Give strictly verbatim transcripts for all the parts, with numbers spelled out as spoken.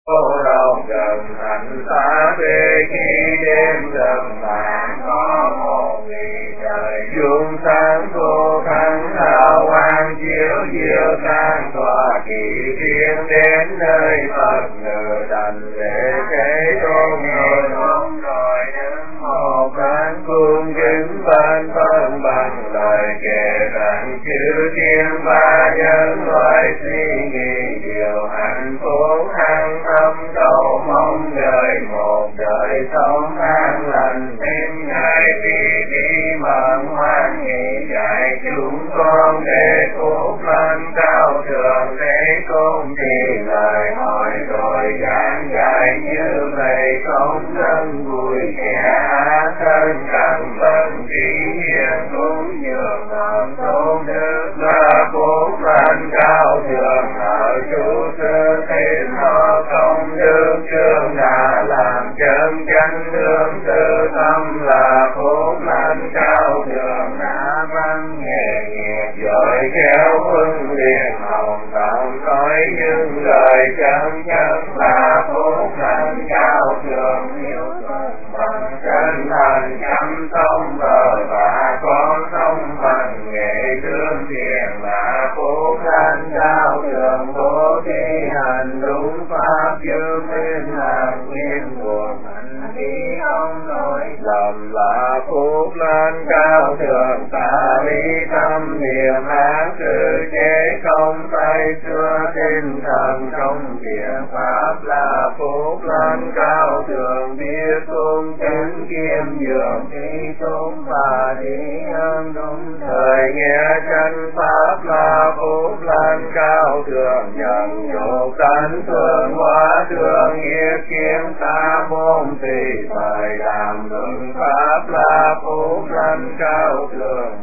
Cô đồng gần thành ta về khi đêm gần vàng có một vị trời chung sáng vô thắng hào quang chiếu chiếu sang tòa kỳ thiên đến nơi Phật ngự đảnh lễ thế tôn ngồi xuống rồi đứng một bên cung kính ban phân bằng lời kể rằng chư thiên ba nhân loại suy nghĩ điều hạnh phúc hăng tâm cầu mong đời một đời sống an lành thêm ngày vì đi mừng hoan hỷ dạy chúng con để phúc lành cao thượng để công trì lời hỏi rồi giảng dạy như vậy không thân vui kẻ thân cảm ơn trí hiền cũng nhường lòng tôn đức là phúc lành cao thượng ở chủ sư thế nó công đức chương đã làm chân chánh hướng tư tâm là phúc lành cao thượng đã văn nghề nghiệp giỏi khéo huân liền hồng tạm nói những lời chân chân là phúc lành cao thượng hiếu thuận bằng chân thành chăm thông bờ và con thông bằng nghệ đương thiền là phúc lành cao thượng bố thí hành đúng pháp chư thiên hàng nguyên buồn hành đi không lỗi lầm là phúc lành cao thượng ta lý tâm niệm ác sự chế không tay xưa tinh thần trong thiện pháp là phúc lành cao thượng biết cung kính kiêm nhường thi chúng và đi hơn đúng thời nghe chân pháp là phúc lành cao thượng nhận nhục tánh thương hóa thương nghiệp kiếm ta môn tùy thời làm luận pháp là phúc lành cao thượng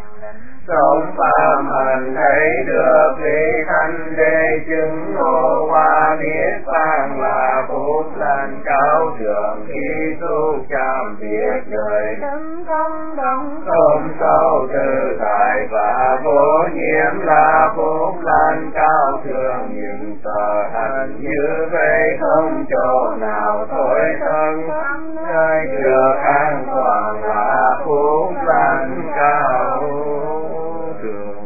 sống phạm hành thấy được vị thanh đế chứng ngộ qua niết bàn là phúc lành cao thượng khi tu chạm biết đời đấng không đấng không sâu tự tại và vô nhiễm là phúc lành cao thượng những tờ hành như vậy không chỗ nào thôi thân nơi được an toàn là phúc lành cao thượng.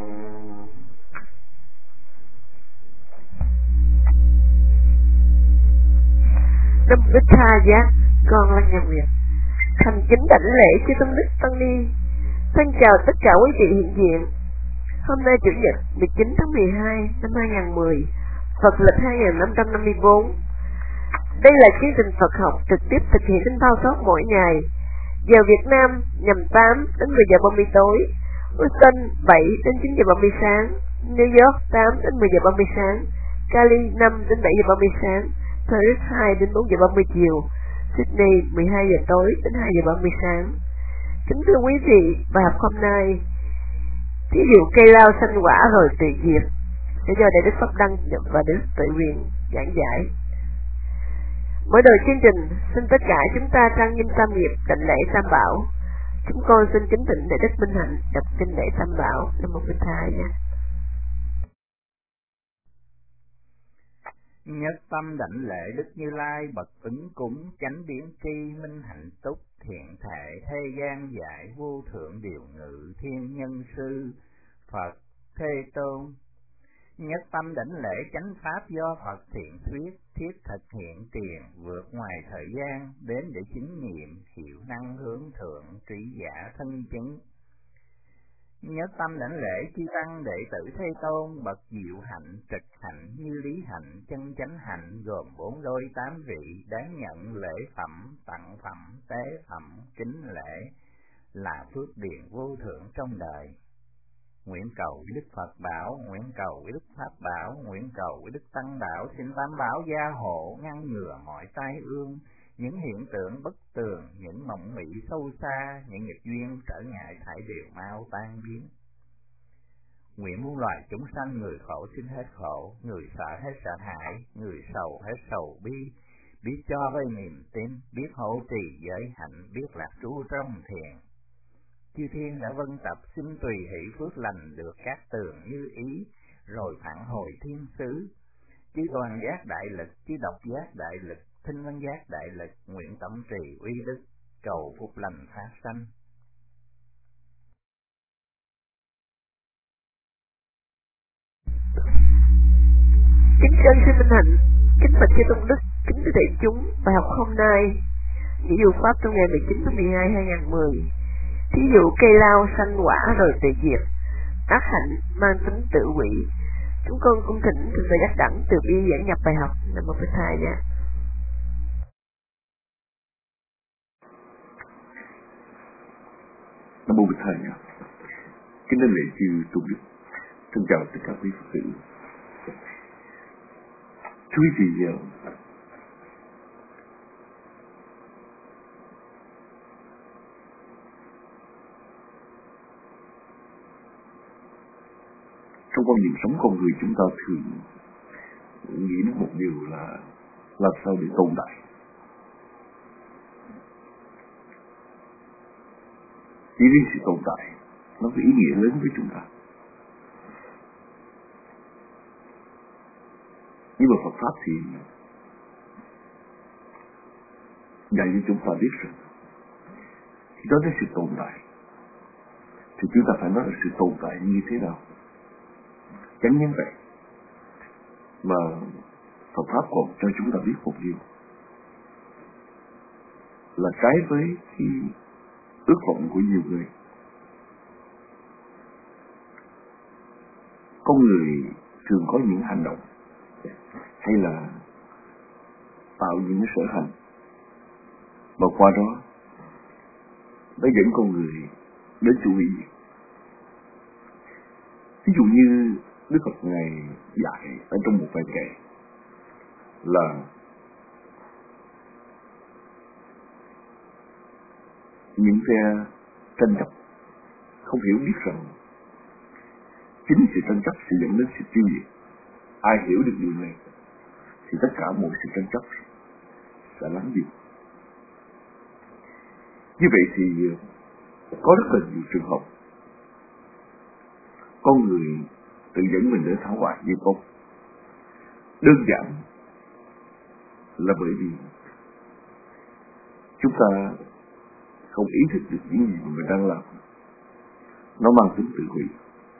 Năm Bích Tha Giác, con là Nhà Nguyệt, thành kính đảnh lễ chư tôn đức tăng ni. Thân chào tất cả quý vị hiện diện. Hôm nay Chủ nhật mười chín tháng mười hai năm hai nghìn không trăm mười, Phật lịch hai nghìn năm trăm năm mươi tư. Đây là chương trình Phật học trực tiếp thực hiện trên Thao Sót mỗi ngày. Giờ Việt Nam nhằm tám đến mười giờ ba mươi tối, Houston bảy đến chín giờ ba mươi sáng, New York tám đến mười giờ ba mươi sáng, Cali năm đến bảy giờ ba mươi sáng, Paris hai đến bốn giờ ba mươi chiều, Sydney mười hai giờ tối đến hai giờ ba mươi sáng. Kính thưa quý vị, bài học hôm nay, thí dụ cây lao xanh quả rồi tuyệt diệt, sẽ do Đại Đức Pháp Đăng và Đức Tuệ Quyền giảng giải. Mở đầu chương trình, xin tất cả chúng ta trang nghiêm tam nghiệp đảnh lễ Tam Bảo. Chúng con xin kính thỉnh Đại Đức Minh Hạnh đọc kinh lễ Tam Bảo. Nam Mô Bích Tha nhé. Nhất tâm đảnh lễ Đức Như Lai bậc ứng cúng chánh biến tri minh hạnh túc thiện thể thế gian dạy vô thượng điều ngự thiên nhân sư Phật Thế Tôn. Nhất tâm đảnh lễ chánh pháp do Phật thiện thuyết thiết thực hiện tiền vượt ngoài thời gian đến để chứng nghiệm hiệu năng hướng thượng trí giả thân chứng. Nhất tâm đảnh lễ chư tăng đệ tử Thế Tôn bậc diệu hạnh trực hạnh như lý hạnh chân chánh hạnh gồm bốn đôi tám vị đáng nhận lễ phẩm tặng phẩm tế phẩm kính lễ là phước điền vô thượng trong đời. Nguyện cầu Đức Phật bảo, nguyện cầu Đức Pháp bảo, nguyện cầu Đức Tăng bảo, xin Tam Bảo gia hộ ngăn ngừa mọi tai ương, những hiện tượng bất tường, những mộng mị sâu xa, những nghịch duyên trở ngại thải đều mau tan biến. Nguyện muôn loài chúng sanh người khổ xin hết khổ, người sợ hết sợ hãi, người sầu hết sầu bi, biết cho với niềm tin, biết hộ trì giới hạnh, biết lạc trú trong thiền. Chư thiên đã vân tập xin tùy hỷ phước lành được các tường như ý, rồi phản hồi thiên xứ. chư toàn giác đại lực, chư độc giác đại lực, thinh văn giác đại lực, nguyện tổng trì uy đức, cầu phúc lành phát sanh. Kính chân sư Minh Hạnh, kính bạch chư tôn đức, kính thưa đại chúng, bài học hôm nay nghĩa vụ pháp trong ngày mười chín tháng mười hai hai nghìn mười. Thí dụ cây lao sanh quả rồi tự diệt, ác hạnh mang tính tự hủy. Chúng con cung thỉnh thượng tọa Giác Đẳng từ bi giảng nhập bài học. Nam mô Bổn Thầy nhé. Nam mô Bổn Thầy nhé. Kính thưa lễ chư tôn đức, thân chào tất cả quý Phật tử. Thưa quý vị, trong quan niệm sống con người chúng ta thường nghĩ đến một điều là làm sao để tồn tại. Chỉ riêng sự tồn tại nó có ý nghĩa lớn với chúng ta. Nhưng mà Phật Pháp thì dạy cho chúng ta biết rằng khi đó đến sự tồn tại thì chúng ta phải nói là sự tồn tại như thế nào. Chẳng những vậy mà Phật Pháp còn cho chúng ta biết một điều là trái với cái ước vọng của nhiều người. Con người thường có những hành động hay là tạo những sở hành mà qua đó nó dẫn con người đến chủ hủy diệt. Ví dụ như Đức Phật Ngài dạy ở trong một bài kệ là những phe tranh chấp không hiểu biết rằng chính sự tranh chấp sẽ dẫn đến sự tiêu diệt. Ai hiểu được điều này thì tất cả mọi sự tranh chấp sẽ lắng dịu. Như vậy thì có rất là nhiều trường hợp con người tự dẫn mình đến thảo hoại như con. Đơn giản là bởi vì chúng ta không ý thức được những gì mà mình đang làm nó mang tính tự hủy.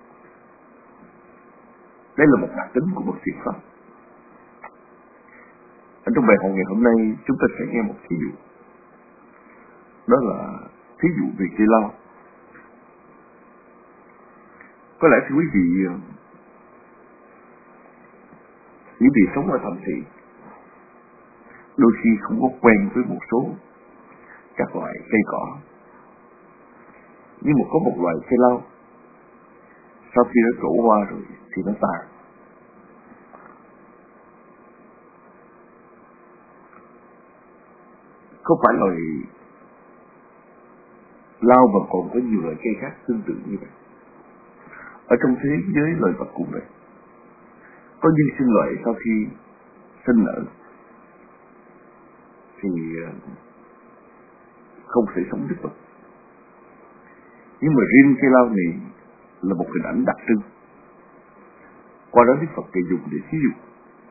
Đây là một đặc tính của một thiện pháp. Ở trong bài học ngày hôm nay chúng ta sẽ nghe một thí dụ. Đó là thí dụ về cây lao. Có lẽ thì quý vị những vị sống ở thành thị đôi khi không có quen với một số các loại cây cỏ, nhưng mà có một loại cây lao sau khi nó trổ hoa rồi thì nó tàn. Không phải loài lao mà còn có nhiều loại cây khác tương tự như vậy. Ở trong thế giới loài vật cũng vậy. Có những sinh loại sau khi sinh nở thì không thể sống tiếp tục. Nhưng mà riêng cây lao này là một hình ảnh đặc trưng. Qua đó Đức Phật sử dụng để thí dụ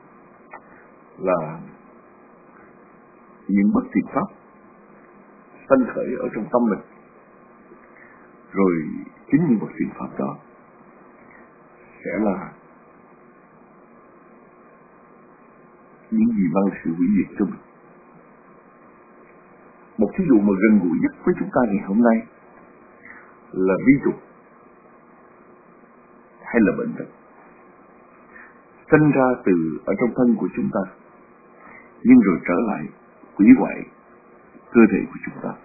là những bất thiện pháp sanh khởi ở trong tâm mình, rồi chính những bất thiện pháp đó sẽ là những gì mang sự hủy diệt cho mình. Một thí dụ mà gần gũi nhất với chúng ta ngày hôm nay là vi trùng hay là bệnh tật sinh ra từ ở trong thân của chúng ta, nhưng rồi trở lại hủy hoại cơ thể của chúng ta.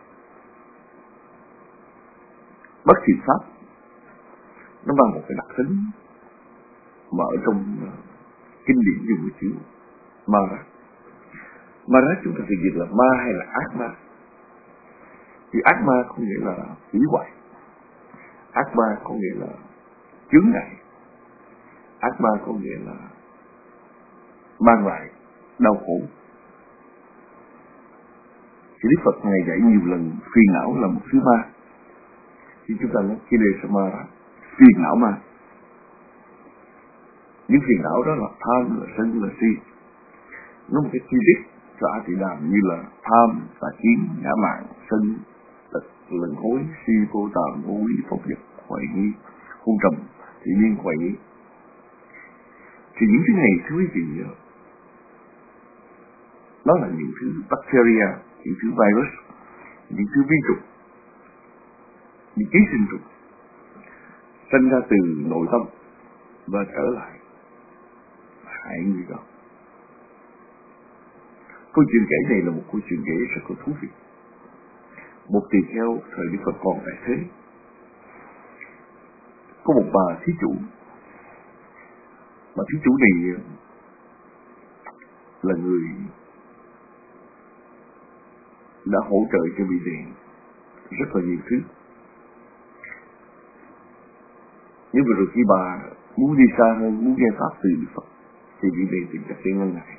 Bất thiện pháp nó mang một cái đặc tính mà ở trong kinh điển dùng chữ ma ra. Ma ra chúng ta phải dịch là ma hay là ác ma. Thì ác ma có nghĩa là hủy hoại, ác ma có nghĩa là chướng ngại, ác ma có nghĩa là mang lại đau khổ. Thì Đức Phật Ngài dạy nhiều lần phiền não là một thứ ma. Thì chúng ta nói kia đề sa ma ra, phiền não ma. Những phiền não đó là tham, là sân, là si. Nó một cái chi tiết cho A Tỳ Đàm như là tham, tà kiến, ngã mạn, sân, tật, lần hối, si, vô tàm, vô lý, phóng dật, hoại nghi, hôn trầm, tự nhiên hoại nghi. Thì những thứ này thưa quý vị, đó là những thứ bacteria, những thứ virus, những thứ vi trùng, những ký sinh trùng sinh ra từ nội tâm và trở lại hại người đó. Câu chuyện kể này là một câu chuyện kể rất là thú vị. Một tỳ kheo thời Đức Phật còn tại thế, có một bà thí chủ, bà thí chủ này là người đã hỗ trợ cho vị này rất là nhiều thứ. Nhưng mà rồi khi bà muốn đi xa hơn, muốn nghe pháp từ Đức Phật, thì vị này tìm cách để ngăn ngại.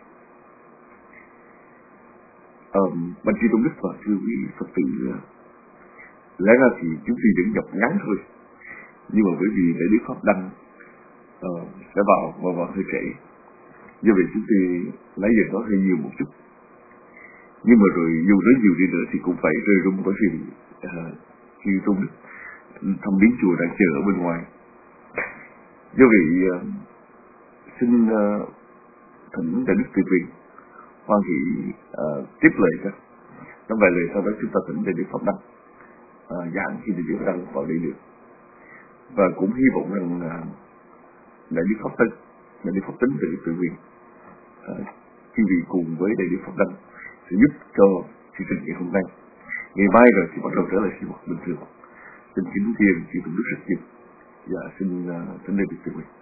Ờ, Bạch Chi Tôn Đức và thưa quý Phật tử, lẽ ra thì chúng tôi dẫn dọc ngắn thôi, nhưng mà bởi vì để Đức Pháp đăng uh, sẽ vào và vào hơi trễ, do vậy chúng tôi lấy giờ đó hơi nhiều một chút. Nhưng mà rồi dù nói nhiều đi nữa thì cũng phải rơi rung, bởi vì uh, Chi Tôn Đức thăm viếng chùa đang chờ ở bên ngoài. Do vậy uh, xin uh, thỉnh Đại Đức Từ Viên hoan hỷ uh, tiếp lời cho trong vài lời, sau đó chúng ta thỉnh Đại Đức Pháp Đăng uh, giảng khi Đại Đức Pháp Đăng vào đây được. Và cũng hy vọng rằng uh, Đại Đức Pháp Tấn, Đại Đức Pháp Tấn, Đại Đức Từ Viên uh, khi vị cùng với Đại Đức Pháp Đăng sẽ giúp cho chương trình ngày hôm nay. Ngày mai rồi thì bắt đầu trở lại sinh hoạt bình thường. Xin kính thiền chư tôn đức rất nhiều và xin uh, thỉnh Đại Đức Từ Viên.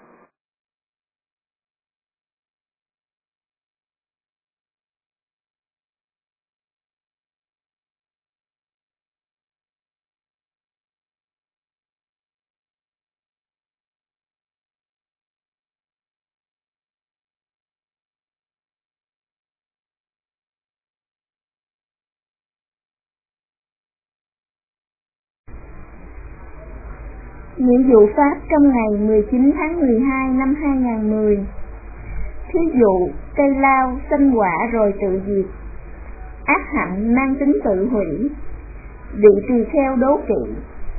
Những vụ pháp trong ngày mười chín tháng mười hai năm hai nghìn không trăm mười. Thí dụ, cây lao sinh quả rồi tự diệt, ác hạnh mang tính tự hủy, vị tỳ kheo đố kỵ.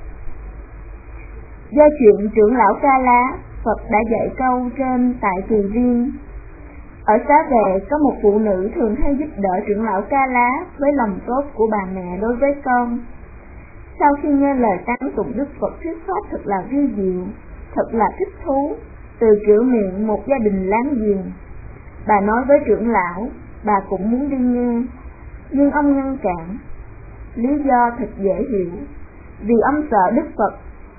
Do chuyện trưởng lão Ca Lá, Phật đã dạy câu trên tại Tỳ Viên. Ở Xá Vệ có một phụ nữ thường hay giúp đỡ trưởng lão Ca Lá với lòng tốt của bà mẹ đối với con. Sau khi nghe lời tán tụng Đức Phật thuyết pháp thật là vi diệu, thật là thích thú, từ kiểu miệng một gia đình láng giềng, bà nói với trưởng lão, bà cũng muốn đi nghe, nhưng ông ngăn cản. Lý do thật dễ hiểu, vì ông sợ Đức Phật.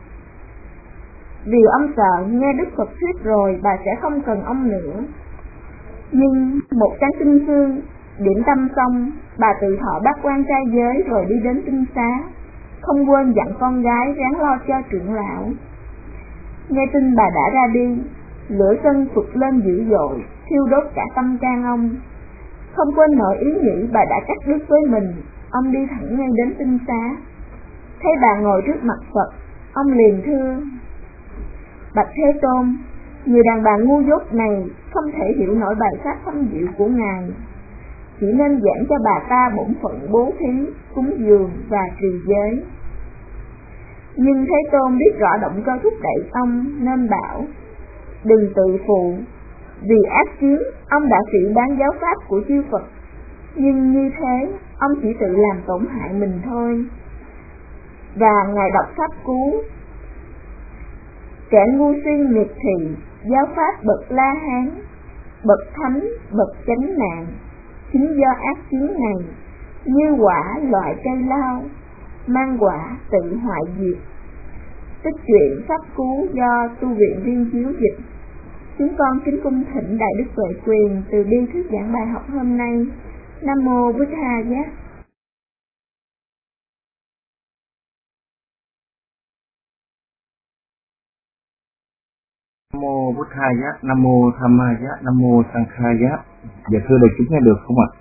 Vì ông sợ nghe Đức Phật thuyết rồi bà sẽ không cần ông nữa. Nhưng một sáng tinh phương, điểm tâm xong, bà tự thọ bát quan trai giới rồi đi đến tinh xá, không quên dặn con gái ráng lo cho trưởng lão. Nghe tin bà đã ra đi, lửa sân phụt lên dữ dội, thiêu đốt cả tâm can ông. Không quên nổi ý nghĩ bà đã cắt đứt với mình, ông đi thẳng ngay đến tinh xá. Thấy bà ngồi trước mặt Phật, ông liền thưa: Bạch Thế Tôn, người đàn bà ngu dốt này không thể hiểu nổi bài pháp thâm diệu của Ngài, chỉ nên giảng cho bà ta bổn phận bố thí, cúng dường và trì giới. Nhưng Thế Tôn biết rõ động cơ thúc đẩy ông nên bảo: đừng tự phụ, vì ác kiến ông đã phỉ bán giáo pháp của chư Phật, nhưng như thế ông chỉ tự làm tổn hại mình thôi. Và Ngài đọc pháp cú: kẻ ngu si miệt thị, giáo pháp bậc La Hán, bậc thánh, bậc chánh nạn, chính do ác kiến này, như quả loại cây lao, mang quả tự hoại diệt. Tích truyện pháp cú do tu viện Viên Chiếu dịch. Chúng con kính cung thỉnh Đại Đức Huệ Quyền từ bi thuyết giảng bài học hôm nay. Nam mô Bụt Tha Giác. Nam mô Bụt Tha Giác, Nam mô Tham Ma Giác, Nam mô Sang Kha Giác. Dạ thưa đại chúng nghe được không ạ?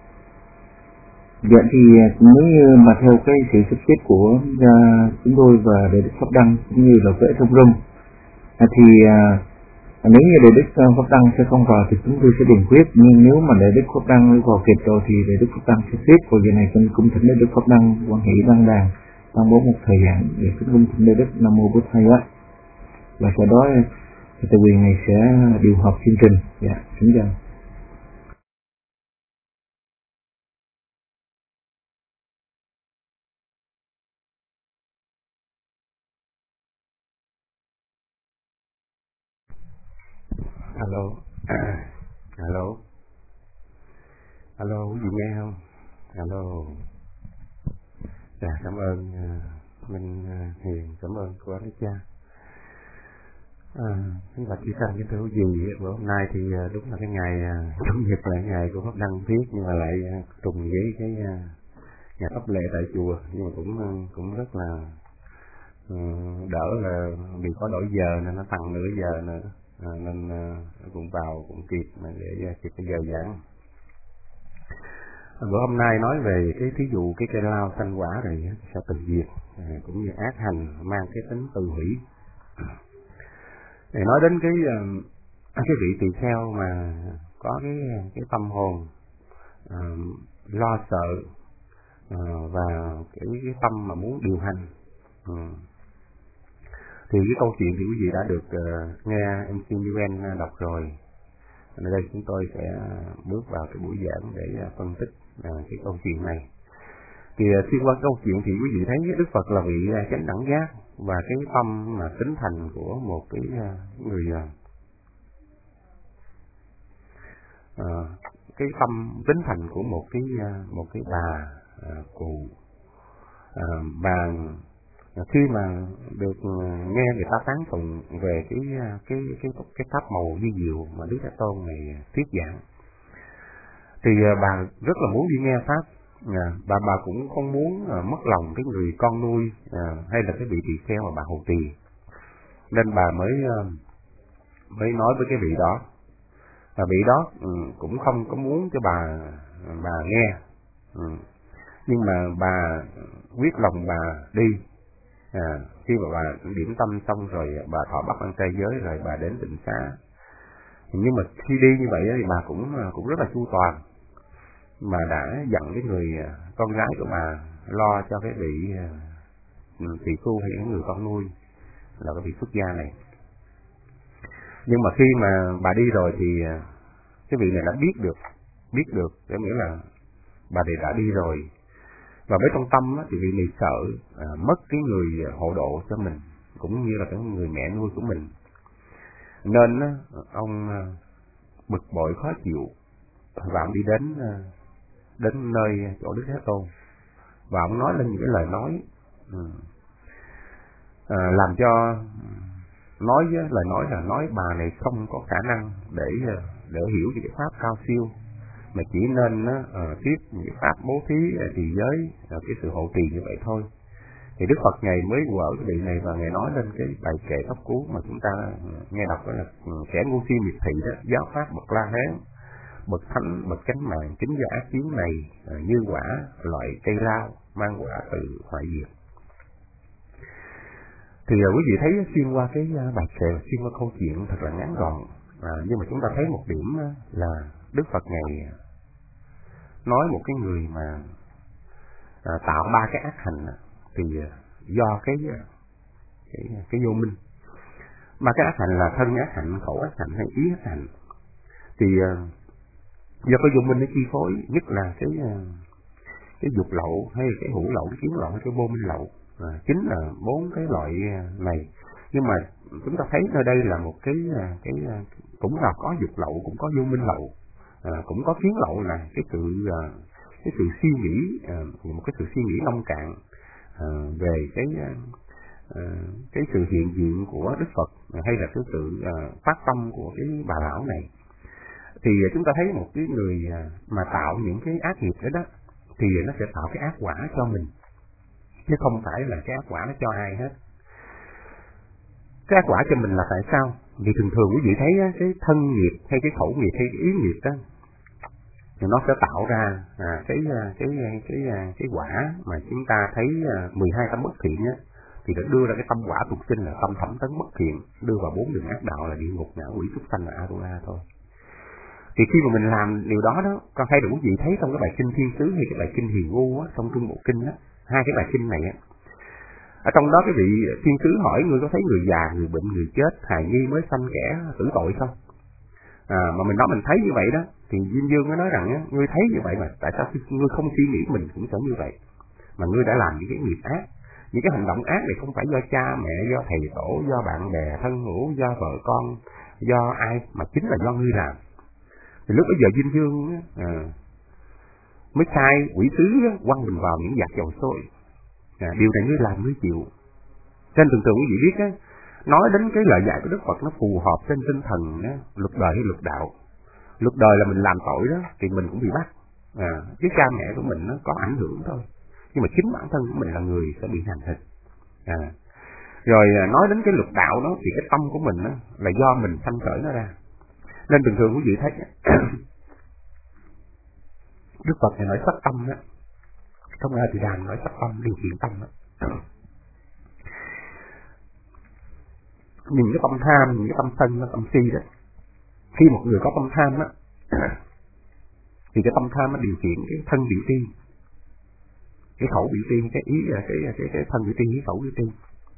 Dạ thì nếu mà theo cái sự sắp xếp của uh, chúng tôi và Đại Đức Pháp Đăng cũng như là với thông rung, uh, thì uh, Nếu như Đại Đức Pháp Đăng sẽ không vào thì chúng tôi sẽ điền quyết, nhưng nếu mà Đại Đức Pháp Đăng vào kịp rồi thì Đại Đức Pháp Đăng sẽ tiếp. Và giờ này xin cung thỉnh Đại Đức Pháp Đăng quan hệ đăng đàn ban bố một thời gian để xin cung thỉnh Đại Đức Nam Mô Bụt Thầy. Và sau đó Thầy Quyền này sẽ điều hợp chương trình. Dạ, xin chào. Alo, à, alo, alo, quý vị nghe không? Alo, dạ, cảm ơn uh, Minh uh, Hiền, cảm ơn cô Ái Cha. À, cái bạch chi sanh cái thứ gì bữa hôm nay thì uh, đúng là cái ngày uh, chủ nhật là ngày của Pháp Đăng viết, nhưng mà lại uh, trùng với cái uh, ngày pháp lệ tại chùa, nhưng mà cũng uh, cũng rất là uh, đỡ là vì có đổi giờ nên nó tăng nửa giờ nữa. À, nên uh, cũng vào cũng kịp mà để uh, kịp cái giờ giảng. À, bữa hôm nay nói về cái thí dụ cái cây lao sanh quả rồi sao từ diệt, à, cũng như ác hành mang cái tính tự hủy. Để nói đến cái uh, cái vị tỳ kheo mà có cái cái tâm hồn uh, lo sợ uh, và cái cái tâm mà muốn điều hành. Uh, Thì cái câu chuyện thì quý vị đã được uh, nghe em xê Nguyen đọc rồi. Ở đây chúng tôi sẽ bước vào cái buổi giảng để uh, phân tích uh, cái câu chuyện này. Thì uh, xuyên qua câu chuyện thì quý vị thấy Đức Phật là vị uh, chánh đẳng giác, và cái tâm mà tính thành của một cái uh, người uh, uh, cái tâm tính thành của một cái uh, một cái bà uh, cụ uh, bà khi mà được nghe người ta tán tụng về cái cái cái cái pháp màu vi diệu mà Đức Thế Tôn này thuyết giảng, thì bà rất là muốn đi nghe pháp. Bà bà cũng không muốn mất lòng cái người con nuôi hay là cái vị tỳ kheo mà bà hầu tỳ, nên bà mới mới nói với cái vị đó, và vị đó cũng không có muốn cho bà bà nghe, nhưng mà bà quyết lòng bà đi. À, khi mà bà điểm tâm xong rồi bà thọ bắt ăn chay giới rồi bà đến tịnh xá. Nhưng mà khi đi như vậy thì bà cũng cũng rất là chu toàn, mà đã dặn cái người con gái của bà lo cho cái vị tỷ phu hay cái người con nuôi là cái vị xuất gia này. Nhưng mà khi mà bà đi rồi thì cái vị này đã biết được biết được có nghĩa là bà này đã đi rồi. Và với trong tâm á, thì vị này sợ à, mất cái người hộ độ cho mình, cũng như là cái người mẹ nuôi của mình. Nên á, ông à, bực bội khó chịu, và ông đi đến à, đến nơi chỗ Đức Thế Tôn, và ông nói lên những cái lời nói à, làm cho nói với lời nói là nói bà này không có khả năng để để hiểu những cái pháp cao siêu, mà chỉ nên uh, tiếp những pháp bố thí, trì giới, uh, cái sự hộ trì như vậy thôi. Thì Đức Phật Ngài mới quở cái vị này và Ngài nói lên cái bài kệ pháp cú mà chúng ta uh, nghe đọc đó là uh, kẻ ngu si miệt thị đó, giáo pháp bậc La Hán, bậc thánh, bậc chánh mạng, chính do ác kiến này uh, như quả loại cây lao mang quả từ hoại diệt. Thì uh, quý vị thấy xuyên qua cái uh, bài kệ, xuyên qua câu chuyện thật là ngắn gọn, uh, nhưng mà chúng ta thấy một điểm uh, là Đức Phật Ngài nói một cái người mà à, tạo ba cái ác hành thì à, do cái, cái cái vô minh. Ba cái ác hành là thân ác hạnh, khẩu ác hạnh hay ý ác hạnh. Thì à, do cái vô minh nó chi phối, nhất là cái cái dục lậu hay cái hữu lậu, cái kiến lậu hay cái vô minh lậu, à, chính là bốn cái loại này. Nhưng mà chúng ta thấy nơi đây là một cái cái cũng là có dục lậu, cũng có vô minh lậu. À, cũng có kiến lậu là cái sự uh, cái sự suy nghĩ uh, một cái sự suy nghĩ nông cạn uh, về cái uh, cái sự hiện diện của Đức Phật, uh, hay là cái sự uh, phát tâm của cái bà lão này. Thì uh, chúng ta thấy một cái người uh, mà tạo những cái ác nghiệp đó, đó thì nó sẽ tạo cái ác quả cho mình, chứ không phải là cái ác quả nó cho ai hết. Cái ác quả cho mình là tại sao? Vì thường thường quý vị thấy á, cái thân nghiệp hay cái khẩu nghiệp hay cái ý nghiệp đó thì nó sẽ tạo ra à, cái cái cái cái cái quả mà chúng ta thấy mười hai tâm bất thiện á, thì đã đưa ra cái tâm quả tục sinh là tâm thẩm tấn bất thiện, đưa vào bốn đường ác đạo là địa ngục, ngạ quỷ, súc sanh và Atula thôi. Thì khi mà mình làm điều đó đó, con hay đủ gì thấy trong cái bài kinh Thiên Sứ hay cái bài kinh Hiền Ngu á, trong Trung Bộ Kinh á, hai cái bài kinh này á, ở trong đó cái vị Thiên Sứ hỏi ngươi có thấy người già, người bệnh, người chết, hài nhi mới sanh, kẻ tử tội không? À, mà mình nói mình thấy như vậy đó, thì Diêm Dương mới nói rằng á, ngươi thấy như vậy mà tại sao ngươi không suy nghĩ mình cũng sẽ như vậy, mà ngươi đã làm những cái nghiệp ác. Những cái hành động ác này không phải do cha mẹ, do thầy tổ, do bạn bè thân hữu, do vợ con, do ai, mà chính là do ngươi làm. Thì lúc bây giờ Diêm Dương à, mới sai quỷ sứ quăng mình vào những giặc dầu sôi. À, điều này ngươi làm ngươi chịu. Trên thường thường quý vị biết á, nói đến cái lời dạy của Đức Phật nó phù hợp trên tinh thần á, luật đời hay luật đạo. Luật đời là mình làm tội đó thì mình cũng bị bắt. À, cái cha mẹ của mình nó có ảnh hưởng thôi. Nhưng mà chính bản thân của mình là người sẽ bị hành hình. À, rồi nói đến cái luật đạo đó thì cái tâm của mình đó, là do mình sanh khởi nó ra. Nên thường thường quý vị thấy Đức Phật này nói sắc tâm đó, trong A Di Đà nói sắc tâm điều khiển tâm đó. Nhìn cái tâm tham, những cái tâm sân, tâm si đó, khi một người có tâm tham đó, thì cái tâm tham nó điều khiển cái thân biểu ti, cái khẩu biểu ti, cái ý là cái cái cái thân biểu ti, cái khẩu biểu ti.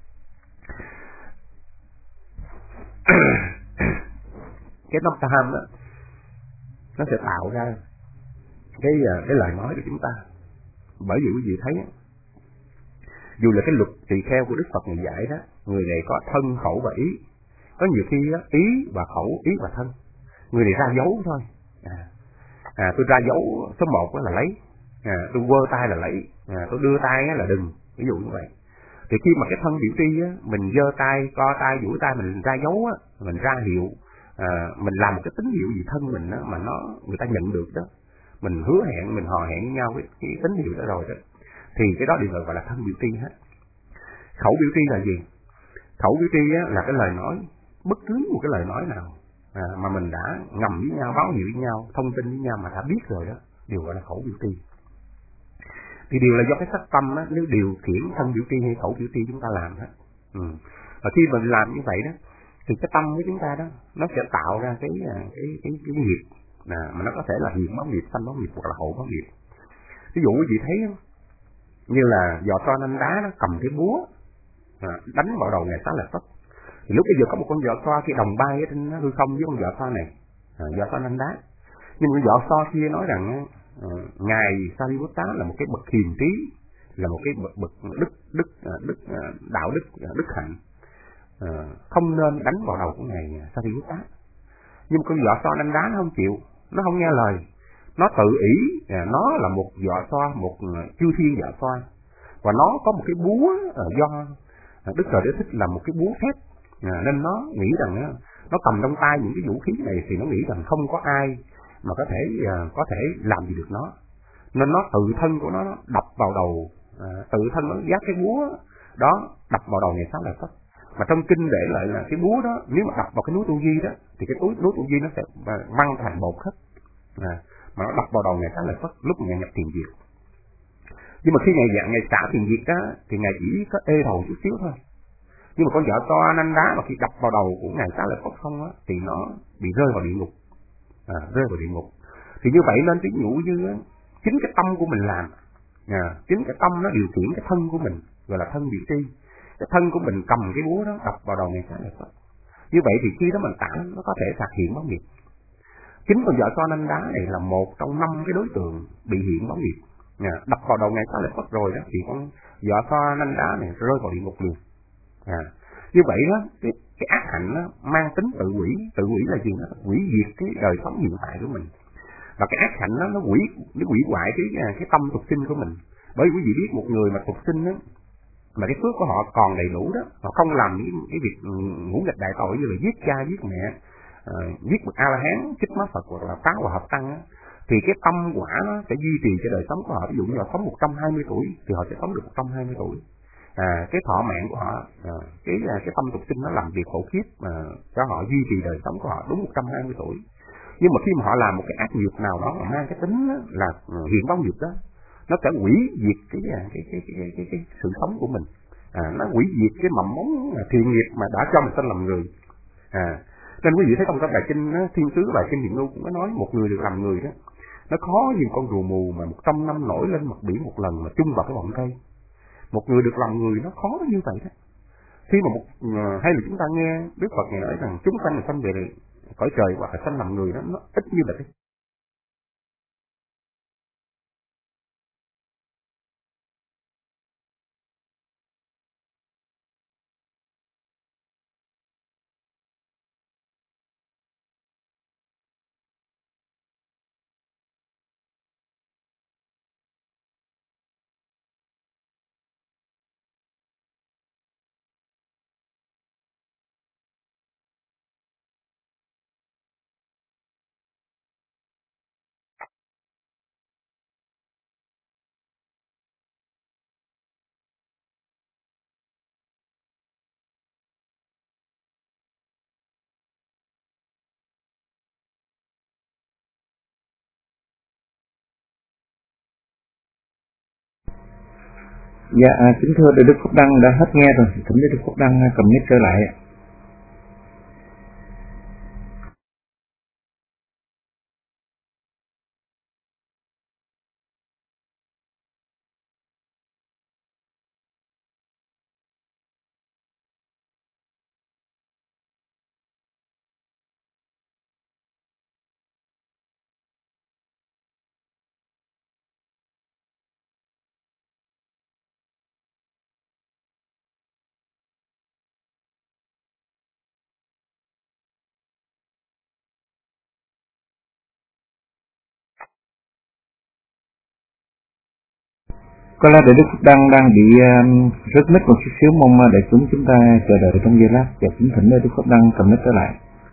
Cái tâm tham đó nó sẽ tạo ra cái cái lời nói của chúng ta. Bởi vì quý vị thấy dù là cái luật tỳ kheo của Đức Phật người dạy đó, người này có thân, khẩu và ý. Có nhiều khi đó, ý và khẩu, ý và thân, người này ra dấu thôi. À, à tôi ra dấu số một là lấy, à, tôi quơ tay là lấy, à, tôi đưa tay là đừng, ví dụ như vậy. Thì khi mà cái thân biểu ti á, mình giơ tay, co tay, duỗi tay, mình ra dấu á, mình ra hiệu, à, mình làm một cái tín hiệu gì thân mình á, mà nó người ta nhận được đó, mình hứa hẹn, mình hò hẹn với nhau cái, cái tín hiệu đó rồi đó, thì cái đó đều gọi là thân biểu ti hết. Khẩu biểu ti là gì? Khẩu biểu ti á, là cái lời nói, bất cứ một cái lời nói nào à, mà mình đã ngầm với nhau, báo hiệu với nhau, thông tin với nhau mà đã biết rồi đó, đều gọi là khẩu biểu ti. Thì điều là do cái sắc tâm á, nếu điều khiển thân biểu ti hay khẩu biểu ti chúng ta làm hết. Ừ. Và khi mình làm như vậy đó, thì cái tâm của chúng ta đó, nó sẽ tạo ra cái cái cái, cái nghiệp, à, mà nó có thể là hiện báo nghiệp, sanh báo nghiệp hoặc là hậu báo nghiệp. Ví dụ quý vị thấy như là vò so nanh đá nó cầm cái búa à, đánh vào đầu Ngài Xá Lợi Phất. Thì lúc bây giờ có một con vò so kia đồng bay ở trên hư không với con vò so này, à, vò so nanh đá. Nhưng con vò so kia nói rằng à, Ngài Sariputta là một cái bậc hiền trí, là một cái bậc bậc đức đức đức đạo đức đức hạnh, à, không nên đánh vào đầu của Ngài Sariputta. Nhưng con vò so nanh đá nó không chịu, nó không nghe lời. Nó tự ý, à, nó là một vò so, một chư thiên vò so, và nó có một cái búa à, do à, Đức Trời Đế Thích là một cái búa thép, à, nên nó nghĩ rằng à, nó cầm trong tay những cái vũ khí này thì nó nghĩ rằng không có ai mà có thể à, có thể làm gì được nó, nên nó tự thân của nó đập vào đầu, à, tự thân nó vác cái búa đó đập vào đầu Ngài Xá Lợi Phất. Mà trong kinh để lại là cái búa đó nếu mà đập vào cái núi Tu Di đó thì cái núi núi Tu Di nó sẽ văng thành bột hết, à, mà nó đập vào đầu Ngài Xá Lợi Phất lúc Ngài nhập thiền diệt. Nhưng mà khi Ngài dạng Ngài xả thiền diệt đó thì Ngài chỉ có ê đầu chút xíu thôi. Nhưng mà con vợ to nanh đá mà khi đập vào đầu của Ngài Xá Lợi Phất không á thì nó bị rơi vào địa ngục, à, rơi vào địa ngục. Thì như vậy nên ví dụ như á, chính cái tâm của mình làm, à, chính cái tâm nó điều khiển cái thân của mình, gọi là thân biểu ti. Cái thân của mình cầm cái búa đó đập vào đầu Ngài Xá Lợi Phất. Như vậy thì khi đó mình tả nó có thể thực hiện báo nghiệp. Chính con vợ so nanh đá này là một trong năm cái đối tượng bị hiện báo nghiệp. À, đập vào đầu Ngài Xá Lợi Phất rồi đó thì con vợ so nanh đá này rơi vào địa ngục liền. À, như vậy đó cái, cái ác hạnh nó mang tính tự hủy. Tự hủy là gì? Nó hủy diệt cái đời sống hiện tại của mình. Và cái ác hạnh nó nó hủy nó hủy hoại cái cái tâm tục sinh của mình. Bởi vì quý vị biết một người mà tục sinh đó, mà cái phước của họ còn đầy đủ đó, họ không làm những cái việc ngũ nghịch đại tội như là giết cha giết mẹ, uh, giết bậc A La Hán, chích má Phật hoặc là phá hòa hợp tăng á, thì cái tâm quả nó sẽ duy trì cho đời sống của họ. Ví dụ như là sống một trăm hai mươi tuổi thì họ sẽ sống được một trăm hai mươi tuổi. À, cái thọ mạng của họ, à, cái cái tâm tục sinh nó làm việc khổ khiếp mà cho họ duy trì đời sống của họ đúng một trăm hai mươi tuổi. Nhưng mà khi mà họ làm một cái ác nghiệp nào đó mà mang cái tính là hiện báo nghiệp đó, nó sẽ hủy diệt cái cái cái cái cái, cái, cái sự sống của mình. à, nó hủy diệt cái mầm mống thiện nghiệp mà đã cho mình sanh làm người. À, nên quý vị thấy trong các bài kinh đó, Thiên Sứ bài kinh Hiền Lưu cũng có nói một người được làm người đó, nó khó như con rùa mù mà một trăm năm nổi lên mặt biển một lần mà chung vào cái vọng cây. Một người được làm người nó khó như vậy đó. Khi mà một hay là chúng ta nghe Đức Phật ngài nói rằng chúng sanh là sanh về cõi trời hoặc là sanh làm người đó, nó ít như vậy. Dạ, à, kính thưa Đại Đức Phúc Đăng đã hết nghe rồi, thỉnh Đại Đức Phúc Đăng cầm mic trở lại ạ. Có lẽ Đại Đức Phúc Đăng đang bị um, rớt mic một chút xíu, mong đại chúng chúng ta chờ đợi trong giây lát và kính thỉnh Đại Đức Phúc Đăng cầm mic trở lại.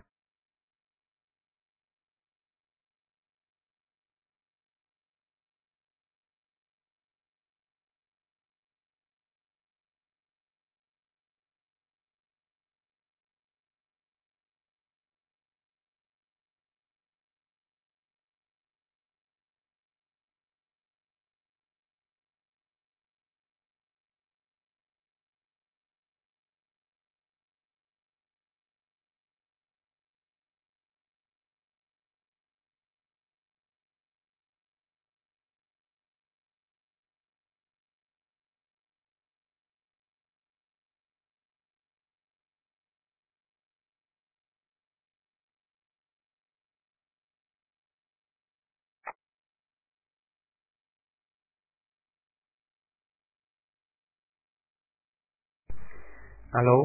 Alo.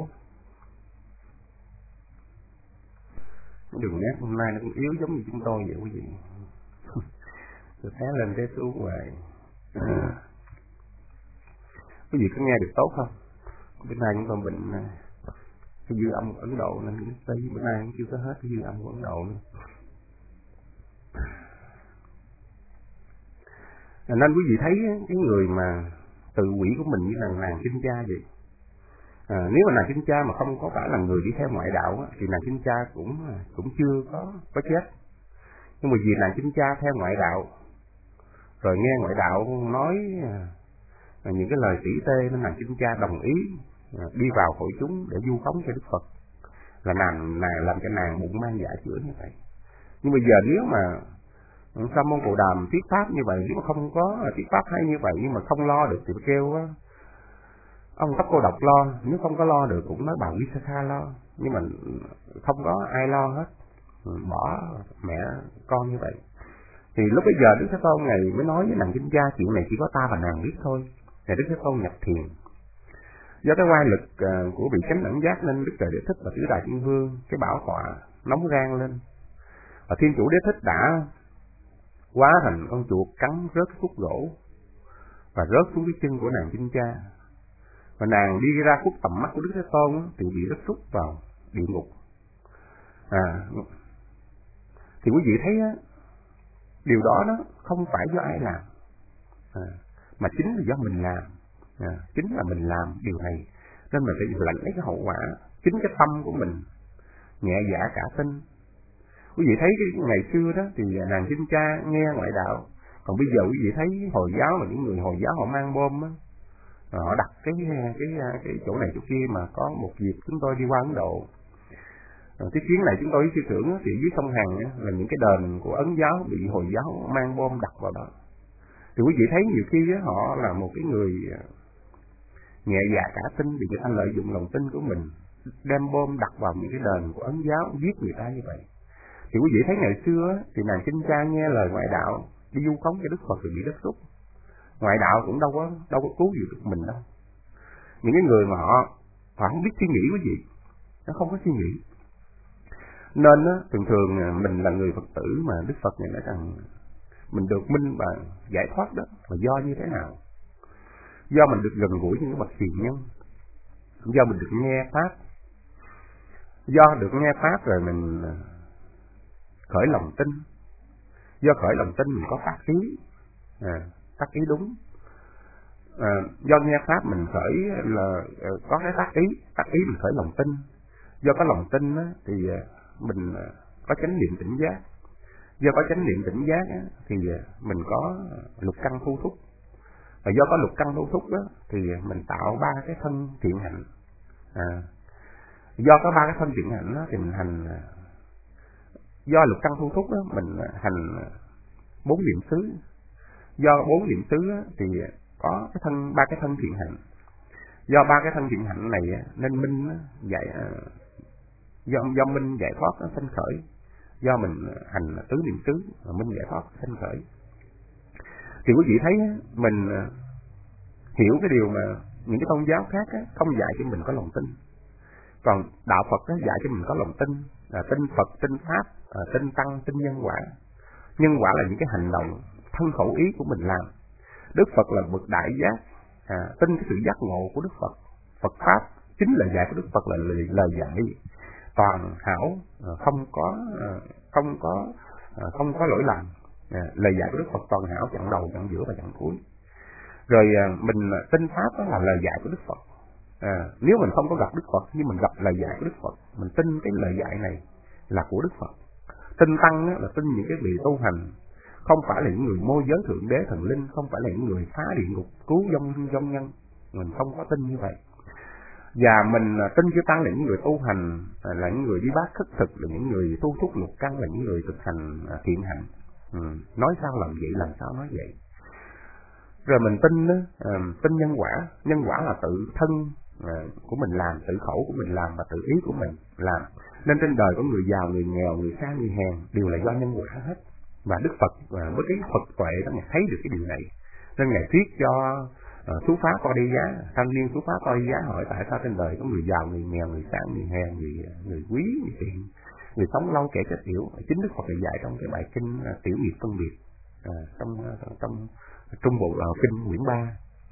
Đường nét hôm nay nó cũng yếu giống như chúng tôi vậy quý vị. Tôi té lên té xuống hoài. À. Quý vị có nghe được tốt không? Bữa nay chúng tôi bệnh cái dư âm của Ấn Độ nên tới bữa nay cũng chưa có hết cái dư âm của Ấn Độ nữa. Nên quý vị thấy cái người mà tự quỷ của mình như là nàng Kinh Cha vậy. À, nếu mà nàng Kinh Cha mà không có phải là người đi theo ngoại đạo á, thì nàng Kinh Cha cũng cũng chưa có có chết. Nhưng mà vì nàng Kinh Cha theo ngoại đạo, rồi nghe ngoại đạo nói à, những cái lời tỉ tê nên nàng Kinh Cha đồng ý à, đi vào hội chúng để vu khống cho Đức Phật, là nàng nàng làm cho nàng bụng mang dạ chữa như vậy. Nhưng bây giờ nếu mà Sa môn Bồ Đàm thuyết pháp như vậy, nếu mà không có thuyết pháp hay như vậy nhưng mà không lo được thì kêu á ông Tắc Cô Độc lo, nếu không có lo được cũng nói bà Visakha lo, nhưng mà không có ai lo hết, bỏ mẹ con như vậy. Thì lúc bây giờ Đức Thế Tôn ngày mới nói với nàng Kinh Cha chuyện này chỉ có ta và nàng biết thôi. Thì Đức Thế Tôn nhập thiền. Do cái oai lực uh, của vị chánh đẳng giác nên Đức Trời Đế Thích và Tứ Đại Thiên Vương cái bảo tọa nóng rang lên. Và Thiên Chủ Đế Thích đã hóa thành con chuột cắn rớt cái khúc gỗ và rớt xuống cái chân của nàng Kinh Cha. Và nàng đi ra khuất tầm mắt của Đức Thế Tôn thì bị rớt rút vào địa ngục. À, thì quý vị thấy á, điều đó nó không phải do ai làm, à, mà chính là do mình làm. À, chính là mình làm điều này nên mình phải lãnh lấy cái hậu quả. Chính cái tâm của mình nhẹ dạ cả tin. Quý vị thấy cái ngày xưa đó thì nàng Kinh Cha nghe ngoại đạo, còn bây giờ quý vị thấy Hồi giáo mà những người Hồi giáo họ mang bom á, họ đặt cái cái cái chỗ này chỗ kia. Mà có một dịp chúng tôi đi qua Ấn Độ, cái chuyến này chúng tôi với sư trưởng thì dưới sông Hằng là những cái đền của Ấn giáo bị Hồi giáo mang bom đặt vào đó. Thì quý vị thấy nhiều khi họ là một cái người nhẹ dạ cả tin, vì người ta lợi dụng lòng tin của mình đem bom đặt vào những cái đền của Ấn giáo giết người ta như vậy. Thì quý vị thấy ngày xưa thì nàng Kinh Cha nghe lời ngoại đạo đi du cống cho Đức Phật thì bị đất rút. Ngoại đạo cũng đâu có đâu có cứu gì được mình đâu. Những cái người mà họ họ không biết suy nghĩ quý vị, nó không có suy nghĩ. Nên á, thường thường mình là người Phật tử mà Đức Phật này nói rằng mình được minh và giải thoát đó là do như thế nào? Do mình được gần gũi những bậc hiền nhân, do mình được nghe pháp, do được nghe pháp rồi mình khởi lòng tin, do khởi lòng tin mình có tác ý, à, tác ý đúng, à, do nghe pháp mình khởi là có cái tác ý, tác ý mình khởi lòng tin, do có lòng tin á, thì mình có chánh niệm tỉnh giác, do có chánh niệm tỉnh giác á, thì mình có lục căn thu thúc, và do có lục căn thu thúc đó thì mình tạo ba cái thân thiện hạnh, à, do có ba cái thân thiện hạnh đó thì mình hành, do lục căn thu thúc đó mình hành bốn niệm xứ, do bốn niệm xứ đó, thì có cái thân ba cái thân thiện hạnh, do ba cái thân thiện hạnh này nên minh giải do do minh giải thoát nó sanh khởi, do mình hành tứ niệm xứ mà minh giải thoát sanh khởi. Thì quý vị thấy mình hiểu cái điều mà những cái tôn giáo khác không dạy cho mình có lòng tin, còn đạo Phật dạy cho mình có lòng tin, là tin Phật, tin Pháp, tin Tăng, tin nhân quả. Nhân quả là những cái hành động thân khẩu ý của mình làm. Đức Phật là bậc đại giác, à, tin cái sự giác ngộ của Đức Phật. Phật Pháp chính là dạy của Đức Phật là lời, lời dạy toàn hảo, không có không có không có lỗi lầm. À, lời dạy của Đức Phật toàn hảo, chặn đầu, chặn giữa và chặn cuối. Rồi à, mình tin Pháp đó là lời dạy của Đức Phật. À, nếu mình không có gặp Đức Phật nhưng mình gặp lời dạy của Đức Phật, mình tin cái lời dạy này là của Đức Phật. Tin Tăng là tin những cái vị tu hành, không phải là những người môi giới thượng đế thần linh, không phải là những người phá địa ngục cứu vong vong nhân. Mình không có tin như vậy. Và mình tin chư Tăng là những người tu hành, là những người đi bát khất thực, là những người tu thúc lục căn, là những người thực hành thiện hạnh. Ừ, nói sao làm vậy, làm sao nói vậy. Rồi mình tin đó, à, tin nhân quả. Nhân quả là tự thân à, của mình làm, tự khẩu của mình làm và tự ý của mình làm. Nên trên đời có người giàu, người nghèo, người sang, người hèn đều là do nhân quả hết. Và Đức Phật à, với cái Phật tuệ đó Ngài thấy được cái điều này. Nên Ngài thuyết cho à, Sú Phá Co Đi Giá, thanh niên Sú Phá Co Đi Giá hỏi tại sao trên đời có người giàu, người nghèo, người sang, người hèn, người, người quý, người tiện, người sống lâu kẻ chết yểu. Chính Đức Phật đã dạy trong cái bài kinh à, Tiểu Nghiệp Phân Biệt, à, trong, trong trong trung bộ uh, kinh quyển ba.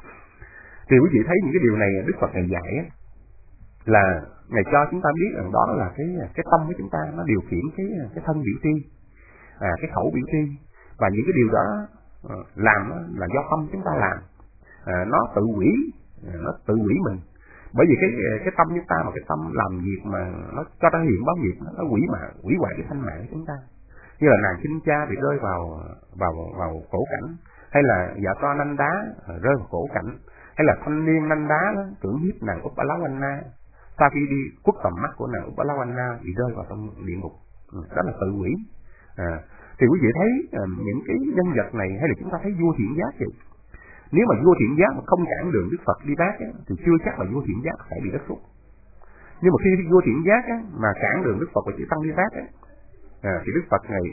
Thì quý vị thấy những cái điều này Đức Phật Ngài dạy á, là Ngài cho chúng ta biết rằng đó là cái cái tâm của chúng ta nó điều khiển cái cái thân biểu tri, à, cái khẩu biểu tri, và những cái điều đó uh, làm là do tâm chúng ta làm, à, nó tự hủy, nó tự hủy mình. Bởi vì cái cái tâm chúng ta mà cái tâm làm việc mà nó cho ta hiện báo nghiệp, nó hủy mà hủy hoại cái thanh mạng của chúng ta. Như là nàng Kinh Cha bị rơi vào vào vào khổ cảnh, hay là dạ toa nanh đá rơi vào khổ cảnh, hay là thanh niên nanh đá đó, cưỡng hiếp nàng Uppalawanna, sau khi đi quất tầm mắt của nàng Uppalawanna bị rơi vào trong địa ngục, đó là tự hủy. À, thì quý vị thấy à, những cái nhân vật này, hay là chúng ta thấy vua Thiện Giác vậy, nếu mà vua Thiện Giác mà không cản đường Đức Phật đi bát á, thì chưa chắc là vua Thiện Giác phải bị đất rút. Nhưng mà khi vua Thiện Giác á, mà cản đường Đức Phật và chư Tăng đi bát á, à, thì Đức Phật này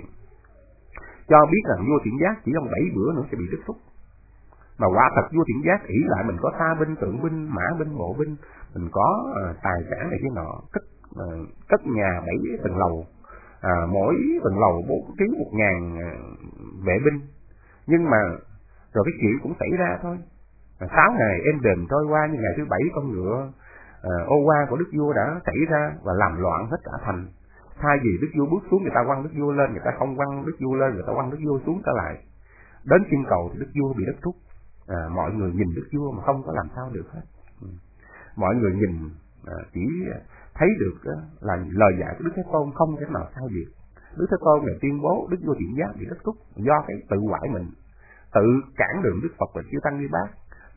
cho biết rằng vua Thiện Giác chỉ trong bảy bữa nữa sẽ bị đứt rút. Mà quả thật vua Thiện Giác ỷ lại mình có xa binh, tượng binh, mã binh, bộ binh, mình có uh, tài sản này cái nọ, cất uh, cất nhà bảy tầng lầu, uh, mỗi tầng lầu bố trí một ngàn uh, vệ binh. Nhưng mà rồi cái chuyện cũng xảy ra thôi. Sáu uh, ngày êm đềm trôi qua, nhưng ngày thứ bảy con ngựa uh, ô qua của đức vua đã xảy ra và làm loạn hết cả thành. Thay vì đức vua bước xuống, người ta quăng đức vua lên, người ta không quăng đức vua lên, người ta quăng đức vua xuống trở lại. Đến kim cầu thì đức vua bị đất rút. À, mọi người nhìn đức vua mà không có làm sao được hết. Ừ. Mọi người nhìn à, chỉ thấy được á, là lời dạy của Đức Thế Tôn không thể nào sai biệt. Đức Thế Tôn này tuyên bố đức vua Thiện Giác bị đất rút do cái tự hoại mình, tự cản đường Đức Phật và chư Tăng đi bát,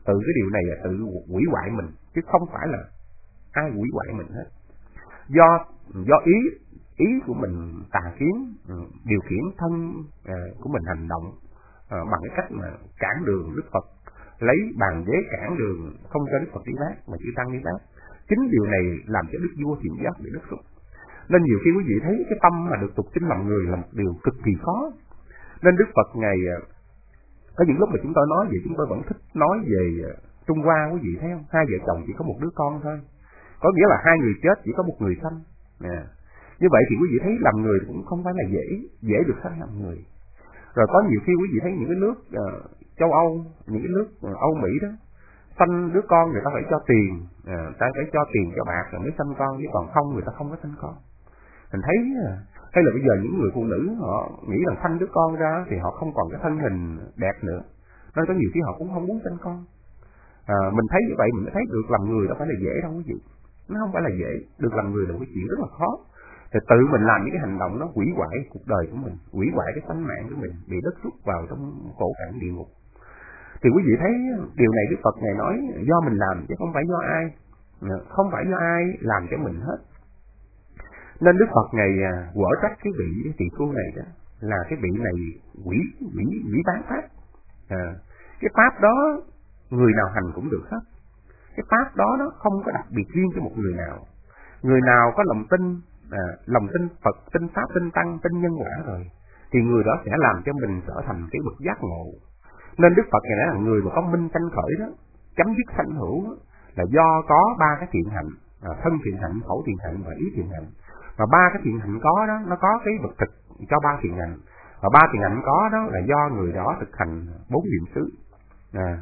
tự cái điều này là tự hủy hoại mình, chứ không phải là ai hủy hoại mình hết. Do do ý ý của mình tà kiến điều khiển thân của mình hành động bằng cái cách mà cản đường Đức Phật, lấy bàn ghế cản đường không cho Đức Phật đi bát mà chư tăng đi bát. Chính điều này làm cho Đức Vua Thiện Giác bị bức xúc. Nên nhiều khi quý vị thấy cái tâm mà được tục sinh làm người là một điều cực kỳ khó. Nên Đức Phật ngày có những lúc mà chúng tôi nói vậy, chúng tôi vẫn thích nói về Trung Hoa, quý vị thấy không? Hai vợ chồng chỉ có một đứa con thôi, có nghĩa là hai người chết chỉ có một người sanh. Nè, như vậy thì quý vị thấy làm người cũng không phải là dễ dễ được sanh làm người. Rồi có nhiều khi quý vị thấy những cái nước uh, châu Âu, những cái nước uh, Âu Mỹ đó, sanh đứa con người ta phải cho tiền, uh, ta phải cho tiền cho bạc rồi mới sanh con, chứ còn không người ta không có sanh con. Mình thấy uh, hay là bây giờ những người phụ nữ họ nghĩ rằng sanh đứa con ra thì họ không còn cái thân hình đẹp nữa, nên có nhiều khi họ cũng không muốn sanh con. À, mình thấy như vậy mình mới thấy được làm người đâu phải là dễ đâu quý vị, nó không phải là dễ. Được làm người là một cái chuyện rất là khó. Thì tự mình làm những cái hành động nó hủy hoại cuộc đời của mình, hủy hoại cái tánh mạng của mình, bị đất rút vào trong khổ cảnh địa ngục. Thì quý vị thấy điều này Đức Phật Ngài nói do mình làm chứ không phải do ai, không phải do ai làm cho mình hết. Nên Đức Phật Ngài quở trách cái vị tỳ khưu này đó là cái vị này quỷ quỷ quỷ bán pháp. À, cái pháp đó người nào hành cũng được hết. Cái pháp đó nó không có đặc biệt riêng cho một người nào. Người nào có lòng tin, à, lòng tin Phật, tin pháp, tin tăng, tin nhân quả rồi, thì người đó sẽ làm cho mình trở thành cái bậc giác ngộ. Nên Đức Phật này là người mà có minh sanh khởi đó, chấm dứt sanh hữu đó, là do có ba cái thiện hạnh, à, thân thiện hạnh, khẩu thiện hạnh và ý thiện hạnh. Và ba cái thiện hạnh có đó, nó có cái vật thực cho ba thiện hạnh. Và ba thiện hạnh có đó là do người đó thực hành bốn niệm xứ. À,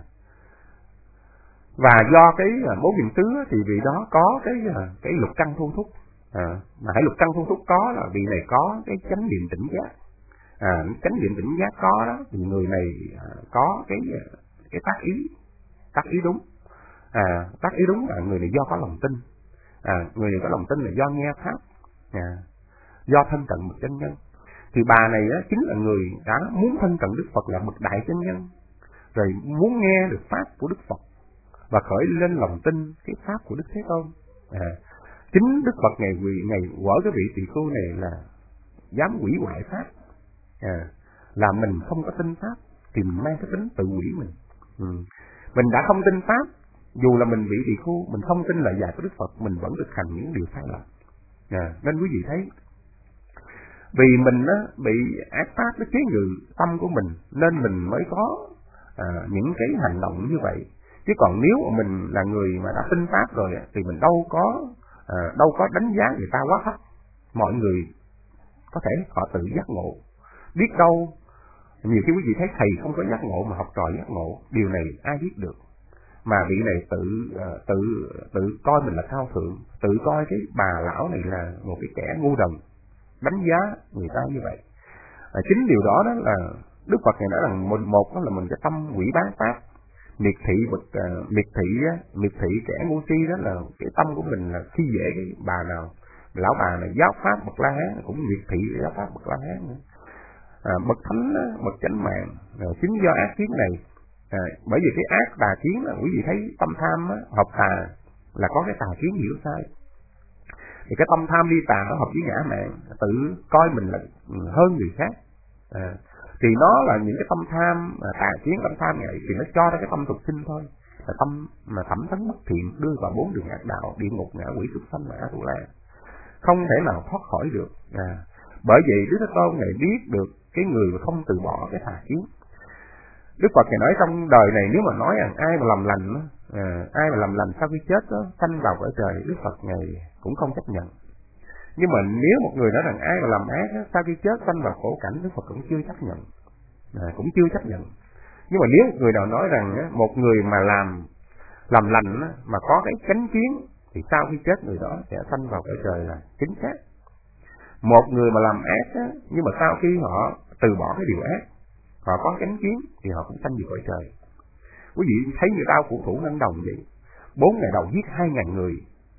và do cái bốn niệm xứ thì vị đó có cái cái lục căn thu thúc. À, mà hãy lục căn thu thúc có là vị này có cái chánh niệm tỉnh giác. À, chánh niệm tỉnh giác có đó thì người này à, có cái cái tác ý, tác ý đúng. À, tác ý đúng là người này do có lòng tin. À, người này có lòng tin là do nghe pháp. À, do thân cận bậc chân nhân. Thì bà này á, chính là người đã muốn thân cận Đức Phật là bậc đại chân nhân, rồi muốn nghe được pháp của Đức Phật và khởi lên lòng tin cái pháp của Đức Thế Tôn. À, chính Đức Phật ngày ngày quở cái vị tỳ khưu này là dám hủy hoại pháp. À, là mình không có tin pháp thì mình mang cái tính tự hủy mình. Ừ. Mình đã không tin pháp, dù là mình vị tỳ khưu, mình không tin lời dạy của Đức Phật, mình vẫn thực hành những điều sai lầm. À, nên quý vị thấy, vì mình á, bị ác pháp nó chế ngự tâm của mình, nên mình mới có à, những cái hành động như vậy. Chứ còn nếu mà mình là người mà đã tin pháp rồi thì mình đâu có à, đâu có đánh giá người ta quá thấp. Mọi người có thể họ tự giác ngộ. Biết đâu nhiều khi quý vị thấy thầy không có giác ngộ mà học trò giác ngộ, điều này ai biết được. Mà vị này tự tự tự coi mình là cao thượng, tự coi cái bà lão này là một cái kẻ ngu đần, đánh giá người ta như vậy. À, chính điều đó đó là Đức Phật này nói rằng một, một đó là mình cái tâm quỷ bán pháp, miệt thị bậc uh, miệt thị miệt thị kẻ ngu si, đó là cái tâm của mình là khi dễ cái bà nào, lão bà này giáo pháp bậc La Hán cũng miệt thị giáo pháp bậc La Hán nữa. À, bậc thánh bậc chánh mạng, à, chính do ác kiến này. À, bởi vì cái ác tà kiến là quý vị thấy tâm tham á, hợp tà là có cái tà kiến hiểu sai. Thì cái tâm tham đi tà nó hợp với ngã mạn, tự coi mình là hơn người khác. À, thì nó là những cái tâm tham tà kiến, tâm tham này thì nó cho ra cái tâm tục sinh thôi, là tâm mà thẩm thấn bất thiện, đưa vào bốn đường ác đạo, địa ngục, ngạ quỷ, súc sanh và ác tu la, không thể nào thoát khỏi được. À, bởi vậy Đức Thế Tôn này biết được cái người mà không từ bỏ cái tà kiến. Đức Phật này nói trong đời này nếu mà nói rằng ai mà làm lành, à, ai mà làm lành sau khi chết đó, sanh vào cõi trời, Đức Phật này cũng không chấp nhận. Nhưng mà nếu một người nói rằng ai mà làm ác đó, sau khi chết sanh vào khổ cảnh, Đức Phật cũng chưa chấp nhận, à, cũng chưa chấp nhận. Nhưng mà nếu một người nào nói rằng á, một người mà làm làm lành á, mà có cái chánh kiến thì sau khi chết người đó sẽ sanh vào cõi trời là chính xác. Một người mà làm ác á, nhưng mà sau khi họ từ bỏ cái điều ác, họ có chánh kiến thì họ cũng sanh vào cõi trời. Quý vị thấy người ta phụ thủ Lâm Đồng vậy, bốn ngày đầu giết hai ngàn người,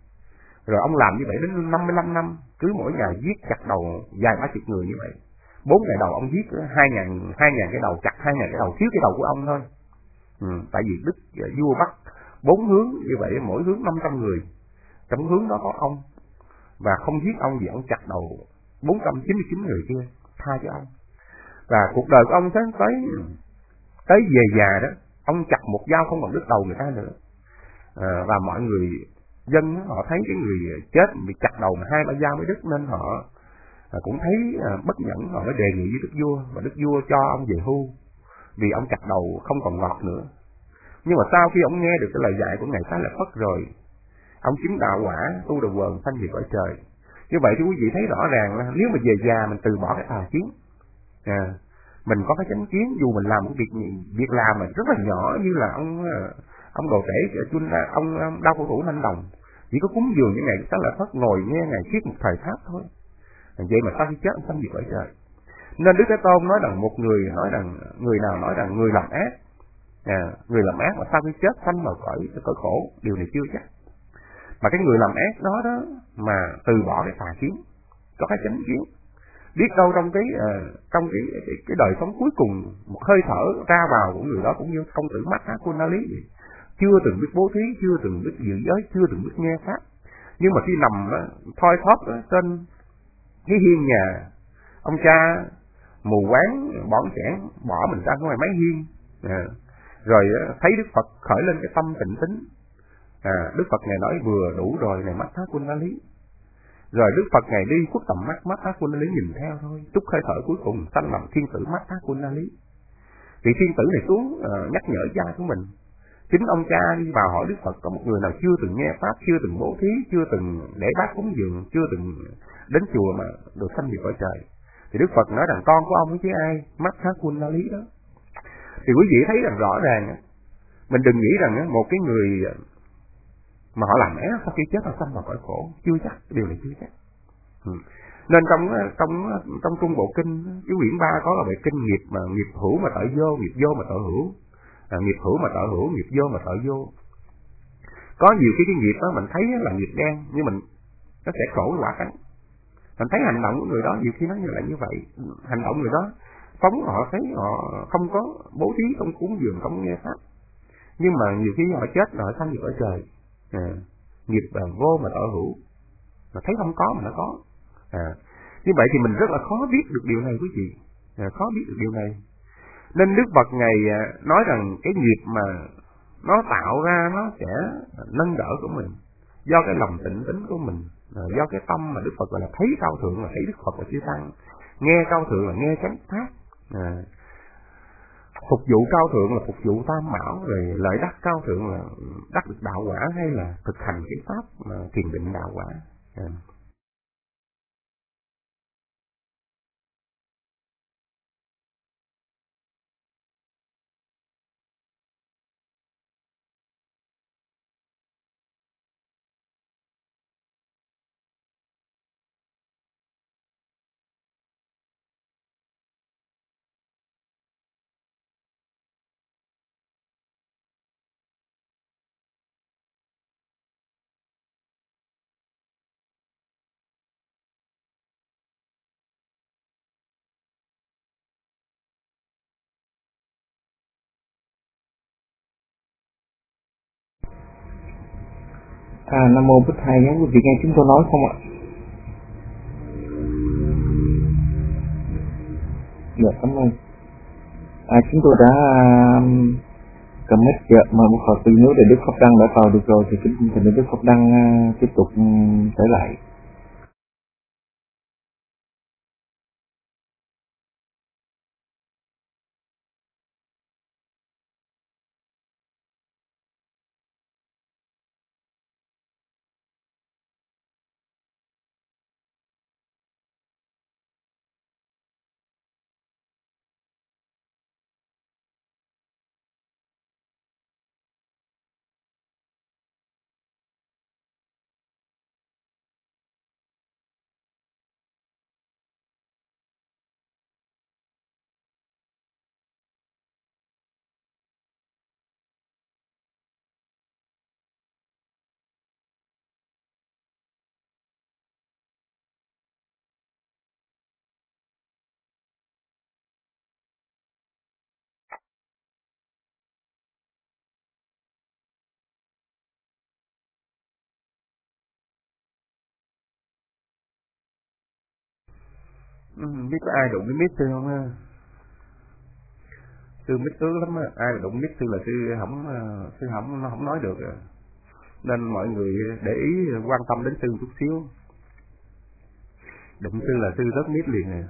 rồi ông làm như vậy đến năm mươi lăm năm, cứ mỗi ngày giết chặt đầu vài ba chục người như vậy. Bốn ngày đầu ông giết hai ngàn hai ngàn cái đầu, chặt hai ngàn cái đầu, thiếu cái đầu của ông thôi. Ừ, tại vì đức vua bắt bốn hướng như vậy, mỗi hướng năm trăm người, trong hướng đó có ông, và không giết ông vì ông chặt đầu bốn trăm chín mươi chín người kia, tha cho ông. Và cuộc đời của ông tới tới tới về già đó, ông chặt một dao không còn đứt đầu người ta nữa. À, và mọi người dân họ thấy cái người chết bị chặt đầu mà hai ba dao mới đứt, nên họ à, cũng thấy à, bất nhẫn, họ mới đề nghị với đức vua, và đức vua cho ông về hưu vì ông chặt đầu không còn ngọt nữa. Nhưng mà sau khi ông nghe được cái lời dạy của ngài Xá Lợi Phất rồi, ông chứng đạo quả, tu đầu quần, sanh về cõi trời. Như vậy thì quý vị thấy rõ ràng là nếu mà về già mình từ bỏ cái tà kiến, à, mình có cái chánh kiến, dù mình làm một việc việc làm mà rất là nhỏ, như là ông ông đồ tể chun ông, ông đau cổ thủ Thanh Đồng, chỉ có cúng dường những ngày Xá Lợi Phất, ngồi nghe ngài thuyết một thời pháp thôi, vậy mà sau khi chết ông sanh về cõi trời. Nên Đức Thế Tôn nói rằng một người nói rằng người nào nói rằng người làm ác, à, người làm ác mà sau khi chết sanh vào cõi cõi khổ, điều này chưa chắc. Mà cái người làm ác đó đó mà từ bỏ cái tà kiến, có cái chánh kiến, biết đâu trong cái uh, trong cái, cái cái đời sống cuối cùng, một hơi thở ra vào của người đó cũng như công tử Mahakunali vậy, chưa từng biết bố thí, chưa từng biết giữ giới, chưa từng biết nghe pháp, nhưng mà khi nằm đó, thoi thóp đó, trên cái hiên nhà ông cha mù quáng bỏng sẻn bỏ mình ra ngoài máy hiên, à, rồi thấy Đức Phật khởi lên cái tâm tịnh tính, à, Đức Phật ngài nói vừa đủ rồi này mắt thác quân lý, rồi Đức Phật ngài đi khuất tầm mắt, mắt thác quân lý nhìn theo thôi, chút hơi thở cuối cùng sanh làm thiên tử mắt thác quân lý. Vị thiên tử này xuống uh, nhắc nhở cha của mình. Chính ông cha đi vào hỏi Đức Phật có một người nào chưa từng nghe pháp, chưa từng bố thí, chưa từng để bát cúng dường, chưa từng đến chùa mà được sanh về cõi trời. Thì Đức Phật nói rằng con của ông chứ ai, mắt thác quân la lý đó. Thì quý vị thấy rằng rõ ràng, mình đừng nghĩ rằng một cái người mà họ làm ác sau khi chết họ sanh vào cõi khổ, chưa chắc, điều này chưa chắc. Ừ. Nên trong trong trong Trung Bộ Kinh, cái quyển ba có là bài kinh nghiệp mà nghiệp hữu mà tội vô, nghiệp vô mà tội hữu, à, nghiệp hữu mà tội hữu, nghiệp vô mà tội vô. Có nhiều cái cái nghiệp đó mình thấy là nghiệp đen, nhưng mình nó sẽ khổ quả tánh. Mình thấy hành động của người đó nhiều khi nó như là như vậy, hành động người đó phóng họ thấy họ không có bố thí, không cúng dường, không nghe pháp, nhưng mà nhiều khi họ chết rồi sanh về cõi trời, à, nghiệp là vô mà tội hữu, mà thấy không có mà nó có. À, như vậy thì mình rất là khó biết được điều này quý vị, à, khó biết được điều này. Nên Đức Phật ngài nói rằng cái nghiệp mà nó tạo ra nó sẽ nâng đỡ của mình do cái lòng tịnh tính của mình, à, do cái tâm mà Đức Phật gọi là thấy cao thượng là thấy Đức Phật và chư tăng, nghe cao thượng là nghe chánh pháp, à, phục vụ cao thượng là phục vụ tam bảo, rồi lợi đắc cao thượng là đắc được đạo quả hay là thực hành cái pháp mà thiền định đạo quả. À. À, Nam Mô Bích Thầy, quý vị nghe chúng tôi nói không ạ? Dạ, cảm ơn. À, chúng tôi đã um, commit mời một Phật từ nếu để Đức Pháp Đăng đã vào được rồi thì kính thỉnh Đức Pháp Đăng uh, tiếp tục um, trở lại. Ừ, biết có ai đụng đến mít sư không ha? Sư mít tướng lắm á, ai đụng mít sư là sư không sư không nó không nói được à. Nên mọi người để ý quan tâm đến sư một chút xíu. Đụng sư là sư rất mít liền à.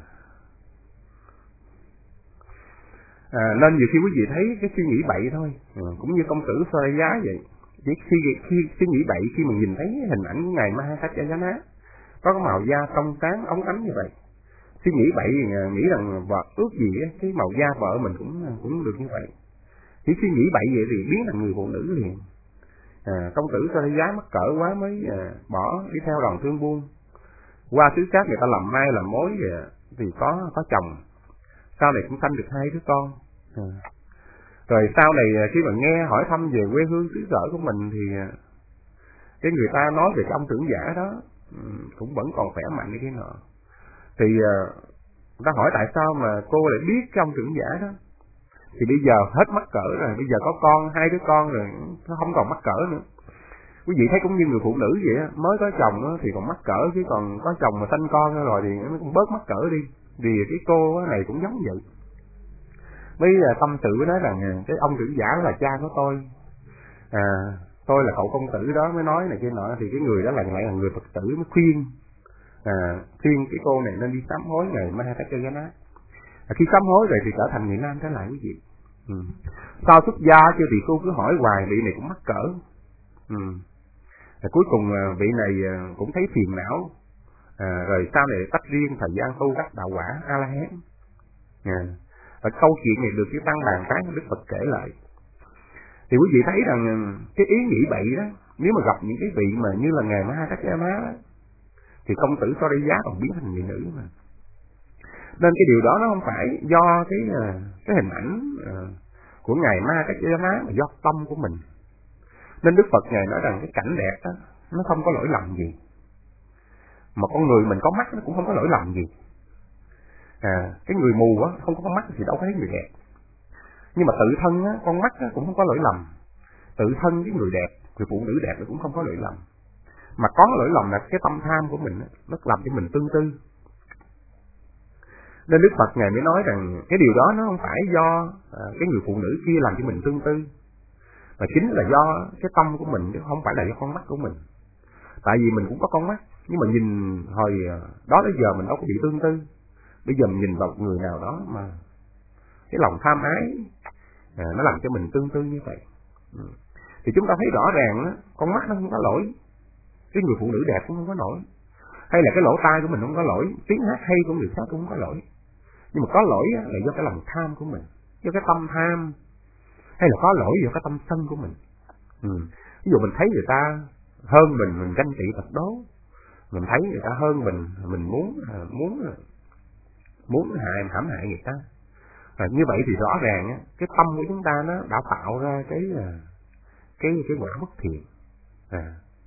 À, nên nhiều khi quý vị thấy cái suy nghĩ bậy thôi, à, cũng như công tử xoay giá vậy. Chỉ khi, khi suy nghĩ bậy khi mình nhìn thấy hình ảnh của ngài Mahakaccayana có cái màu da trong sáng óng ánh như vậy, suy nghĩ bậy nghĩ rằng vợ ước gì cái màu da vợ mình cũng cũng được như vậy. Chỉ suy nghĩ bậy vậy thì biến thành người phụ nữ liền. À, công tử xoay giá mắc cỡ quá mới à, bỏ đi theo đoàn thương buôn qua xứ khác, người ta làm mai làm mối vậy, thì có có chồng, sau này cũng sanh được hai đứa con. À. Rồi sau này khi mà nghe hỏi thăm về quê hương xứ sở của mình thì cái người ta nói về cái ông trưởng giả đó cũng vẫn còn khỏe mạnh như thế nọ. Thì người ta hỏi tại sao mà cô lại biết cái ông trưởng giả đó. Thì bây giờ hết mắc cỡ rồi, bây giờ có con, hai đứa con rồi, nó không còn mắc cỡ nữa. Quý vị thấy cũng như người phụ nữ vậy á, mới có chồng á thì còn mắc cỡ, chứ còn có chồng mà sanh con rồi thì nó cũng bớt mắc cỡ đi. Vì cái cô này cũng giống vậy. Mới tâm sự với nói rằng cái ông trưởng giả là cha của tôi, à, tôi là cậu công tử đó mới nói này kia nọ. Thì cái người đó là lại là người Phật tử mới khuyên, à, khuyên cái cô này nên đi sám hối ngày Mahakaccayana. À, khi sám hối rồi thì trở thành người nam trở lại quý vị. Ừ. Sau xuất gia chứ thì cô cứ hỏi hoài, vị này cũng mắc cỡ. Ừ. À, cuối cùng vị này cũng thấy phiền não, à, rồi sau này tách riêng, thời gian tu đắc đạo quả A La Hán. À. Và câu chuyện này được cái tăng bàn tán Đức Phật kể lại. Thì quý vị thấy rằng cái ý nghĩ bậy đó, nếu mà gặp những cái vị mà như là ngài Mahakaccayana thì công tử Sarija còn biến thành người nữ mà. Nên cái điều đó nó không phải do cái cái hình ảnh của ngài Mahakaccayana mà do tâm của mình. Nên Đức Phật ngài nói rằng cái cảnh đẹp đó nó không có lỗi lầm gì, mà con người mình có mắt nó cũng không có lỗi lầm gì. À, cái người mù á không có mắt thì đâu có thấy người đẹp. Nhưng mà tự thân á, con mắt á, cũng không có lỗi lầm. Tự thân cái người đẹp, người phụ nữ đẹp nó cũng không có lỗi lầm. Mà có lỗi lầm là cái tâm tham của mình á, nó làm cho mình tương tư. Nên Đức Phật ngài mới nói rằng cái điều đó nó không phải do à, cái người phụ nữ kia làm cho mình tương tư, mà chính là do cái tâm của mình chứ không phải là do con mắt của mình. Tại vì mình cũng có con mắt, nhưng mà nhìn hồi đó tới giờ mình đâu có bị tương tư. Bây giờ mình nhìn vào người nào đó mà cái lòng tham ái à, nó làm cho mình tương tư như vậy. Ừ. Thì chúng ta thấy rõ ràng đó, con mắt nó không có lỗi, cái người phụ nữ đẹp cũng không có lỗi, hay là cái lỗ tai của mình không có lỗi, tiếng hát hay của người khác cũng không có lỗi. Nhưng mà có lỗi là do cái lòng tham của mình, do cái tâm tham, hay là có lỗi do cái tâm sân của mình. Ừ. Ví dụ mình thấy người ta hơn mình, mình ganh tị thật đố. Mình thấy người ta hơn mình, mình muốn muốn muốn hại, hãm hại người ta. À, như vậy thì rõ ràng cái tâm của chúng ta nó đã tạo ra cái cái cái quả bất thiện. À.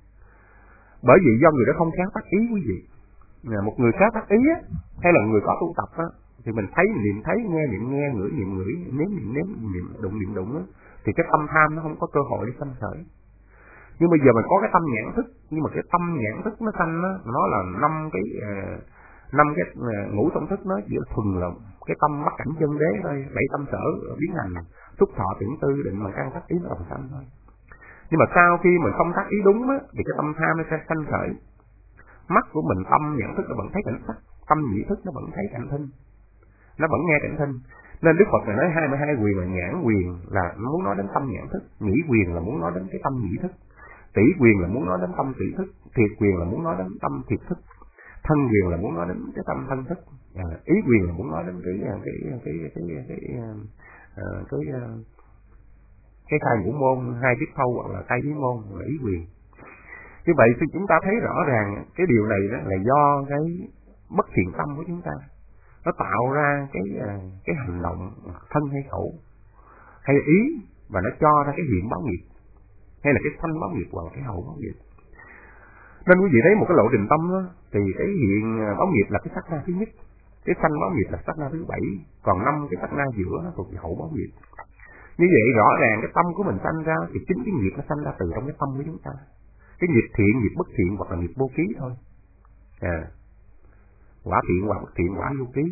Bởi vì do người đó không khéo tác ý quý vị. À, một người khác tác ý á, hay là người có tu tập á, thì mình thấy niệm thấy, nghe niệm nghe, ngửi niệm ngửi, nếm niệm nếm, niệm đụng niệm đụng á, thì cái tâm tham nó không có cơ hội để sanh khởi. Nhưng bây giờ mình có cái tâm nhãn thức, nhưng mà cái tâm nhãn thức nó sanh á, nó là năm cái năm uh, cái uh, ngũ tâm thức, nó chỉ thuần là cái tâm bắt cảnh chân đế thôi, bảy tâm sở biến hành, xúc thọ tưởng tư định mà căn tác ý nó làm sanh thôi. Nhưng mà sau khi mình không tác ý đúng á, thì cái tâm tham nó sẽ sanh khởi. Mắt của mình, tâm nhãn thức nó vẫn thấy cảnh sắc, tâm nhĩ thức nó vẫn thấy cảnh thinh, nó vẫn nghe cảnh thinh. Nên Đức Phật này nói hai mươi hai quyền là nhãn quyền là muốn nói đến tâm nhãn thức, nhĩ quyền là muốn nói đến cái tâm nhĩ thức, tỷ quyền là muốn nói đến tâm tỷ thức, thiệt quyền là muốn nói đến tâm thiệt thức, thân quyền là muốn nói đến cái tâm thân thức, à, ý quyền là muốn nói đến cái cái cái cái cái cái cái, uh, cái, uh, cái khai ngũ môn, hai tiết thâu hoặc là tay lý môn là ý quyền. Như vậy thì chúng ta thấy rõ ràng cái điều này đó là do cái bất thiện tâm của chúng ta, nó tạo ra cái cái hành động thân hay khẩu hay ý, và nó cho ra cái hiện báo nghiệp, hay là cái thanh báo nghiệp hoặc là cái hậu báo nghiệp. Nên quý vị thấy một cái lộ trình tâm đó, thì cái hiện báo nghiệp là cái sát na thứ nhất, cái thanh báo nghiệp là sát na thứ bảy, còn năm cái sát na giữa nó thuộc về hậu báo nghiệp. Như vậy rõ ràng cái tâm của mình sanh ra thì chính cái nghiệp nó sanh ra từ trong cái tâm của chúng ta, cái nghiệp thiện, nghiệp bất thiện hoặc là nghiệp vô ký thôi. À. quả thiện, quả bất thiện, quả vô ký.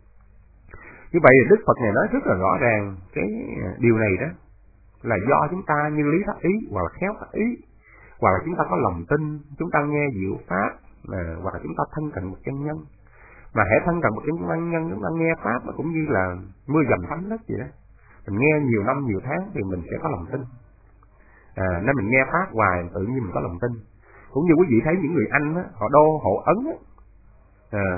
Như vậy Đức Phật này nói rất là rõ ràng cái điều này đó là do chúng ta như lý tác ý hoặc là khéo tác ý, hoặc là chúng ta có lòng tin, chúng ta nghe diệu pháp, à, hoặc là chúng ta thân cận một chân nhân. Mà hãy thân cận một chân nhân, chúng ta nghe pháp mà cũng như là mưa dầm thấm đất vậy đó. Mình nghe nhiều năm nhiều tháng thì mình sẽ có lòng tin. À, nên mình nghe pháp hoài tự nhiên mình có lòng tin. Cũng như quý vị thấy những người Anh á, họ đô hộ ấn á, à,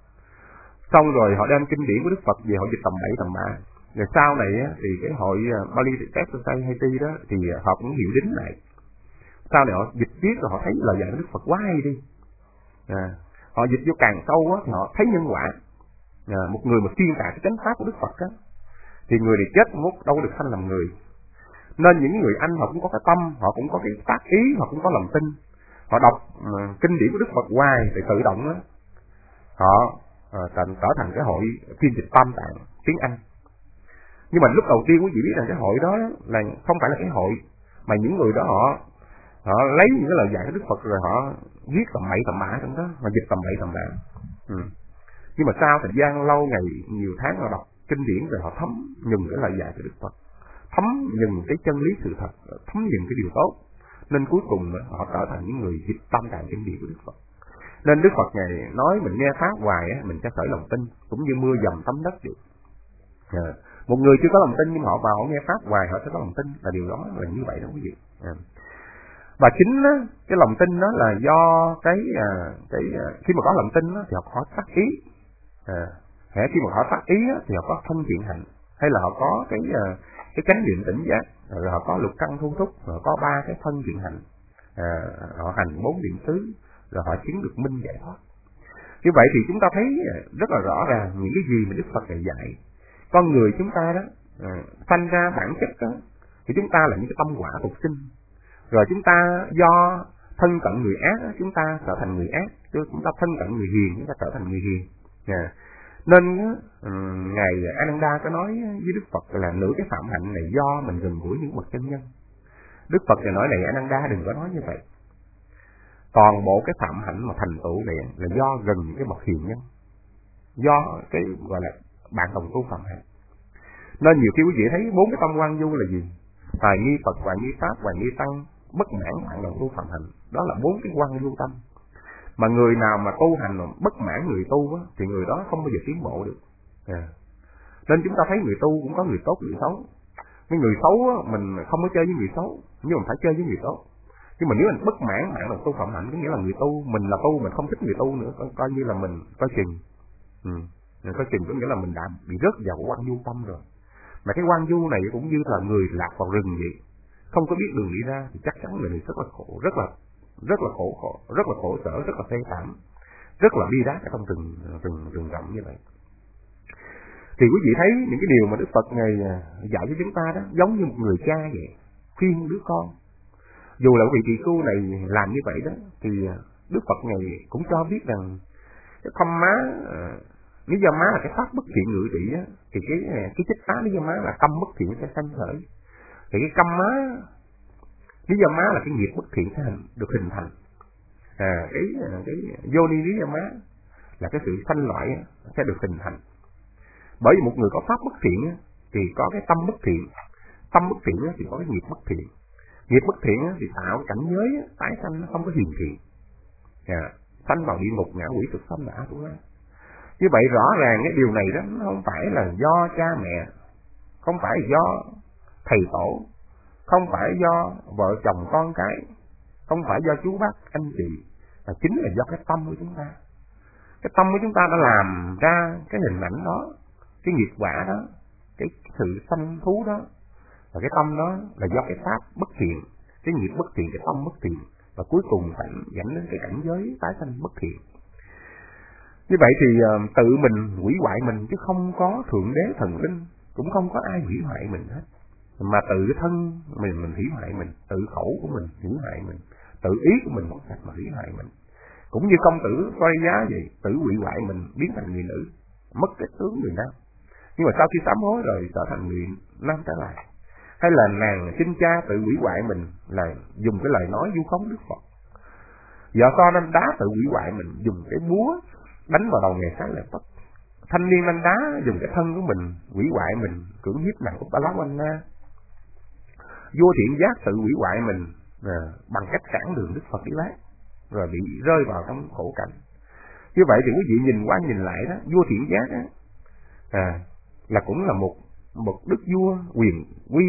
xong rồi họ đem kinh điển của Đức Phật về họ dịch tầm bậy tầm bạ. Rồi sau này á, thì cái hội Bali Test Society đó thì họ cũng hiểu đính lại. Sau này họ dịch viết rồi họ thấy lời dạy của Đức Phật quá hay đi. À, họ dịch vô càng sâu á, thì họ thấy nhân quả. À, một người mà xuyên tạc cái chánh pháp của Đức Phật á, thì người này chết mốt đâu được sanh làm người. Nên những người Anh họ cũng có cái tâm, họ cũng có cái tác ý, họ cũng có lòng tin. Họ đọc uh, kinh điển của Đức Phật hoài thì tự động á, họ uh, thành trở thành cái hội phiên dịch tam tạng tiếng Anh. Nhưng mà lúc đầu tiên quý vị biết rằng cái hội đó là không phải là cái hội, mà những người đó họ họ lấy những cái lời dạy của Đức Phật rồi họ viết tầm bậy tầm bạ trong đó, mà dịch tầm bậy tầm bạ. Ừ. Nhưng mà sau thời gian lâu ngày nhiều tháng họ đọc kinh điển rồi họ thấm nhuần cái lời dạy của Đức Phật, thấm nhuần cái chân lý sự thật, thấm nhuần cái điều tốt, nên cuối cùng họ trở thành những người dịch tam tạng kinh điển của Đức Phật. Nên Đức Phật này nói mình nghe pháp hoài á, mình sẽ khởi lòng tin, cũng như mưa dầm thấm đất vậy. À, một người chưa có lòng tin nhưng mà họ vào họ nghe pháp hoài họ sẽ có lòng tin, là điều đó là như vậy đó quý vị. À. Và chính á, cái lòng tin đó là do cái à, cái à, khi mà có lòng tin đó, thì họ có tác ý. À, khi mà họ tác ý á, thì họ có thân thiện hành, hay là họ có cái à, cái chánh niệm tỉnh giác, rồi họ có lục căn thu thúc, rồi họ có ba cái thân thiện hành, à, họ hành bốn niệm xứ, rồi họ chứng được minh giải thoát. Như vậy thì chúng ta thấy rất là rõ ràng những cái gì mà Đức Phật này dạy. Con người chúng ta đó à, sanh ra bản chất đó, thì chúng ta là những cái tâm quả tục sinh. Rồi chúng ta do thân cận người ác, chúng ta trở thành người ác. Chúng ta thân cận người hiền, chúng ta trở thành người hiền. À, nên um, Ngài Ananda có nói với Đức Phật là nửa cái phạm hạnh này do mình gần gũi những bậc chân nhân. Đức Phật này nói này Ananda đừng có nói như vậy. Toàn bộ cái phạm hạnh mà thành tựu này là do gần những cái bậc hiền nhân, do cái gọi là bạn đồng tu phạm hạnh. Nên nhiều khi quý vị thấy bốn cái tâm quan du là gì? Hoài nghi Phật, hoài nghi Pháp, hoài nghi Tăng, bất mãn bạn đồng tu phạm hạnh. Đó là bốn cái quan du tâm. Mà người nào mà tu hành mà bất mãn người tu á, thì người đó không bao giờ tiến bộ được. À. Nên chúng ta thấy người tu cũng có người tốt, người xấu. Cái người xấu á, mình không có chơi với người xấu, nhưng mình phải chơi với người tốt. Nhưng mà nếu mình bất mãn bạn đồng tu phạm hạnh, có nghĩa là người tu, mình là tu, mình không thích người tu nữa, coi, coi như là mình coi chừng. Ừ. Coi chừng có nghĩa là mình đã bị rớt vào quan du tâm rồi. Mà cái quan du này cũng như là người lạc vào rừng vậy, không có biết đường đi ra thì chắc chắn là người rất là khổ, rất là rất là khổ khổ, rất là khổ sở, rất là thê thảm, rất là bi đát ở trong rừng rừng rừng rậm như vậy. Thì quý vị thấy những cái điều mà Đức Phật Ngài dạy cho chúng ta đó, giống như một người cha vậy, khuyên đứa con. Dù là vị tỳ khưu này làm như vậy đó, thì Đức Phật Ngài cũng cho biết rằng cái tâm má, lý do má là cái pháp bất thiện ngự trị á, thì cái cái chích tá lý do má là tâm bất thiện sẽ sanh khởi. Thì cái căm má, lý do má là cái nghiệp bất thiện sẽ hình, được hình thành. À, cái cái vô ni lý do má là cái sự sanh loại sẽ được hình thành. Bởi vì một người có pháp bất thiện thì có cái tâm bất thiện, tâm bất thiện thì có cái nghiệp bất thiện, nghiệp bất thiện thì tạo cái cảnh giới tái sanh nó không có hiền thiện, à, sanh vào địa ngục ngạ quỷ thực sanh đã đúng không? Như vậy rõ ràng cái điều này đó nó không phải là do cha mẹ, không phải do thầy tổ, không phải do vợ chồng con cái, không phải do chú bác anh chị, mà chính là do cái tâm của chúng ta. Cái tâm của chúng ta đã làm ra cái hình ảnh đó, cái nghiệp quả đó, cái sự sanh thú đó, và cái tâm đó là do cái pháp bất thiện, cái nghiệp bất thiện, cái tâm bất thiện, và cuối cùng phải dẫn đến cái cảnh giới tái sanh bất thiện. Như vậy thì uh, tự mình hủy hoại mình, chứ không có thượng đế thần linh, cũng không có ai hủy hoại mình hết, mà tự thân mình mình hủy hoại mình, tự khẩu của mình hủy hoại mình, tự ý của mình mất sạch mà hủy hoại mình. Cũng như công tử xoay giá vậy, tự hủy hoại mình biến thành người nữ, mất cái tướng người nam, nhưng mà sau khi sám hối rồi trở thành người nam trở lại. Hay là nàng sinh cha tự hủy hoại mình là dùng cái lời nói vu khống Đức Phật. Vợ con nên đá tự hủy hoại mình dùng cái búa đánh vào đầu Ngài Xá Lợi Phất. Thanh niên nanh đá dùng cái thân của mình hủy hoại mình, cưỡng hiếp nàng Upalawana. Vua Thiện Giác tự hủy hoại mình à, bằng cách cản đường Đức Phật đi lát, rồi bị rơi vào trong khổ cảnh. Như vậy thì quý vị nhìn qua nhìn lại đó, vua Thiện Giác á, à, là cũng là một một đức vua quyền quy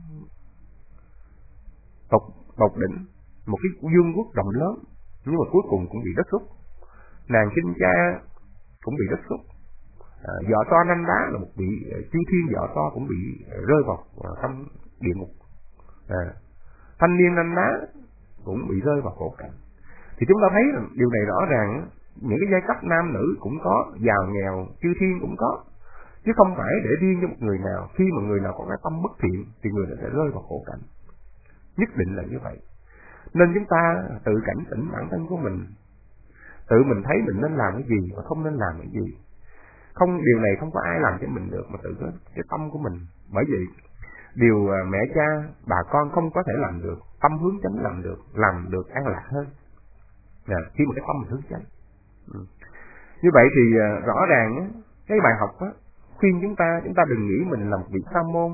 tột tột đỉnh, một cái vương quốc rộng lớn, nhưng mà cuối cùng cũng bị đất rút. Nàng Kinh Cha cũng bị đất rút. À, vợ to nanh đá là một vị chư thiên vợ to cũng bị rơi vào trong địa ngục. À, thanh niên nanh đá cũng bị rơi vào khổ cảnh. Thì chúng ta thấy rằng điều này rõ ràng, những cái giai cấp nam nữ cũng có, giàu nghèo chư thiên cũng có, chứ không phải để riêng cho một người nào. Khi mà người nào có cái tâm bất thiện thì người đó sẽ rơi vào khổ cảnh, nhất định là như vậy. Nên chúng ta tự cảnh tỉnh bản thân của mình, tự mình thấy mình nên làm cái gì và không nên làm cái gì. Không, điều này không có ai làm cho mình được, mà tự cái, cái tâm của mình. Bởi vậy điều mẹ cha bà con không có thể làm được, tâm hướng chánh làm được, làm được an lạc hơn à, khi mà cái tâm mình hướng chánh. ừ. Như vậy thì rõ ràng cái bài học đó, khuyên chúng ta chúng ta đừng nghĩ mình là một vị sa môn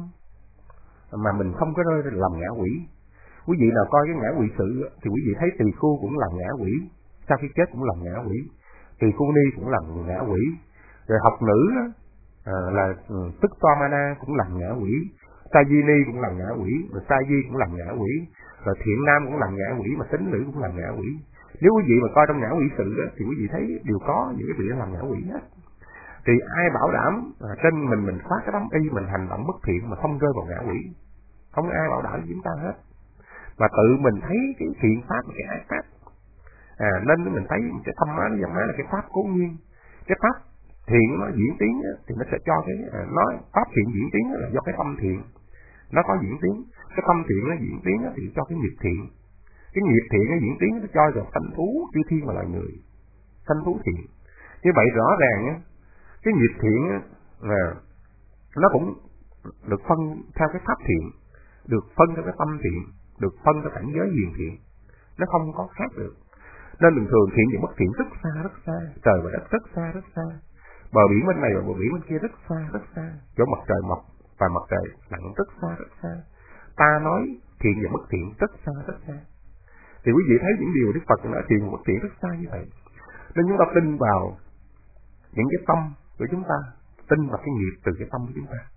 mà mình không có rơi làm ngã quỷ. Quý vị nào coi cái ngã quỷ sự thì quý vị thấy tỳ khu cũng là ngã quỷ, sau khi chết cũng là ngã quỷ, tỳ khu ni cũng là ngã quỷ, rồi học nữ à, là tức toa mana cũng là ngã quỷ, sa di ni cũng là ngã quỷ, rồi sa di cũng là ngã quỷ, rồi thiện nam cũng là ngã quỷ, mà tính nữ cũng là ngã quỷ. Nếu quý vị mà coi trong ngã quỷ sự đó, thì quý vị thấy đều có những cái vị đó làm ngã quỷ hết. Thì ai bảo đảm à, trên mình mình khoác cái tấm y mình hành động bất thiện mà không rơi vào ngã quỷ? Không ai bảo đảm với chúng ta hết. Mà tự mình thấy cái thiện pháp và cái ác pháp. À, nên mình thấy cái tâm má, cái má là cái pháp cố nhiên. Cái pháp thiện nó diễn tiến thì nó sẽ cho cái à, nói pháp thiện diễn tiến là do cái tâm thiện nó có diễn tiến. Cái tâm thiện nó diễn tiến thì cho cái nghiệp thiện. Cái nghiệp thiện nó diễn tiến nó cho vào sanh thú chư thiên và loài người, sanh thú thiện. Như vậy rõ ràng cái nghiệp thiện là nó cũng được phân theo cái pháp thiện, được phân theo cái tâm thiện, được phân theo cảnh giới hiền thiện, nó không có khác được. Nên bình thường thiện và bất thiện rất xa rất xa, trời và đất rất xa rất xa, bờ biển bên này và bờ biển bên kia rất xa rất xa, chỗ mặt trời mọc và mặt trời lặn rất xa rất xa. Ta nói thiện và bất thiện rất xa rất xa. Thì quý vị thấy những điều Đức Phật nói thiện và bất thiện rất xa như vậy. Nên chúng ta tin vào những cái tâm của chúng ta, tin vào cái nghiệp từ cái tâm của chúng ta.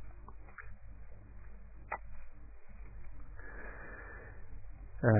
À.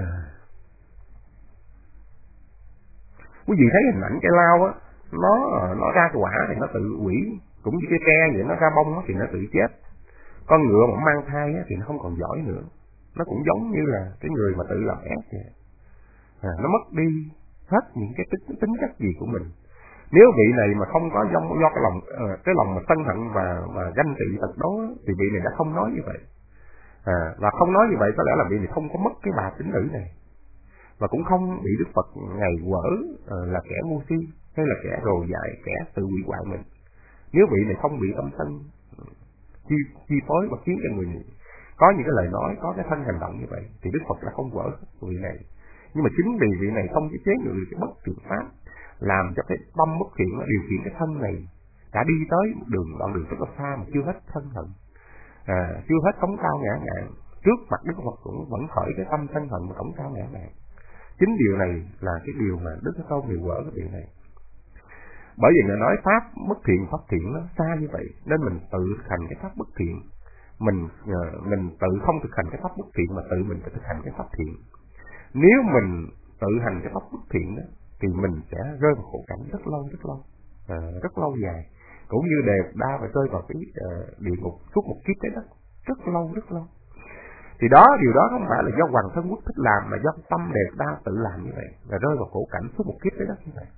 Quý vị thấy hình ảnh cây lao á, nó nó ra quả thì nó tự hủy, cũng như cái tre vậy, nó ra bông thì nó tự chết. Con ngựa mà mang thai á, thì nó không còn giỏi nữa, nó cũng giống như là cái người mà tự làm ác vậy. À, nó mất đi hết những cái tính, tính chất gì của mình. Nếu vị này mà không có do, do cái lòng uh, cái lòng mà sân hận và và ganh tị tật đó thì vị này đã không nói như vậy. À, và không nói như vậy có lẽ là vị này không có mất cái bà tín nữ này, và cũng không bị Đức Phật ngày quở uh, là kẻ ngu si hay là kẻ rồ dại, kẻ tự hủy hoại mình. Nếu vị này không bị tâm sân chi chi phối và khiến cho người này có những cái lời nói, có cái thân hành động như vậy, thì Đức Phật đã không quở vị này. Nhưng mà chính vì vị này không chế ngự cái bất thiện pháp, làm cho cái tâm bất thiện nó điều khiển cái thân này đã đi tới một đường đoạn đường rất là xa mà chưa hết thân hận, à, chưa hết cống cao ngã ngạn. Trước mặt Đức Phật cũng vẫn khởi cái tâm thân hận và cống cao ngã ngạn. Chính điều này là cái điều mà Đức Thế Tôn điều quở cái điều này. Bởi vì người nói pháp bất thiện pháp thiện nó xa như vậy, nên mình tự thực hành cái pháp bất thiện, mình uh, mình tự không thực hành cái pháp bất thiện mà tự mình phải thực hành cái pháp thiện. Nếu mình tự hành cái pháp bất thiện đó thì mình sẽ rơi vào khổ cảnh rất lâu rất lâu, à, rất lâu dài, cũng như Đề Đa phải rơi vào cái uh, địa ngục suốt một kiếp trái đất rất lâu rất lâu. Thì đó, điều đó không phải là do Hoàng Thân Quốc thích làm, mà do tâm Đề Đa tự làm như vậy và rơi vào khổ cảnh suốt một kiếp trái đất như vậy.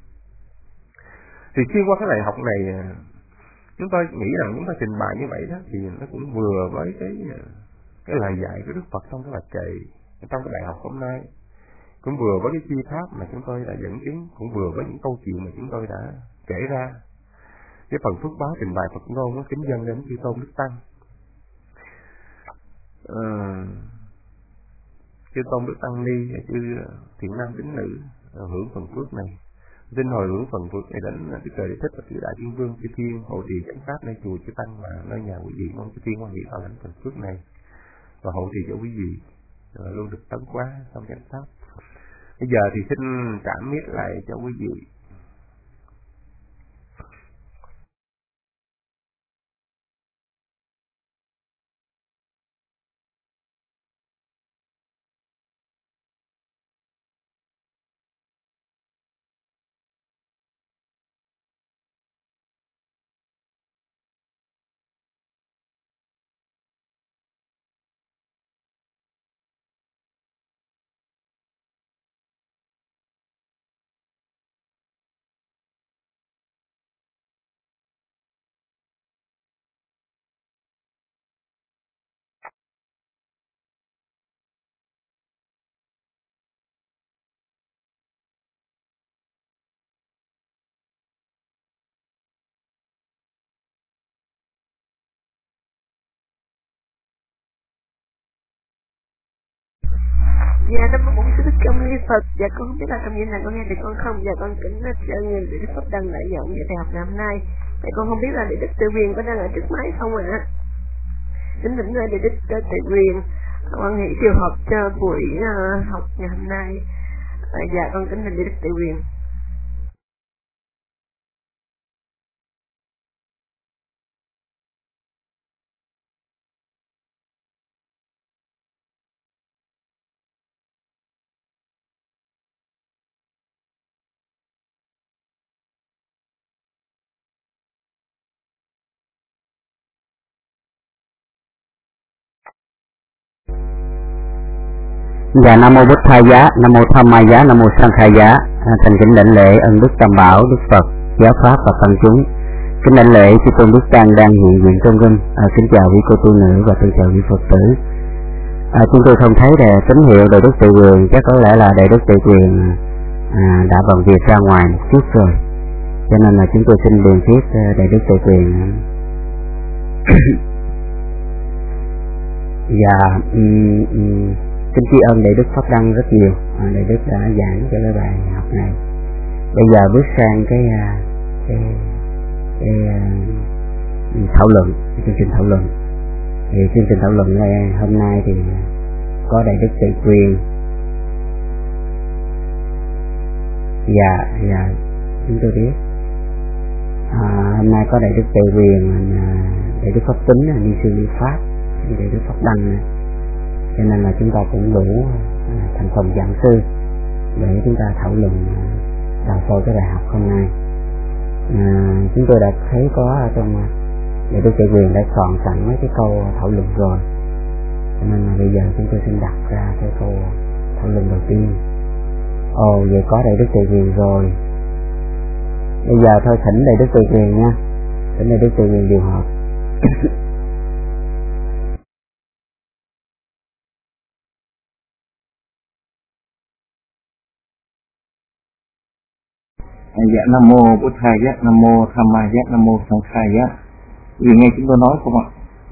Thì xuyên qua cái bài học này, chúng tôi nghĩ rằng chúng ta trình bày như vậy đó thì nó cũng vừa với cái cái lời dạy của Đức Phật trong cái bài kệ, trong cái bài học hôm nay, cũng vừa với cái chi pháp mà chúng tôi đã dẫn chứng, cũng vừa với những câu chuyện mà chúng tôi đã kể ra. Cái phần phước báo trình bày Phật ngôn nó kính dâng đến chư Tôn Đức Tăng. À, chư Tôn Đức Tăng Ni, chư Thiện Nam Tín Nữ hưởng phần phước này. Xin hồi hướng phần phước này đến Đức Trời Đế Thích và Chư Đại Thiên Vương, Chư Thiên, Hộ Trì Chánh Pháp nơi chùa Chư Tăng và nơi nhà quý vị, mong Chư Thiên quan hệ bảo lãnh phần phước này và hộ trì cho quý vị luôn được tấn quá trong chánh pháp. Bây giờ thì xin trả mic lại cho quý vị. Dạ, Nam Mô Bổn Sư Thích Ca Mâu Ni Phật. Dạ, con không biết là trong những này con nghe được con không. Dạ, con kính chào người để Đức Pháp Đăng lại giọng về đại học ngày hôm nay. Vậy con không biết là để Đức Tự Quyền có đang ở trước máy không ạ? À? Kính thỉnh người để Đức Tự Quyền quan hệ điều học cho buổi uh, học ngày hôm nay. À, dạ, con kính thỉnh để Đức Tự Quyền. Dạ, Nam Mô Bụt Thầy Giá, Nam Mô Tham Ma Giá, Nam Mô Sang Khai Giá. À, thành kính đảnh lễ ân Đức Tam Bảo, Đức Phật, Giáo Pháp và tăng chúng. Kính đảnh lễ chư tôn Đức Tăng đang hiện diện trong rừng. À, kính chào quý cô tu nữ và kính chào quý Phật tử. À, chúng tôi không thấy là tín hiệu Đại Đức Tự Quyền, chắc có lẽ là Đại Đức Tự Quyền à, đã bận việc ra ngoài một chút rồi, cho nên là chúng tôi xin điền tiếp Đại Đức Tự Quyền. Dạ, um, um, xin tri ân Đại Đức Pháp Đăng rất nhiều. À, Đại Đức đã giảng cho cái bài học này. Bây giờ bước sang cái cái, cái, cái thảo luận, cái chương trình thảo luận. Thì chương trình thảo luận này hôm nay thì có Đại Đức Tự Quyền. Dạ, dạ, chúng tôi biết. À, hôm nay có Đại Đức Tự Quyền, Đại Đức Pháp Tính, Ni Sư Ni Pháp, Đại Đức Pháp Đăng này. Cho nên là chúng ta cũng đủ à, thành phần giảng sư để chúng ta thảo luận đào sâu cái bài học hôm nay. À, chúng tôi đã thấy có trong Đại Đức Tự Quyền đã soạn sẵn mấy cái câu thảo luận rồi, cho nên là bây giờ chúng tôi xin đặt ra cái câu thảo luận đầu tiên. Ồ, vậy có Đại Đức Tự Quyền rồi. Bây giờ thôi thỉnh Đại Đức Tự Quyền nha, thỉnh Đại Đức Tự Quyền điều họp. Dạ, Nam Mô Bụt Thầy Giá, Nam Mô Tham Ma Giá, Nam Mô Sang Khai Giá. Vì nghe chúng tôi nói không ạ?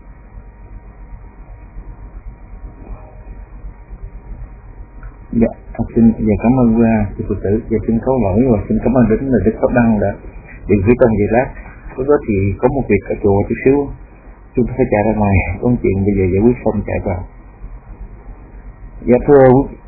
Dạ, xin dạ, cảm ơn uh, sư phụ tử. Dạ, xin có lỗi và xin cảm ơn đến là Đức Pháp Đăng đã điện khí trong giây lát. Lúc đó thì có một việc ở chùa chút xíu, chúng tôi phải chạy ra ngoài, có một chuyện bây giờ giải quyết xong chạy vào. Dạ, thưa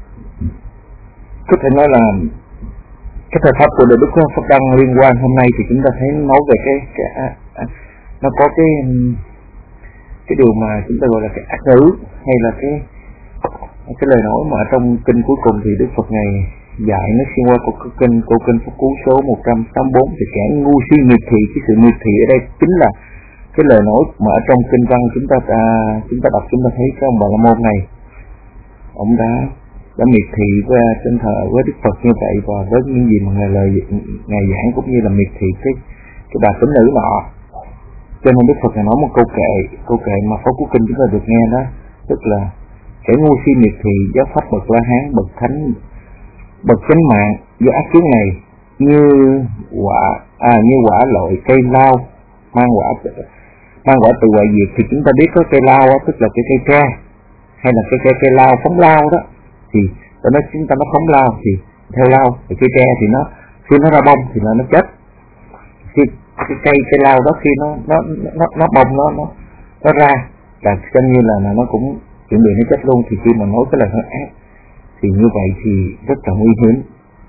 có thể nói là cái thời pháp của Đại Đức Pháp Đăng liên quan hôm nay thì chúng ta thấy nói về cái, cái à, à, nó có cái cái điều mà chúng ta gọi là cái ác ngữ hay là cái cái lời nói mà trong kinh cuối cùng thì Đức Phật ngày dạy nó xuyên qua của kinh của kinh Pháp Cú số một trăm tám mươi tư thì kẻ ngu si miệt thị. Cái sự miệt thị ở đây chính là cái lời nói mà ở trong kinh văn chúng ta à, chúng ta đọc chúng ta thấy cái ông Bà La Môn này, ông đã đã miệt thị với chân thờ với Đức Phật như vậy và với những gì mà ngài lời ngài giảng, cũng như là miệt thị cái cái bà tín nữ nọ. Cho nên Đức Phật ngài nói một câu kệ, câu kệ mà Pháp Cú Kinh chúng ta được nghe đó, tức là kẻ ngu si miệt thị giáo pháp bậc La Hán, bậc thánh, bậc chánh mạng do ác chướng này như quả à như quả loại cây lao mang quả mang quả từ ngoại diệt. Thì chúng ta biết có cây lao đó, tức là cái cây tre hay là cái cây cây lao phóng lao đó, thì nó chúng ta nó phóng lao thì theo lao, thì cây tre thì nó Khi nó ra bông thì là nó chết. Khi cái cây cây lao đó khi nó nó nó nó bông nó nó nó ra là xem như là, là nó cũng chuẩn bị nó chết luôn. Thì khi mà nói cái lời nói ác thì như vậy thì rất là nguy hiểm.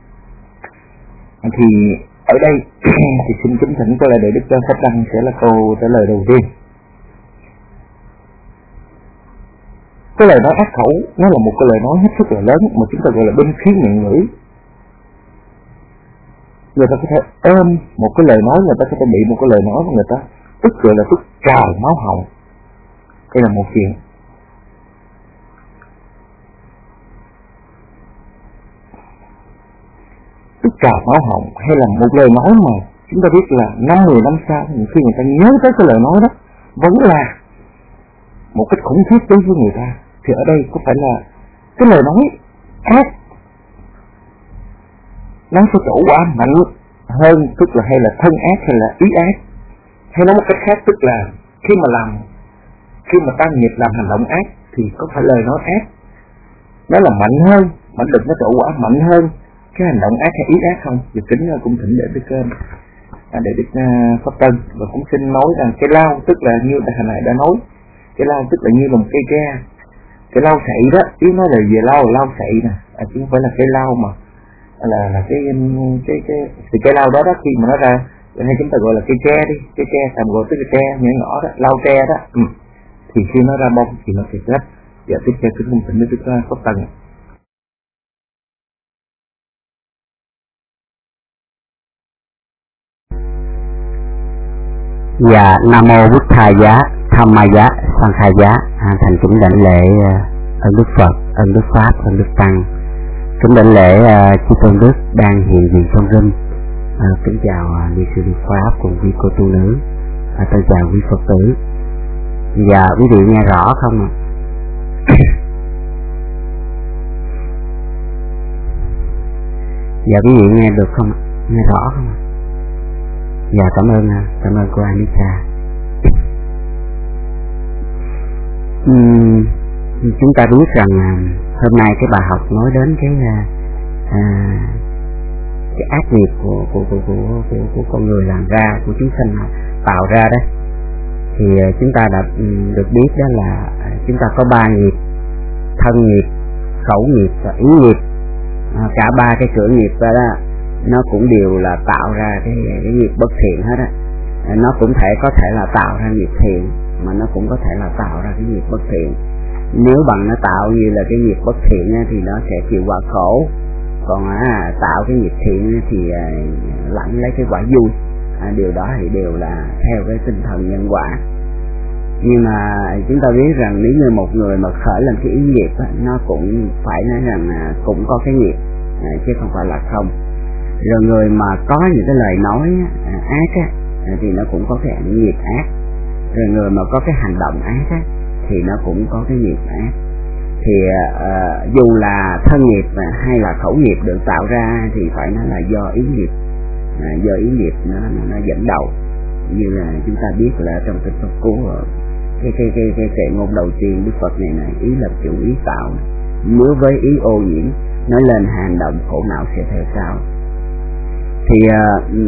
Thì ở đây thì xin kính thỉnh có lại để Đức Pháp Đăng sẽ là câu trả lời đầu tiên. Cái lời nói ác khẩu nó là một cái lời nói hết sức là lớn mà chúng ta gọi là binh khí miệng lưỡi. Người ta có thể ôm một cái lời nói, người ta có thể bị một cái lời nói mà người ta tức gọi là tức trào máu họng. Đây là một chuyện. Tức trào máu họng hay là một lời nói mà chúng ta biết là năm mười năm sau khi người ta nhớ tới cái lời nói đó vẫn là một cách khủng khiếp đối với người ta. Thì ở đây có phải là cái lời nói ác nó sẽ trổ quả mạnh hơn, tức là hay là thân ác hay là ý ác, hay nói một cách khác tức là khi mà làm khi mà ta nghiệp làm hành động ác thì có phải lời nói ác nó là mạnh hơn, mạnh lực nó trổ quả mạnh hơn cái hành động ác hay ý ác không? Giờ kính cũng thỉnh để Đức à, để Đức Pháp Tân và cũng xin nói rằng cái lao tức là như hồi nãy đã nói, cái lao tức là như là một cây tre. Cái lau sậy đó, ý nói là về lau là lau sậy nè, à, chứ không phải là cái lau mà là là cái cái cái thì cái lau đó đó khi mà nó ra hay chúng ta gọi là cây tre đi, cây tre tầm gọi tới cái tre nhỏ nhỏ đó, lau tre đó, ừ. Thì khi nó ra bông thì nó sẽ chết. Giờ tiếp theo kính cung thỉnh Đức Pháp Tân. Dạ, Nam Mô Bụt Thầy Giá, Tham Ma Giá, Sang Khai Giá. À, thành kính đảnh lễ ơn Đức Phật, ơn Đức Pháp, ơn Đức Tăng. Kính đảnh lễ uh, chư tôn đức đang hiện diện trong rừng. À, kính chào uh, ni sư Đức Pháp cùng quý cô tu nữ. À, tôi chào quý Phật tử. Dạ, quý vị nghe rõ không ạ? Dạ, quý vị nghe được không? Nghe rõ không ạ? Dạ, cảm ơn cảm ơn cô Anita. Uhm, chúng ta biết rằng à, hôm nay cái bài học nói đến cái à, cái ác nghiệp của của, của của của của con người làm ra, của chúng sinh tạo ra đấy. Thì à, chúng ta đã um, được biết đó là à, chúng ta có ba nghiệp: thân nghiệp, khẩu nghiệp và ý nghiệp. À, cả ba cái cửa nghiệp đó, đó nó cũng đều là tạo ra cái cái nghiệp bất thiện hết á. À, nó cũng thể có thể là tạo ra nghiệp thiện, mà nó cũng có thể là tạo ra cái nghiệp bất thiện. Nếu bằng nó tạo như là cái nghiệp bất thiện á, thì nó sẽ chịu quả khổ, còn à, tạo cái nghiệp thiện thì à, lãnh lấy cái quả vui. À, điều đó thì đều là theo cái tinh thần nhân quả. Nhưng mà chúng ta biết rằng nếu như một người mà khởi lên cái ý nghiệp á, nó cũng phải nói rằng à, cũng có cái nghiệp, à, chứ không phải là không. Rồi người mà có những cái lời nói à, ác á, à, thì nó cũng có cái nghiệp ác. Rồi người mà có cái hành động ác á, thì nó cũng có cái nghiệp ác. Thì à, dù là thân nghiệp hay là khẩu nghiệp được tạo ra thì phải nói là do ý nghiệp, à, do ý nghiệp nó, nó, nó dẫn đầu. Như là chúng ta biết là trong kinh Pháp Cú, cái cái cái cái kệ ngôn đầu tiên Đức Phật này này, ý lập chủ ý tạo, nếu với ý ô nhiễm nói lên hành động khổ não sẽ theo sau. Thì à,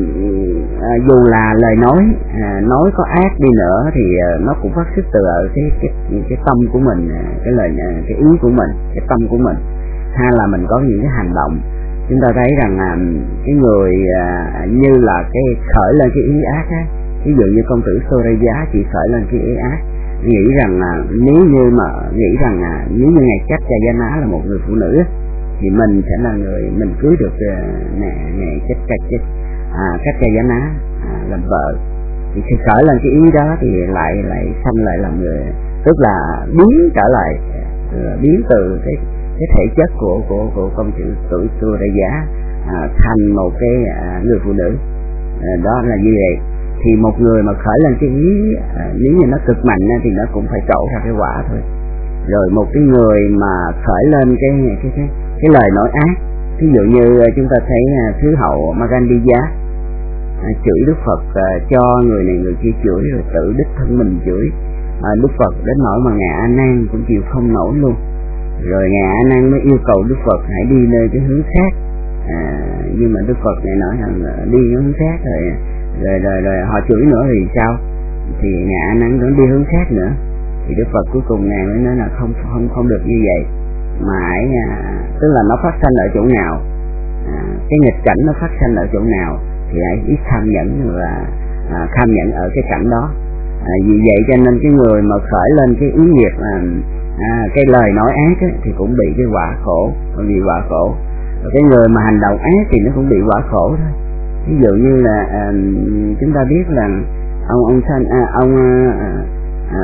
à, dù là lời nói à, nói có ác đi nữa thì à, nó cũng phát xuất từ ở cái cái cái tâm của mình, cái lời cái ý của mình, cái tâm của mình. Hay là mình có những cái hành động, chúng ta thấy rằng à, cái người à, như là cái khởi lên cái ý ác á, ví dụ như công tử Soraya chỉ khởi lên cái ý ác, nghĩ rằng là nếu như mà nghĩ rằng là nếu như ngày Cách Cha Gia Ná là một người phụ nữ thì mình sẽ là người mình cưới được nè ngày Cách Cha à, Cách Cha Gia Ná à, làm vợ. Thì khi khởi lên cái ý đó thì lại lại sanh lại làm người, tức là biến trở lại, biến từ cái cái thể chất của của của công tử tuổi Soraya à, thành một cái à, người phụ nữ. À, đó là như vậy. Thì một người mà khởi lên cái ý à, nếu như nó cực mạnh thì nó cũng phải trổ ra cái quả thôi. Rồi một cái người mà khởi lên cái cái cái cái lời nói ác, ví dụ như chúng ta thấy à, Thứ Hậu Magandiya à, chửi Đức Phật, à, cho người này người kia chửi, rồi tự đích thân mình chửi à, Đức Phật đến nỗi mà ngài A Nan cũng chịu không nổi luôn. Rồi ngài A Nan mới yêu cầu Đức Phật hãy đi nơi cái hướng khác, à, nhưng mà Đức Phật này nói rằng đi hướng khác rồi rồi rồi, rồi họ chửi nữa thì sao, thì ngài A Nan vẫn đi hướng khác nữa, thì Đức Phật cuối cùng ngài mới nói là không không không được như vậy, mà hãy à, tức là nó phát sinh ở chỗ nào, à, cái nghịch cảnh nó phát sinh ở chỗ nào thì hãy biết tham nhẫn và à, tham nhẫn ở cái cảnh đó. À, vì vậy cho nên cái người mà khởi lên cái ý nghiệp à, à, cái lời nói ác ấy, thì cũng bị cái quả khổ, bị quả khổ. Và cái người mà hành động ác thì nó cũng bị quả khổ thôi. Ví dụ như là à, chúng ta biết là ông ông sanh à, ông à, à,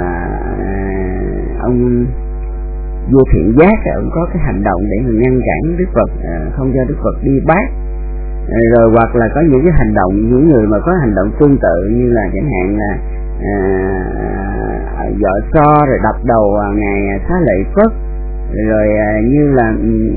ông vua Thiện Giác ông có cái hành động để mà ngăn cản Đức Phật à, không cho Đức Phật đi bát. À, rồi hoặc là có những cái hành động, những người mà có hành động tương tự như là chẳng hạn là à, dọ so rồi đập đầu à, ngài Xá Lợi Phất, rồi à, như là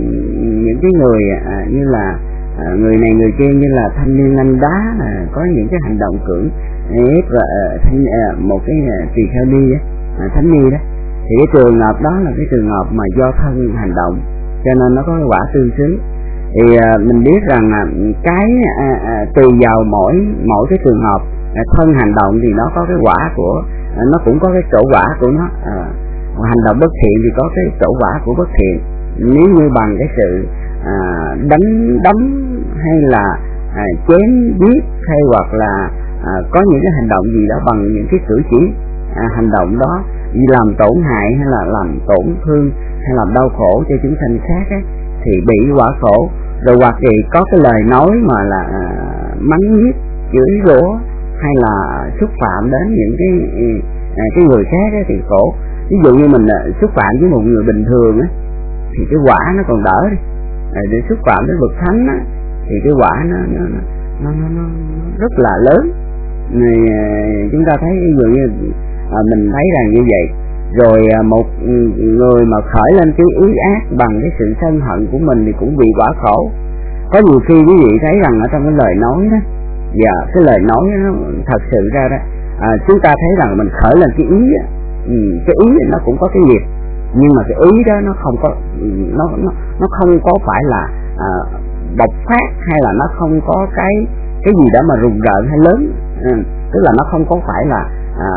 những cái người à, như là à, người này người kia như là thanh niên Anh Đá à, có những cái hành động cưỡng ép và à, thanh, à, một cái à, tỳ kheo ni á, à, thánh ni đó, thì cái trường hợp đó là cái trường hợp mà do thân hành động cho nên nó có cái quả tương xứng. Thì à, mình biết rằng à, cái à, à, tùy vào mỗi mỗi cái trường hợp à, thân hành động thì nó có cái quả của à, nó cũng có cái chỗ quả của nó. À, hành động bất thiện thì có cái chỗ quả của bất thiện. Nếu như bằng cái sự à, đánh đấm hay là à, chém giết hay hoặc là à, có những cái hành động gì đó bằng những cái cử chỉ à, hành động đó như làm tổn hại hay là làm tổn thương hay làm đau khổ cho chúng sanh khác ấy, thì bị quả khổ. Rồi hoặc thì có cái lời nói mà là à, mắng nhiếc, chửi rủa hay là xúc phạm đến những cái à, cái người khác ấy, thì khổ. Ví dụ như mình à, xúc phạm với một người bình thường ấy, thì cái quả nó còn đỡ đi. À, để xúc phạm đến bậc thánh á, thì cái quả nó nó, nó, nó, nó rất là lớn. Này, à, chúng ta thấy ví dụ như à, mình thấy rằng như vậy. Rồi à, một người mà khởi lên cái ý ác bằng cái sự sân hận của mình thì cũng bị quả khổ. Có nhiều khi quý vị thấy rằng ở trong cái lời nói đó, dạ cái lời nói nó thật sự ra đó, à, chúng ta thấy rằng mình khởi lên cái ý á, ừ, cái ý nó cũng có cái nghiệp, nhưng mà cái ý đó nó không có nó nó nó không có phải là à, bộc phát hay là nó không có cái cái gì đó mà rùng rợn hay lớn, ừ, tức là nó không có phải là à,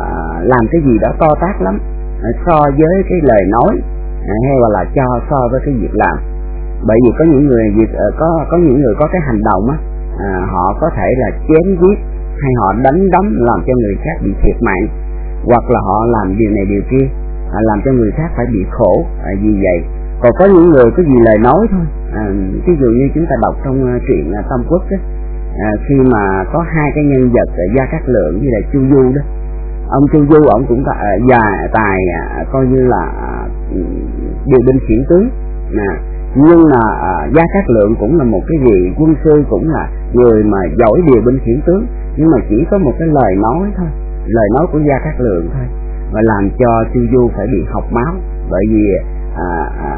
làm cái gì đó to tát lắm à, so với cái lời nói à, hay là cho so với cái việc làm. Bởi vì có những người việc có có những người có cái hành động á, à, họ có thể là chém giết hay họ đánh đấm làm cho người khác bị thiệt mạng, hoặc là họ làm điều này điều kia à, làm cho người khác phải bị khổ à, vì vậy. Còn có những người có gì lời nói thôi, à, ví dụ như chúng ta đọc trong uh, truyện uh, Tam Quốc đó, à, khi mà có hai cái nhân vật uh, Gia Cát Lượng như là Chu Du đó, ông Chu Du ông cũng uh, già tài uh, coi như là uh, điều binh khiển tướng, à, nhưng mà uh, Gia Cát Lượng cũng là một cái vị quân sư, cũng là người mà giỏi điều binh khiển tướng, nhưng mà chỉ có một cái lời nói thôi, lời nói của Gia Cát Lượng thôi, và làm cho Chu Du phải bị học máu. Bởi vì à, à,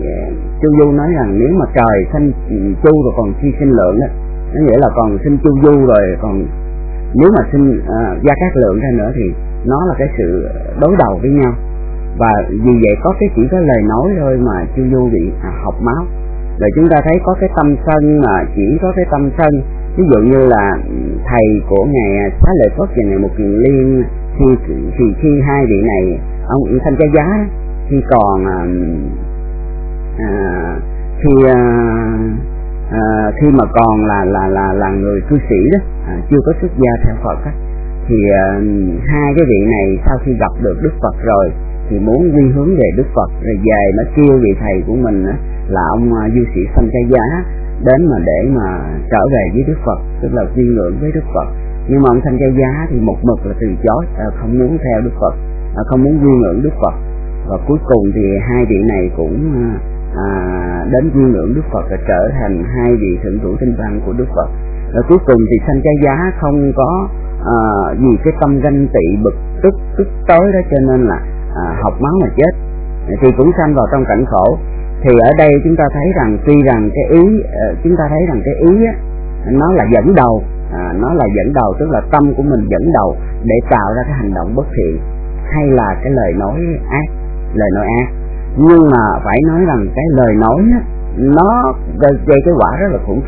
Chu Du nói rằng nếu mà trời sinh Chu rồi còn chi sinh Lượng đó, nó nghĩa là còn sinh Chu Du rồi còn nếu mà sinh à, Gia Cát Lượng ra nữa thì nó là cái sự đối đầu với nhau. Và vì vậy có cái chỉ có lời nói thôi mà Chu Du bị à, học máu. Rồi chúng ta thấy có cái tâm sân mà chỉ có cái tâm sân, ví dụ như là thầy của ngài Xá Lợi Phất và ngài Một Kiền Liên, thì, thì khi hai vị này ông Thanh Cha Giá khi còn à, à, khi à, à, khi mà còn là là là là người cư sĩ đó, à, chưa có xuất gia theo Phật á, thì à, hai cái vị này sau khi gặp được Đức Phật rồi thì muốn quy hướng về Đức Phật, rồi về nó kêu vị thầy của mình á, là ông du sĩ Thanh Cha Giá đến mà để mà trở về với Đức Phật, tức là quy ngưỡng với Đức Phật. Nhưng mà ông Thanh Cha Giá thì một mực là từ chối, à, không muốn theo Đức Phật, à, không muốn quy ngưỡng Đức Phật. Và cuối cùng thì hai vị này cũng à, đến quy ngưỡng Đức Phật và trở thành hai vị thượng thủ tinh văn của Đức Phật. Và cuối cùng thì Thanh Cha Giá không có à, vì cái tâm ganh tị bực tức tức tối đó cho nên là à, học máu mà chết, thì cũng sanh vào trong cảnh khổ. Thì ở đây chúng ta thấy rằng tuy rằng cái ý chúng ta thấy rằng cái ý á, nó là dẫn đầu, à, nó là dẫn đầu tức là tâm của mình dẫn đầu để tạo ra cái hành động bất thiện hay là cái lời nói ác, lời nói ác. Nhưng mà phải nói rằng cái lời nói á, nó gây cái quả rất là khủng khiếp.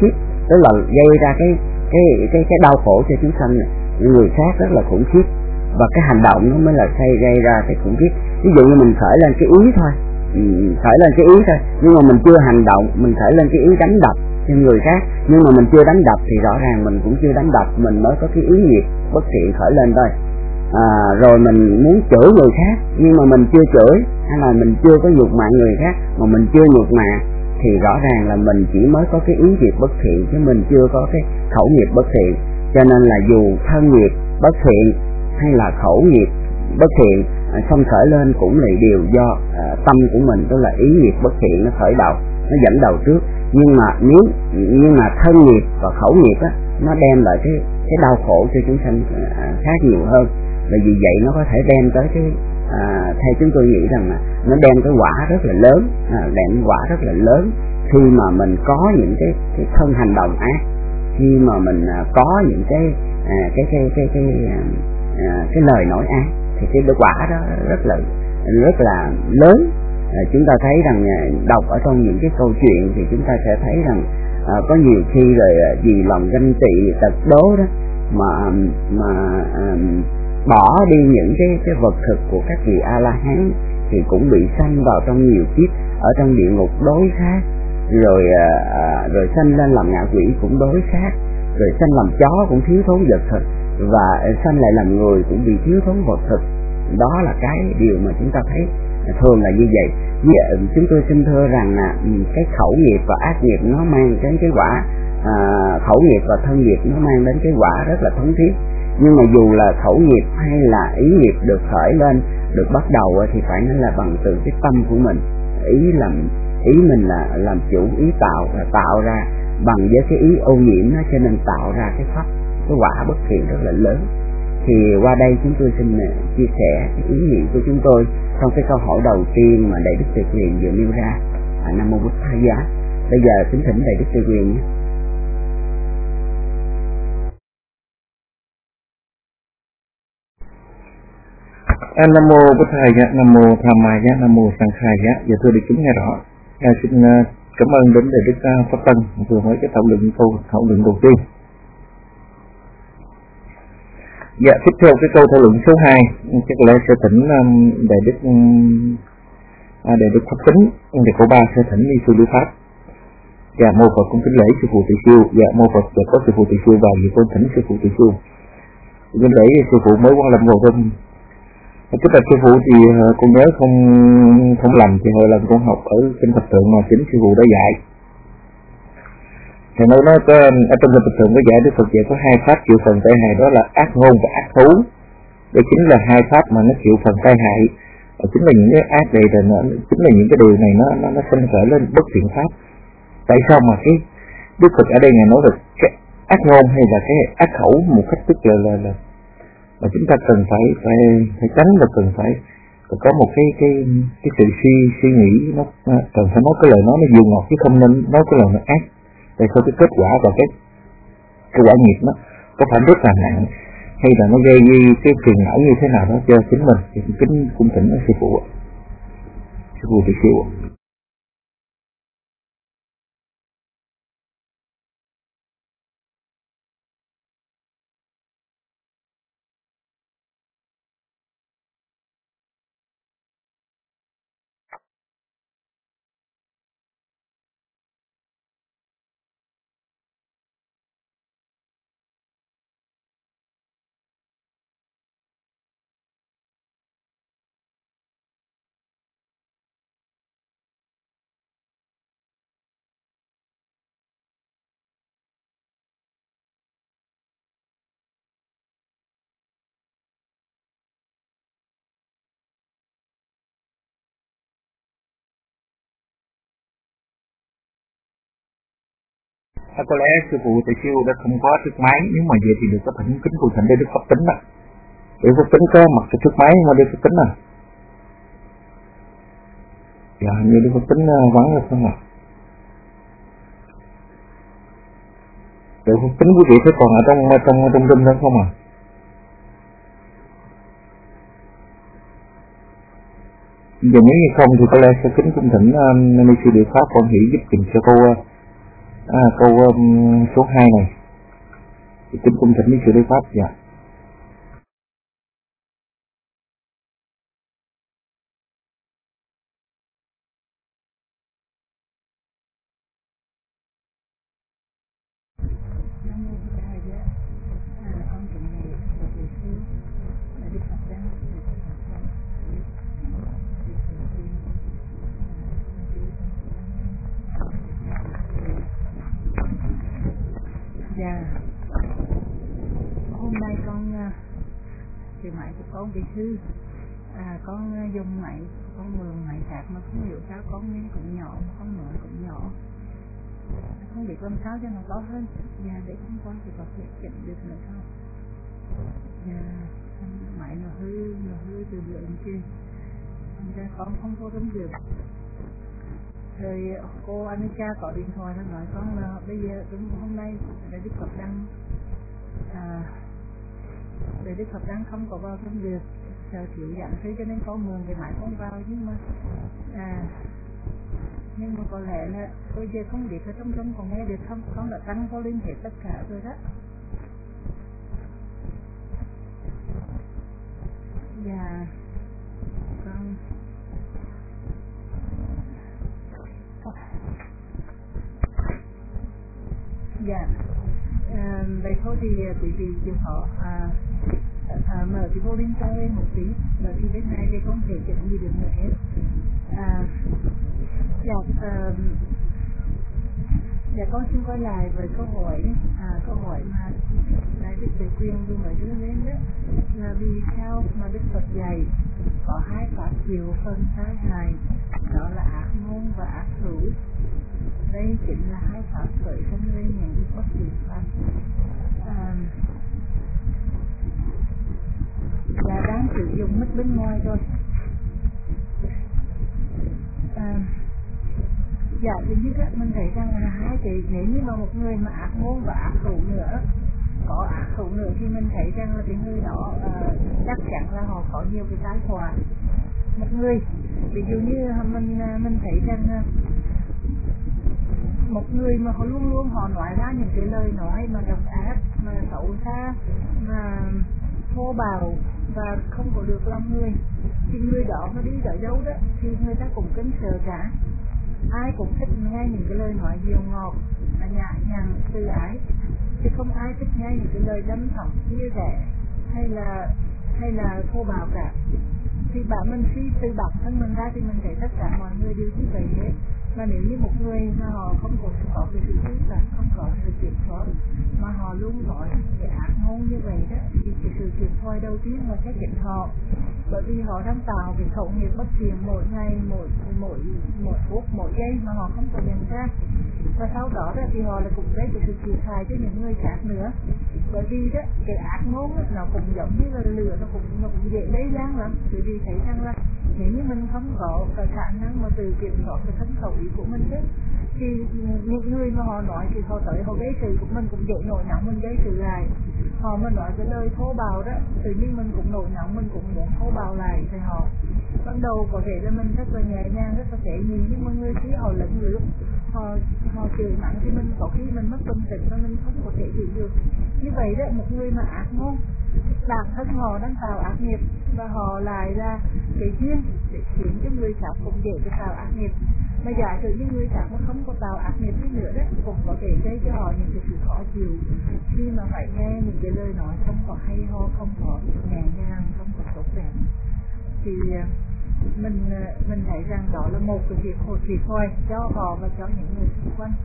tức là gây ra cái cái cái cái đau khổ cho chúng sanh người khác rất là khủng khiếp, và cái hành động nó mới là gây gây ra cái khủng khiếp. Ví dụ như mình khởi lên cái ý thôi, khởi lên cái ý thôi, nhưng mà mình chưa hành động, mình khởi lên cái ý đánh đập cho người khác, nhưng mà mình chưa đánh đập thì rõ ràng mình cũng chưa đánh đập, mình mới có cái ý nghiệp bất thiện khởi lên thôi. À, rồi mình muốn chửi người khác nhưng mà mình chưa chửi, hay là mình chưa có nhục mạ người khác mà mình chưa nhục mạ, thì rõ ràng là mình chỉ mới có cái ý nghiệp bất thiện chứ mình chưa có cái khẩu nghiệp bất thiện. Cho nên là dù thân nghiệp bất thiện hay là khẩu nghiệp bất thiện à, xong khởi lên cũng là điều do à, tâm của mình, tức là ý nghiệp bất thiện nó khởi đầu, nó dẫn đầu trước. Nhưng mà nếu nhưng mà thân nghiệp và khẩu nghiệp á, nó đem lại cái cái đau khổ cho chúng sanh à, khác nhiều hơn. Và vì vậy nó có thể đem tới cái à, theo chúng tôi nghĩ rằng là nó đem cái quả rất là lớn, à, đem quả rất là lớn khi mà mình có những cái cái thân hành động ác, khi mà mình à, có những cái à, cái cái cái cái cái, à, cái lời nói ác, thì cái quả đó rất là rất là lớn. À, chúng ta thấy rằng đọc ở trong những cái câu chuyện thì chúng ta sẽ thấy rằng à, có nhiều khi rồi vì lòng ganh tị tật đố đó mà mà à, bỏ đi những cái cái vật thực của các vị A La Hán thì cũng bị sanh vào trong nhiều kiếp ở trong địa ngục đối khác, rồi à, rồi sanh lên làm ngạ quỷ cũng đối khác, rồi sanh làm chó cũng thiếu thốn vật thực, và sanh lại làm người cũng bị thiếu thốn vật thực. Đó là cái điều mà chúng ta thấy thường là như vậy. Vậy, chúng tôi xin thưa rằng là cái khẩu nghiệp và ác nghiệp nó mang đến cái quả à, khẩu nghiệp và thân nghiệp nó mang đến cái quả rất là thống thiết. Nhưng mà dù là khẩu nghiệp hay là ý nghiệp được khởi lên, được bắt đầu thì phải nói là bằng từ cái tâm của mình. Ý làm ý mình là làm chủ, ý tạo là tạo ra bằng với cái ý ô nhiễm nó, cho nên tạo ra cái pháp cái quả bất thiện rất là lớn. Thì qua đây chúng tôi xin chia sẻ cái ý nghĩa của chúng tôi trong cái câu hỏi đầu tiên mà Đại Đức Tề Quyền vừa nêu ra. à, Nam Mô Bụt Thầy Giá. Bây giờ kính thỉnh Đại Đức Tề Quyền nhé. À, Nam Mô Bụt Thầy Giá, Nam Mô Tham Ma Giá, Nam Mô Sang Khai Giá. Giờ tôi được chúng nghe rõ. À, xin uh, cảm ơn đến Đại Đức uh, Pháp Tân vừa mới cái thảo luận câu thảo luận đầu tiên. Dạ, tiếp theo cái câu thảo luận số hai, chắc là sẽ thỉnh um, Đại Đức um, à, Đại Đức Pháp Tính, để câu ba sẽ thỉnh đi sư Lưu Pháp. Dạ, mô Phật cũng kính lễ sư phụ Tỳ Siêu. Dạ, mô Phật và có sư phụ Tỳ Siêu vào, vì con thỉnh sư phụ Tỳ Siêu. Kính lễ sư phụ mới quan lâm ngồi thêm. Tức là sư phụ thì uh, con nhớ không không lầm thì hồi lần con học ở kinh Phật Tượng mà chính sư phụ đã dạy. Thì nói nó có ở trong kinh Phật Tượng có dạy Đức Phật dạy có hai pháp chịu phần tai hại, đó là ác ngôn và ác thú. Đây chính là hai pháp mà nó chịu phần tai hại. Và chính là những cái ác này là nó chính là những cái điều này nó nó nó sinh khởi lên bất thiện pháp. Tại sao mà cái Đức Phật ở đây ngài nói được cái ác ngôn hay là cái ác khẩu một cách tức là là là mà chúng ta cần phải phải phải tránh, và cần phải, phải có một cái cái cái sự suy suy nghĩ, nó cần phải nói cái lời nói nó dịu ngọt chứ không nên nói cái lời nó ác. Tại sao cái kết quả và cái cái quả nghiệp nó có phải rất là nặng, hay là nó gây cái phiền não như thế nào đó cho chính mình. Thì kính cung thỉnh sư phụ ạ, sư phụ Tỳ Siêu ạ. À, có lẽ sư phụ Tỳ Siêu đã không có chiếc máy, nếu mà vậy thì được có thỉnh kính cụ thỉnh để Đức Pháp Tính đó. Để Pháp Tính có mặc cái chiếc máy mà để Pháp Tính à. Dạ, như Đức Pháp Tính vắng rồi không ạ? Để Pháp Tính quý vị thấy còn ở trong trong trong room đó không à? Giờ nếu như không thì có lẽ sẽ kính cung thỉnh Nam Ni Sư Địa Pháp con hỷ giúp tìm cho cô À, câu um, số hai này, kính cung thỉnh sư Lý Pháp. Dạ. Dạ, hôm nay con thì máy của con bị hư, à, con dùng máy, con mượn máy khác mà không hiểu sao con nghe cũng nhỏ, con nói cũng nhỏ, không biết làm sao cho nó to hơn. Dạ, để hôm qua thì có thể chỉnh được nữa không? Dạ, máy nó hư, nó hư từ bữa đến chiều, ra con không có tấm được. Rồi cô Anika có điện thoại nó nói con là bây giờ đúng hôm nay để Đức Phật Đăng à, để Đức Phật Đăng không có vào trong việc sợ chịu giảng thế cho nên con mượn cái máy không vào, nhưng mà à, nhưng mà có lẽ là bây giờ không biết ở trong trong còn nghe được không, con đã tăng volume hết tất cả rồi đó. Dạ con dạ à, vậy thôi thì quý vị chịu họ à, à, mở cái volume cho em một tí, bởi vì bên này thì không thể chỉnh gì được nữa hết. À, dạ à, dạ con xin quay lại với câu hỏi à, câu hỏi mà đại đức Tề Quyền vừa mới đưa lên đó là vì sao mà Đức Phật dạy có hai pháp chiều phân sai hài, đó là ác ngôn và ác hữu. Đây chính là hai pháp khởi sinh lên những bất kỳ pháp à, là đang sử dụng mất bên ngoài rồi. À, dạ thì như các mình thấy rằng là hai cái, nếu như mà một người mà ác ngôn và ác hữu nữa, có ác hữu nữa thì mình thấy rằng là cái người đó uh, chắc chắn là họ có nhiều cái tai họa. Một người ví dụ như mình mình thấy rằng uh, một người mà họ luôn luôn họ nói ra những cái lời nói mà độc ác, mà xấu xa, mà thô bạo và không có được lòng người, thì người đó mà đi tới đâu đó thì người ta cũng kính sợ cả. Ai cũng thích nghe những cái lời nói dịu ngọt, nhẹ nhàng, từ ái, chứ không ai thích nghe những cái lời đâm thọc, chia rẽ hay là hay là thô bạo cả. Thì bạn mình khi từ bản thân mình ra thì mình thấy tất cả mọi người đều như vậy hết. Mà nếu như một người mà họ không có có cái sự quyết là không có sự kiểm soát, mà họ luôn nói cái ác ngôn như vậy đó, thì cái sự thiệt thòi đầu tiên là sẽ chính họ, bởi vì họ đang tạo cái khẩu nghiệp bất thiện mỗi ngày, mỗi mỗi mỗi phút, mỗi giây mà họ không có nhận ra, và sau đó, đó thì họ lại cũng gây cái sự thiệt hại cho những người khác nữa. Bởi vì đó cái ác ngôn đó, nó cũng giống như là lửa, nó cũng nó cũng dễ lây lan lắm. Bởi vì thấy rằng là nếu như mình không có cái khả năng mà từ kiểm soát cái thân khẩu ý của mình đó, thì những người mà họ nói thì họ tới họ gây sự của mình cũng dễ nổi nóng, mình gây sự lại. Họ mà nói cái lời thô bạo đó, tự nhiên mình cũng nổi nóng, mình cũng muốn thô bạo lại. Thì họ ban đầu có thể là mình rất là nhẹ nhàng, rất là dễ nhìn, nhưng mà người khi họ lẫn lướt, họ họ chửi mắng thì mình có khi mình mất tâm tình và mình không có thể giữ được. Như vậy đó, một người mà ác ngôn, bản thân họ đang tạo ác nghiệp và họ lại là cái duyên để khiến cho người khác cũng dễ để tạo ác nghiệp. Mà giả sử những người khác mà không có tạo ác nghiệp đi nữa đó, cũng có thể gây cho họ những cái sự khó chịu khi mà phải nghe những cái lời nói không có hay ho, không có nhẹ nhàng, không có tốt đẹp. Thì mình mình thấy rằng đó là một cái việc hồi thiệt thôi cho họ và cho những người xung quanh.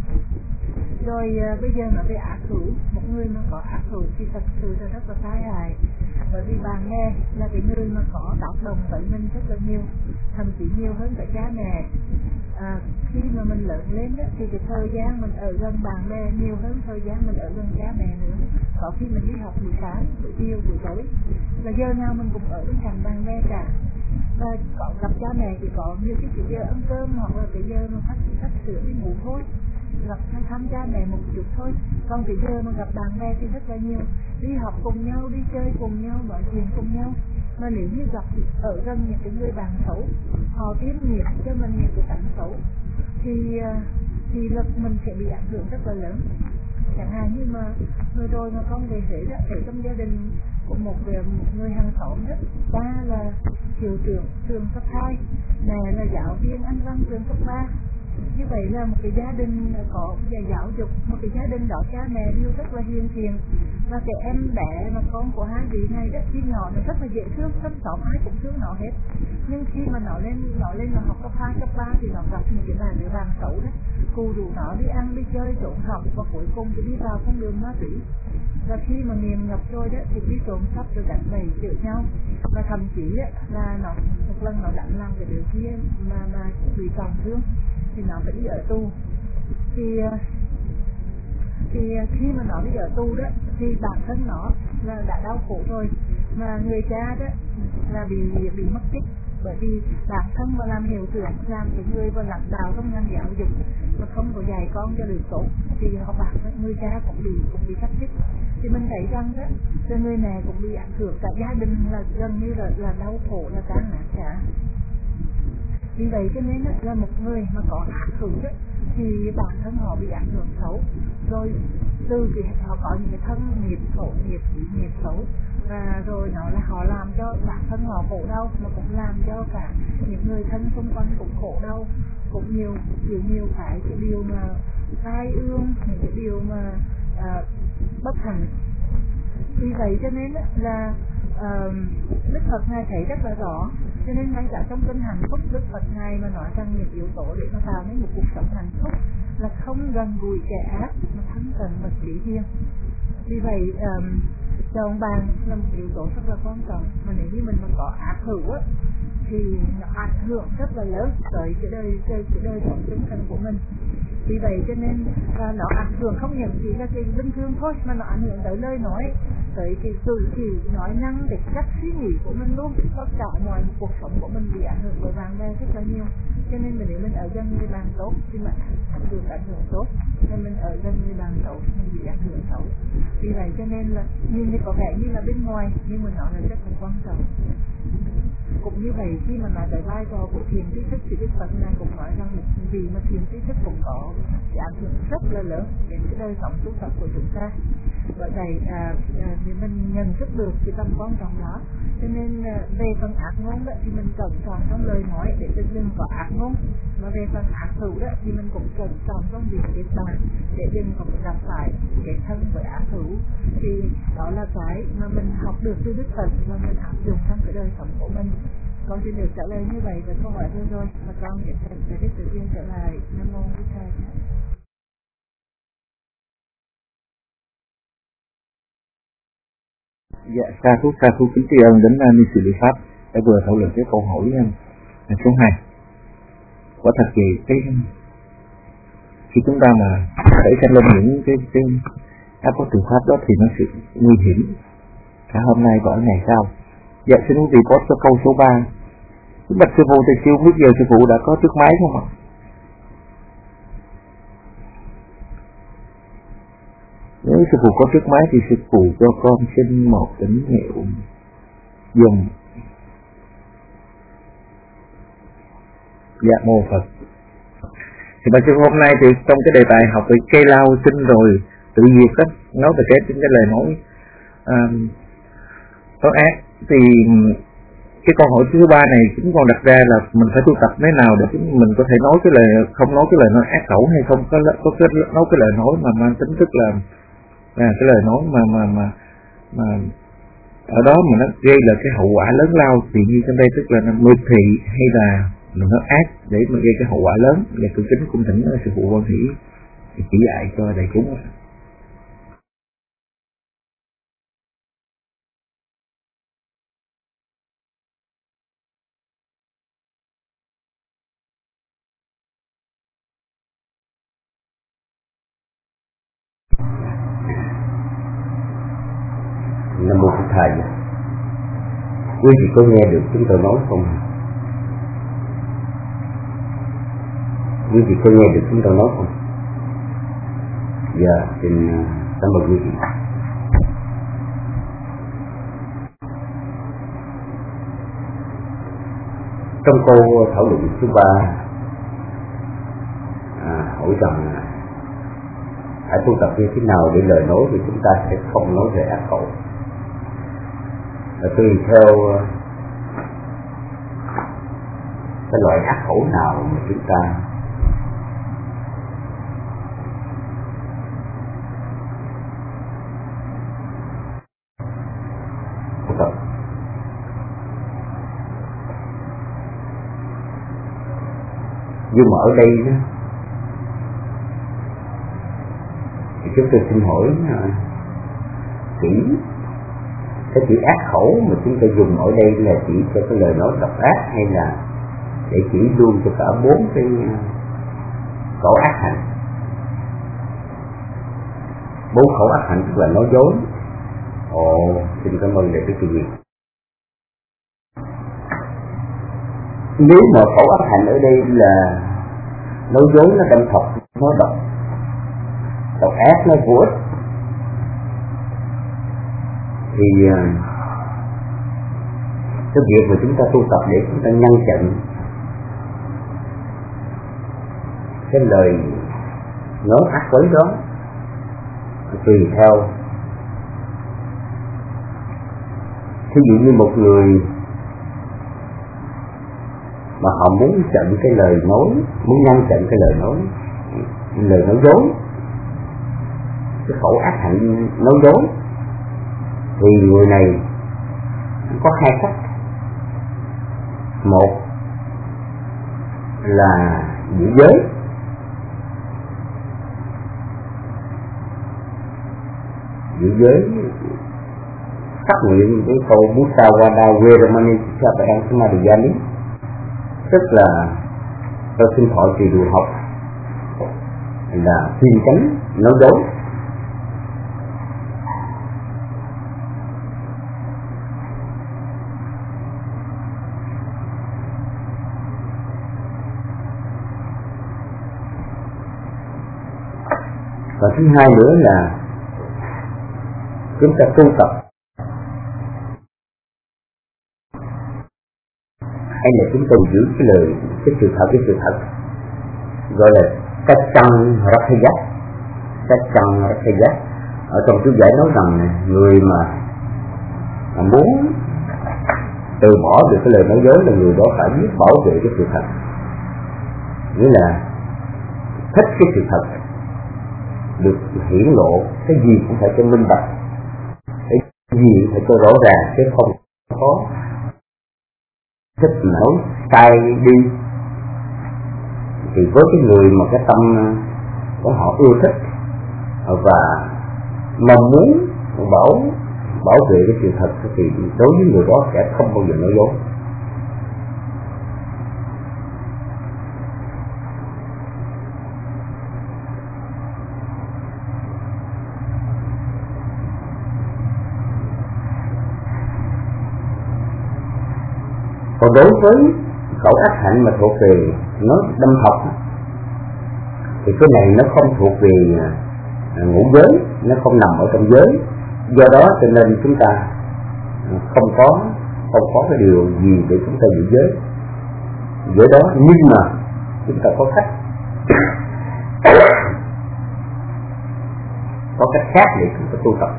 Rồi uh, bây giờ nói về ác hữu, một người mà có ác hữu thì thật sự là rất là tai hại, bởi vì bạn nghe là cái người mà có tác động tới mình rất là nhiều, thậm chí nhiều hơn cả cha mẹ. À, khi mà mình lớn lên đó, thì cái thời gian mình ở gần bạn bè nhiều hơn thời gian mình ở gần cha mẹ nữa. Có khi mình đi học buổi sáng, buổi chiều, buổi tối, và giờ nào mình cũng ở bên cạnh bạn bè cả. Và có gặp cha mẹ thì có nhiều cái giờ ăn cơm hoặc là cái giờ mà khách khách sửa đi ngủ thôi, gặp thăm cha mẹ một chút thôi. Còn cái giờ mà gặp bạn bè thì rất là nhiều, đi học cùng nhau, đi chơi cùng nhau, nói chuyện cùng nhau. Mà nếu như gặp ở gần những cái người bạn xấu, họ tiếp nghiệp cho mình những cái tánh xấu, thì thì là mình sẽ bị ảnh hưởng rất là lớn. Chẳng hạn như mà vừa rồi mà con về Huế đó, thấy trong gia đình của một, một người hàng xóm đó, ba là hiệu trưởng trường cấp hai, mẹ là giáo viên Anh văn trường cấp ba. Như vậy là một cái gia đình có về giáo dục, một cái gia đình đó cha mẹ đều rất là hiền thiện, và cái em bé mà con của hai vị này đó khi nhỏ nó rất là dễ thương, xóm xóm ai cũng thương nó hết. Nhưng khi mà nó lên nó lên là học cấp hai cấp ba thì nó gặp những cái bà đứa bạn xấu đó, cù rủ nó đi ăn đi chơi trốn học, và cuối cùng thì đi vào con đường ma túy. Và khi mà nghiện ngập rồi đó thì đi trộm cắp rồi đánh bày chửi nhau, và thậm chí là nó một lần nó đánh làm cái đứa kia mà mà bị trọng thương thì nó phải đi ở tù. Thì thì khi mà nó đi ở tù đó thì bản thân nó là đã đau khổ rồi, mà người cha đó là bị bị mất tích, bởi vì bản thân mà làm hiệu trưởng, làm cái người và lãnh đạo trong ngành giáo dục mà không có dạy con cho được tốt thì họ bảo người cha cũng bị cũng bị cắt đứt. Thì mình thấy rằng đó, rồi người mẹ cũng bị ảnh hưởng, cả gia đình là gần như là là đau khổ, là tan nát cả. Vì vậy cho nên là một người mà có ác hữu đó thì bản thân họ bị ảnh hưởng xấu, rồi từ thì họ có những cái thân nghiệp khổ, nghiệp nghiệp xấu, và rồi nó là họ làm cho bản thân họ khổ đau, mà cũng làm cho cả những người thân xung quanh cũng khổ đau, cũng nhiều nhiều nhiều phải cái điều mà tai ương, những cái điều mà à, bất hạnh. Vì vậy cho nên là uh, Đức Phật Ngài thấy rất là rõ, cho nên ngay cả trong kinh hạnh phúc Đức Phật Ngài mà nói rằng những yếu tố để nó tạo nên một cuộc sống hạnh phúc là không gần gũi kẻ ác mà thân cận bậc trí hiền. Vì vậy um, chọn bàn là một yếu tố rất là quan trọng, mà nếu như mình mà có ác hữu á thì nó ảnh hưởng rất là lớn tới cái đời cái, cái đời sống tinh thần của mình. Vì vậy cho nên à, nó ảnh hưởng không những chỉ là cái bình thường thôi, mà nó ảnh hưởng tới lời nói, tới cái cử chỉ nói năng, để cách suy nghĩ của mình luôn. Tất cả mọi cuộc sống của mình bị ảnh hưởng bởi bạn bè rất là nhiều. Cho nên mình nếu mình ở gần người bạn tốt thì mình được ảnh hưởng tốt, nên mình ở gần người bạn xấu mình bị ảnh hưởng xấu. Vì vậy cho nên là nhìn thì có vẻ như là bên ngoài, nhưng mà nó là rất là quan trọng. Cũng như vậy, khi mà nói tới vai trò của thiền tri thức thì Đức Phật này cũng nói rằng vì mà thiền tri thức cũng có cái ảnh hưởng rất là lớn đến cái đời sống tu tập của chúng ta. Bởi vậy à, à, thì mình nhận thức được cái tầm quan trọng đó, cho nên à, về phần ác ngôn đó thì mình cẩn trọng trong lời nói để đừng có ác ngôn, mà về phần ác hữu đó thì mình cũng cẩn trọng trong việc kết bạn để đừng có gặp phải cái thân với ác hữu. Thì đó là cái mà mình học được từ Đức Phật và mình áp dụng trong cái đời sống của mình. Con xin được trả lời như vậy và câu hỏi thôi rồi, và con nhận thật về Đức Tự Tiên trở lại. Nam mô Bích Thầy. Dạ, sa thú sa thú kính tri ân đến ni sư Lý Pháp đã vừa thảo luận cái câu hỏi uh, số hai. Quả thật thì cái khi chúng ta mà thể sanh lên những cái cái áp có trường pháp đó thì nó sẽ nguy hiểm cả hôm nay và ở ngày sau. Dạ, xin quý vị có cho câu số ba. Bạch sư phụ thì chưa biết giờ sư phụ đã có chiếc máy không ạ? Nếu sư phụ có chiếc máy thì sư phụ cho con xin một tín hiệu dùng. Dạ mô Phật. Thì bạch sư phụ hôm nay thì trong cái đề tài học về cây lao sinh rồi tự diệt đó, nói về cái cái lời nói um, tốt ác, thì cái câu hỏi thứ ba này chúng con đặt ra là mình phải tu tập thế nào để chúng mình có thể nói cái lời không nói cái lời nói ác khẩu, hay không có có cái nói cái lời nói mà mang tính tức là là cái lời nói mà mà mà mà ở đó mà nó gây là cái hậu quả lớn lao, thì như trong đây tức là nó miệt thị hay là mình nói ác để mà gây cái hậu quả lớn. Và tôi kính cung thỉnh sư phụ Quan Hỷ chỉ dạy cho đại chúng. Nam mô Phật Thầy. Quý vị có nghe được chúng tôi nói không? Quý vị có nghe được chúng tôi nói không? Dạ, xin cảm ơn quý vị. Trong câu thảo luận thứ ba, à, hỏi rằng phải tu tập như thế nào để lời nói thì chúng ta sẽ không nói về ác khẩu. Và tùy theo cái loại ác khẩu nào mà chúng ta tu tập. Nhưng mà ở đây đó, thì chúng tôi xin hỏi kỹ cái chữ ác khẩu mà chúng ta dùng ở đây là chỉ cho cái lời nói độc ác hay là để chỉ luôn cho cả bốn cái khẩu ác hạnh? Bốn khẩu ác hạnh tức là nói dối. Ồ, xin cảm ơn Đại Đức Từ Việt. Nếu mà khẩu ác hạnh ở đây là nói dối, nó đâm thọc, nó độc độc ác, nó vô ích, thì cái việc mà chúng ta tu tập để chúng ta ngăn chặn cái lời nói ác quấy đó tùy theo. Thí dụ như một người mà họ muốn chặn cái lời nói, muốn ngăn chặn cái lời nói, lời nói dối, cái khẩu ác hạnh nói dối, thì người này có hai cách. Một là giữ giới, giữ giới phát nguyện với câu Musawada Veramani Sikkhapadang Samadhiyami, tức là tôi xin thọ trì điều học là kiên tránh nói dối. Và thứ hai nữa là chúng ta tu tập hay là chúng ta giữ cái lời, cái sự thật, cái sự thật gọi là cách chăng rakhayat, cách chăng rakhayat. Ở trong chú giải nói rằng người mà, mà muốn từ bỏ được cái lời nói dối là người đó phải biết bảo vệ cái sự thật, nghĩa là thích cái sự thật được hiển lộ, cái gì cũng phải cho minh bạch, cái gì cũng phải cho rõ ràng, chứ không có thích nói sai đi. Thì với cái người mà cái tâm của họ ưa thích và mong muốn bảo bảo vệ cái sự thật thì đối với người đó sẽ không bao giờ nói dối. Còn đối với khẩu ác hạnh mà thuộc về nó đâm thọc thì cái này nó không thuộc về ngũ giới, nó không nằm ở trong giới. Do đó cho nên chúng ta không có không có cái điều gì để chúng ta giữ giới giới đó. Nhưng mà chúng ta có cách có cách khác để chúng ta tu tập.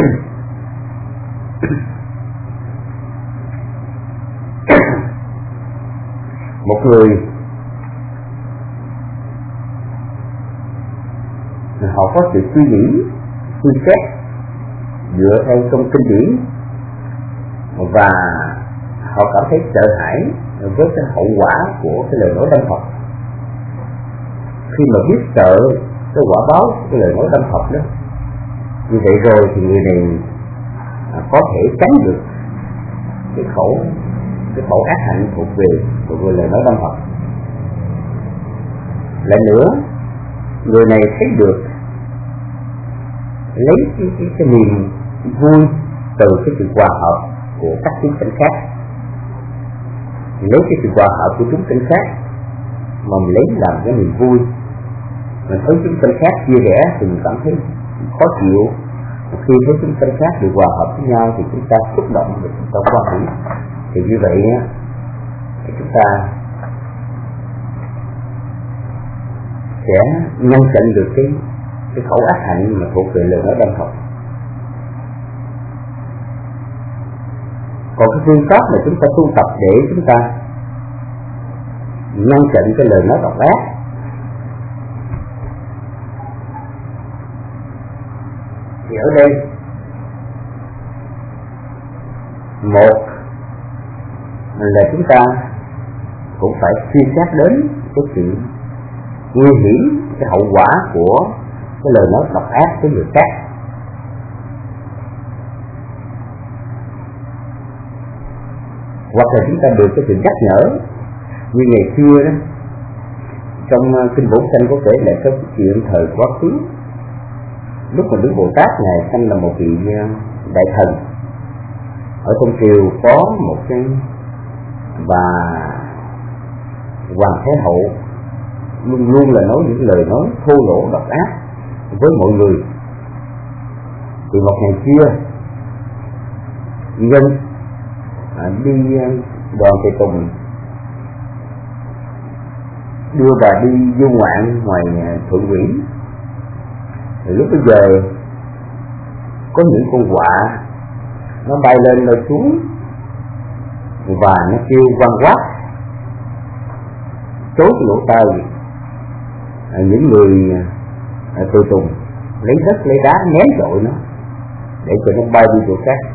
Một người họ có sự suy nghĩ, suy xét dựa theo trong kinh điển và họ cảm thấy sợ hãi với cái hậu quả của cái lời nói đâm thọc. Khi mà biết sợ cái quả báo của cái lời nói đâm thọc đó, như vậy rồi thì người này có thể tránh được cái khẩu cái khẩu ác hạnh thuộc về thuộc về lời nói đâm thọc. Lại nữa, người này thấy được lấy cái, cái, cái niềm vui từ cái sự hòa hợp của các chúng sanh khác, lấy cái sự hòa hợp của chúng sanh khác mà mình lấy làm cái niềm vui. Mình thấy chúng sanh khác chia rẽ thì mình cảm thấy khó chịu. Khi thấy chúng sanh khác được hòa hợp với nhau thì chúng ta xúc động và chúng ta quan hỷ. Thì như vậy thì chúng ta sẽ ngăn chặn được cái cái khẩu ác hạnh mà thuộc về lời nói đâm học. Còn cái phương pháp mà chúng ta tu tập để chúng ta ngăn chặn cái lời nói độc ác thì ở đây một là chúng ta cũng phải suy xét đến cái sự nguy hiểm, cái hậu quả của cái lời nói độc ác với người khác. Hoặc là chúng ta được cái sự nhắc nhở như ngày xưa đó, trong kinh Bổn Sanh có kể lại cái chuyện thời quá khứ, lúc mà Đức Bồ Tát ngài sanh là một vị đại thần, ở trong triều có một cái và hoàng thái hậu luôn luôn là nói những lời nói thô lỗ độc ác với mọi người. Thì một ngày kia nhân à, đi đoàn thầy Tùng đưa bà đi du ngoạn ngoài Thượng Nguyễn. Thì lúc bây giờ có những con quạ nó bay lên bay xuống và nó kêu vang quát chối cái lỗ tai à, những người à, tùy tùng lấy đất lấy đá ném dội nó để cho nó bay đi chỗ khác.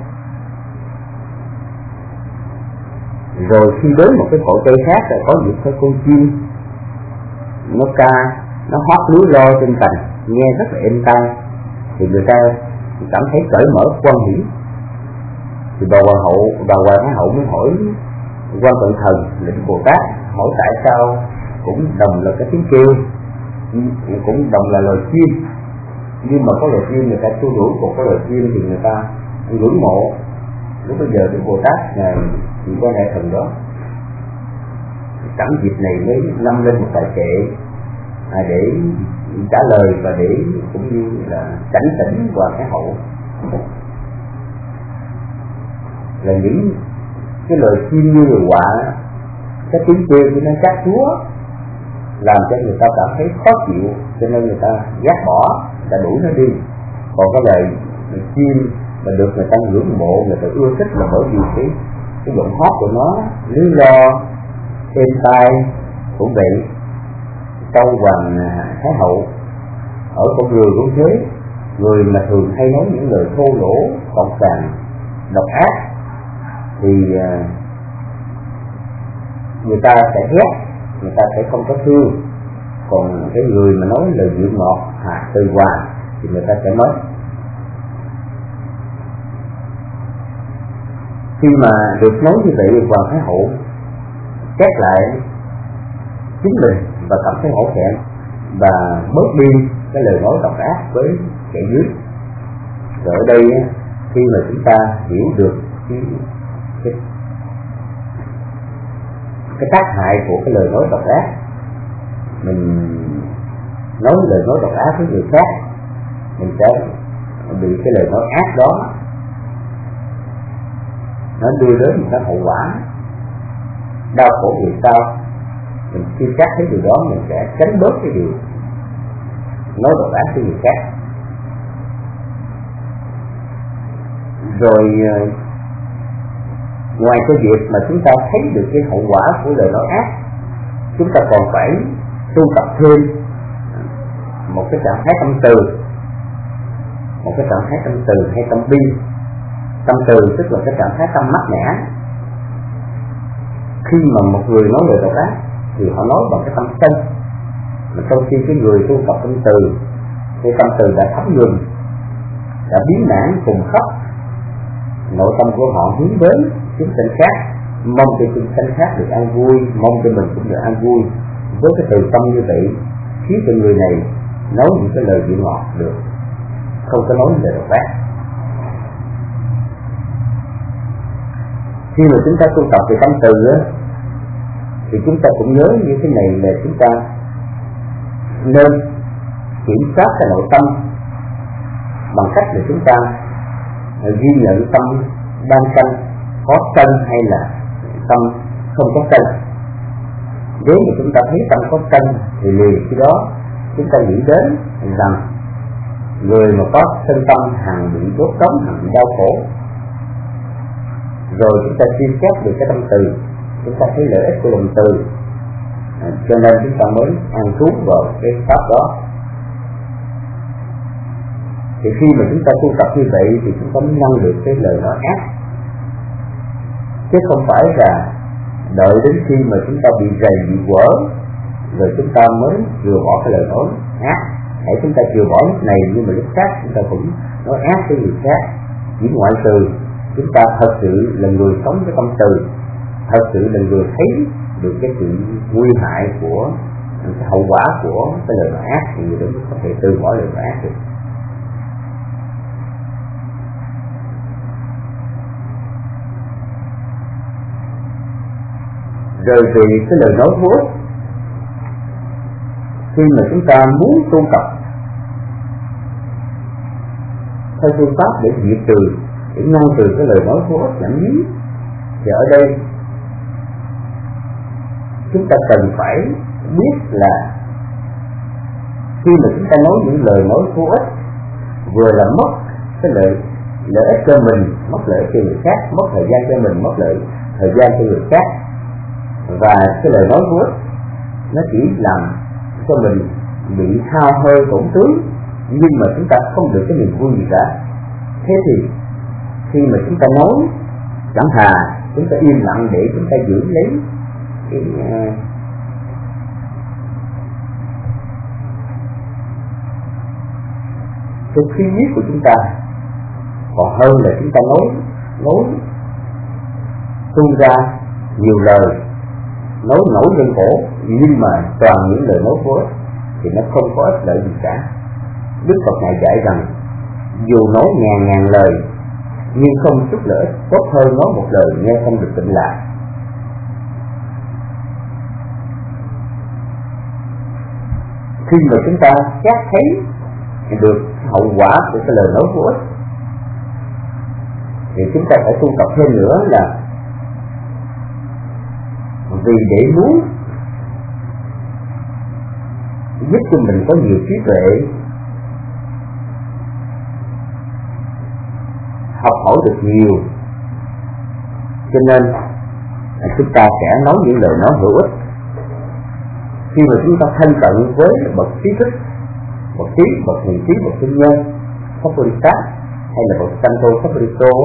Rồi khi đến một cái cội cây khác là có những cái con chim nó ca, nó hót líu lo trên cành nghe rất là êm tai, thì người ta cảm thấy cởi mở quan hỷ. Thì bà hoàng hậu, bà hoàng thái hậu mới hỏi quan cận thần lĩnh Bồ Tát, hỏi tại sao cũng đồng là cái tiếng kêu, cũng đồng là lời chim, nhưng mà có lời chim người ta xua đuổi, còn có lời chim thì người ta ngưỡng mộ. Lúc bây giờ Đức Bồ Tát ngài vị quan đại thần đó sẵn dịp này mới nâng lên một bài kệ à, để trả lời và để cũng như là cảnh tỉnh hoàng thái hậu là những cái lời chim như lời quạ, cái tiếng kêu của nó chát chúa làm cho người ta cảm thấy khó chịu, cho nên người ta gác bỏ, người ta đuổi nó đi. Còn cái lời chim mà được người ta ngưỡng mộ, người ta ưa thích là bởi vì cái cái giọng hót của nó lý lo êm tai. Cũng vậy, trong hoàng thái hậu ở con người cũng thế, người mà thường hay nói những lời thô lỗ, cọc cằn, độc ác thì người ta sẽ ghét, người ta sẽ không có thương. Còn cái người mà nói lời dịu ngọt, hạt tươi hòa thì người ta sẽ nói. Khi mà được nói như vậy, hoàng thái hậu xét lại chính mình và cảm thấy hổ thẹn và bớt đi cái lời nói độc ác với kẻ dưới. Rồi ở đây khi mà chúng ta hiểu được cái cái, cái tác hại của cái lời nói độc ác, mình nói lời nói độc ác với người khác, mình sẽ bị cái lời nói ác đó nó đưa đến một cái hậu quả đau khổ vì sao. Mình khi chắc thấy điều đó mình sẽ tránh bớt cái điều nói độc ác với người khác. Rồi ngoài cái việc mà chúng ta thấy được cái hậu quả của lời nói ác, chúng ta còn phải tu tập thêm một cái trạng thái tâm từ, một cái trạng thái tâm từ hay tâm bi. Tâm từ tức là cái trạng thái tâm mát mẻ. Khi mà một người nói lời độc ác thì họ nói bằng cái tâm sân, mà trong khi cái người tu tập tâm từ, cái tâm từ đã thấm nhuần, đã biến mãn cùng khóc, nội tâm của họ hướng đến chúng sanh khác, mong cho chúng sanh khác được an vui, mong cho mình cũng được an vui. Với cái từ tâm như vậy khiến cho người này nói những cái lời dịu ngọt được, không có nói lời độc ác. Khi mà chúng ta tu tập về tâm từ á, thì chúng ta cũng nhớ như thế này là chúng ta nên kiểm soát cái nội tâm bằng cách là chúng ta ghi nhận tâm đang sân, có sân hay là tâm không có sân. Nếu mà chúng ta thấy tâm có sân thì liền khi đó chúng ta nghĩ đến rằng người mà có thân tâm hằng bị đốt sống, hằng bị đau khổ, rồi chúng ta suy xét được cái tâm từ, chúng ta thấy lợi ích của lòng từ, à, cho nên chúng ta mới ăn trú vào cái pháp đó. Thì khi mà chúng ta tu tập như vậy thì chúng ta mới ngăn được cái lời nói ác, chứ không phải là đợi đến khi mà chúng ta bị rầy, bị quở rồi chúng ta mới chừa bỏ cái lời nói ác. Hãy chúng ta chừa bỏ lúc này, nhưng mà lúc khác chúng ta cũng nói ác với người khác. Chỉ ngoại trừ chúng ta thật sự là người sống với tâm từ, thật sự là người thấy được cái sự nguy hại của cái hậu quả của cái lời nói ác, thì người đó có thể từ bỏ lời nói ác được. Rồi vì cái lời nói vô ích, khi mà chúng ta muốn tu tập theo phương pháp để diệt trừ, để ngăn trừ cái lời nói vô ích nhảm nhí, thì ở đây chúng ta cần phải biết là khi mà chúng ta nói những lời nói vô ích, vừa là mất cái lợi lợi ích cho mình, mất lợi ích cho người khác, mất thời gian cho mình, mất lợi thời gian cho người khác, và cái lời nói vô ích nó chỉ làm cho mình bị hao hơi tổn tướng, nhưng mà chúng ta không được cái niềm vui gì cả. Thế thì khi mà chúng ta nói, chẳng thà chúng ta im lặng để chúng ta giữ lấy cái uh, cái khí huyết của chúng ta, còn hơn là chúng ta nói nói tuôn ra nhiều lời, nói nổi lên cổ, nhưng mà toàn những lời nói vô ích thì nó không có ích lợi gì cả. Đức Phật ngài dạy rằng dù nói ngàn ngàn lời nhưng không chút lợi ích, tốt hơn nói một lời nghe không được tịnh lại. Khi mà chúng ta xét thấy được hậu quả của cái lời nói vô ích thì chúng ta phải tu tập thêm nữa, là vì để muốn giúp cho mình có nhiều trí tuệ, học hỏi được nhiều, cho nên chúng ta sẽ nói những lời nói hữu ích. Khi mà chúng ta thân cận với bậc trí thức, bậc trí, bậc hiền trí, bậc sinh nhân, Sócrates hay là bậc Santo Sócrates,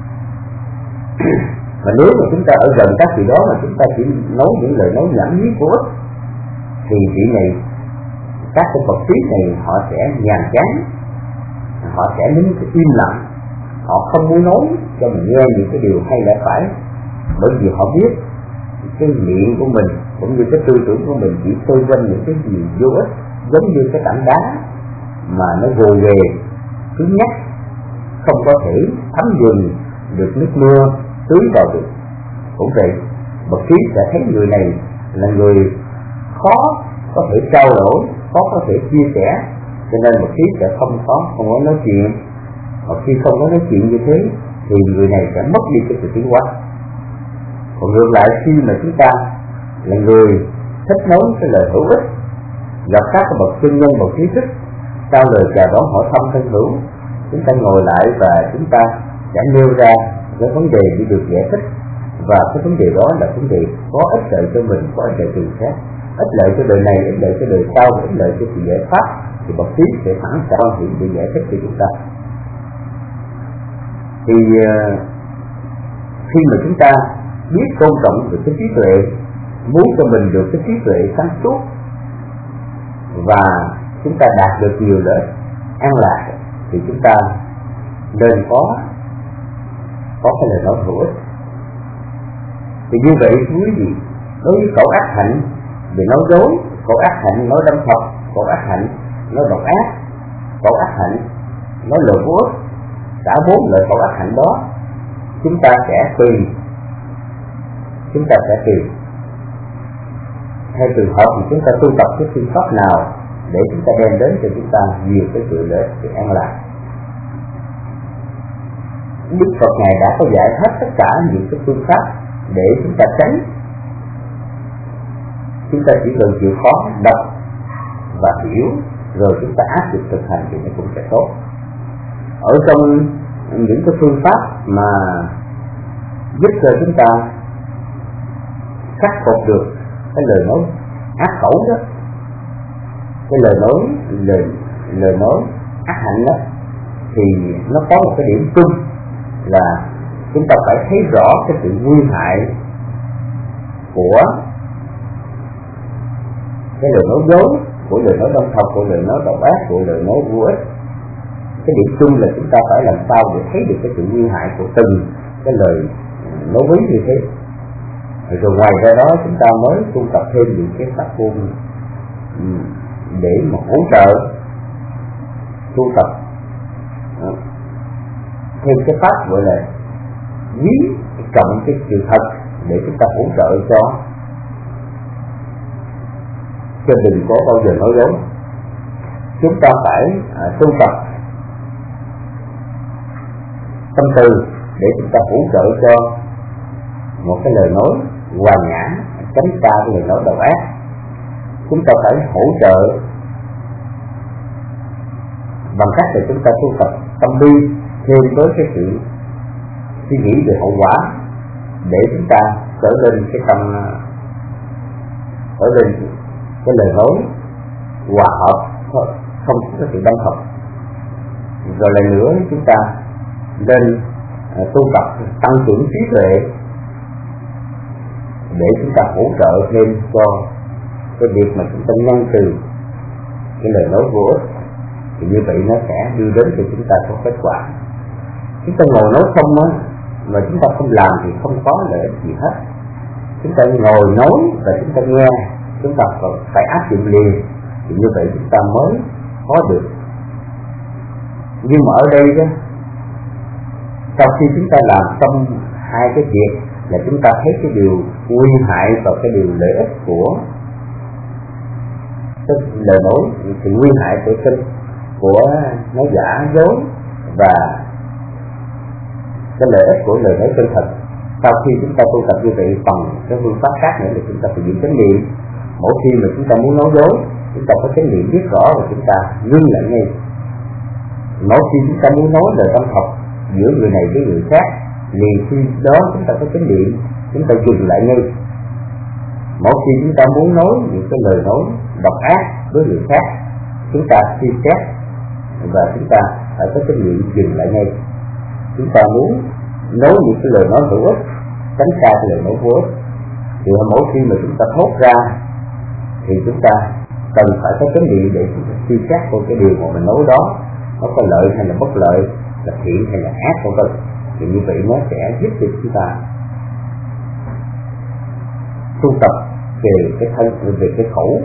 và nếu mà chúng ta ở gần các vị đó mà chúng ta chỉ nói những lời nói nhảm nhí vô ích, thì vị này, các cái bậc trí này họ sẽ nhàm chán, họ sẽ nín im lặng, họ không muốn nói cho mình nghe những cái điều hay lẽ phải, bởi vì họ biết cái miệng của mình cũng như cái tư tưởng của mình chỉ xoay quanh những cái gì vô ích, giống như cái tảng đá mà nó gồ ghề, cứng nhắc, không có thể thấm nhuần được nước mưa tưới vào được. Cũng vậy, bậc trí sẽ thấy người này là người khó có thể trao đổi, khó có thể chia sẻ, cho nên bậc trí sẽ không có không có nói chuyện. Và khi không có nói chuyện như thế thì người này sẽ mất đi cái sự tiến hóa. Còn ngược lại, khi mà chúng ta là người thích nói cái lời hữu ích, gặp các bậc chân nhân, bậc trí thức, sau lời chào đón hỏi thăm thân hữu, chúng ta ngồi lại và chúng ta sẽ nêu ra cái vấn đề để được giải thích, và cái vấn đề đó là vấn đề có ích lợi cho mình, có ích lợi cho người khác, ích lợi cho đời này, ích lợi cho đời sau, ích lợi cho sự giải pháp, thì bậc trí sẽ sẵn sàng hiện để giải thích cho chúng ta. Thì uh, khi mà chúng ta biết tôn trọng được cái trí tuệ, muốn cho mình được cái trí tuệ sáng suốt và chúng ta đạt được nhiều lợi an lạc, thì chúng ta nên có có cái lời nói hữu ích. Thì như vậy quý vị, đối với cậu ác hạnh về nói dối, cậu ác hạnh nói đâm thọc, cậu ác hạnh nói độc ác, cậu ác hạnh nói lời vô ích, cả bốn lời cậu ác hạnh đó chúng ta sẽ tùy chúng ta sẽ tùy theo trường hợp thì chúng ta tu tập cái phương pháp nào để chúng ta đem đến cho chúng ta nhiều cái sự lợi sự an lạc. Đức Phật Ngài đã có giải hết tất cả những cái phương pháp để chúng ta tránh. Chúng ta chỉ cần chịu khó đọc và hiểu, rồi chúng ta áp dụng thực hành thì nó cũng sẽ tốt. Ở trong những cái phương pháp mà giúp cho chúng ta khắc phục được cái lời nói ác khẩu đó, cái lời nói lời lời nói ác hạnh đó, thì nó có một cái điểm chung là chúng ta phải thấy rõ cái sự nguy hại của cái lời nói dối, của lời nói đâm thọc, của lời nói độc ác, của lời nói vô ích. Cái điểm chung là chúng ta phải làm sao để thấy được cái sự nguy hại của từng cái lời nói dối như thế. Rồi ngoài ra đó chúng ta mới tu tập thêm những cái pháp môn để mà hỗ trợ tu tập thêm cái pháp gọi là quý trọng cái sự thật để chúng ta hỗ trợ cho cho đừng có bao giờ nói dối. Chúng ta phải à, tu tập tâm từ để chúng ta hỗ trợ cho một cái lời nói hòa nhã, tránh xa cái lời nói độc ác. Chúng ta phải hỗ trợ bằng cách là chúng ta tu tập tâm bi thêm với cái sự suy nghĩ về hậu quả để chúng ta trở lên cái tâm trở lên cái lời nói hòa hợp, không có sự đâm thọc. Rồi lại nữa chúng ta nên uh, tu tập tăng trưởng trí tuệ để chúng ta hỗ trợ thêm cho cái việc mà chúng ta nhân từ cái lời nói vô ích, thì như vậy nó sẽ đưa đến cho chúng ta có kết quả. Chúng ta ngồi nói không á mà chúng ta không làm thì không có lợi ích gì hết. Chúng ta ngồi nói và chúng ta nghe, chúng ta phải áp dụng liền, thì như vậy chúng ta mới có được. Nhưng mà ở đây đó, sau khi chúng ta làm xong hai cái việc là chúng ta thấy cái điều nguy hại và cái điều lợi ích của cái lời nói, sự nguy hại của cái của nói giả dối và cái lợi ích của lời nói chân thật. Sau khi chúng ta tu tập như vậy bằng cái phương pháp khác nữa là chúng ta phải giữ chánh niệm. Mỗi khi mà chúng ta muốn nói dối, chúng ta có chánh niệm biết rõ và chúng ta ngưng lại ngay. Mỗi khi chúng ta muốn nói lời tâm thật giữa người này với người khác, liền khi đó chúng ta có chánh niệm, chúng ta dừng lại ngay. Mỗi khi chúng ta muốn nói những cái lời nói độc ác với người khác, chúng ta suy xét và chúng ta phải có chánh niệm dừng lại ngay. Chúng ta muốn nói những cái lời nói hữu ích, tránh xa cái lời nói vô ích, thì mỗi khi mà chúng ta thốt ra thì chúng ta cần phải có chánh niệm để chúng ta suy xét coi cái điều mà mình nói đó nó có lợi hay là bất lợi, là thiện hay là ác vân vân. Thì như vậy nó sẽ giúp cho chúng ta tu tập về cái thân, về cái khẩu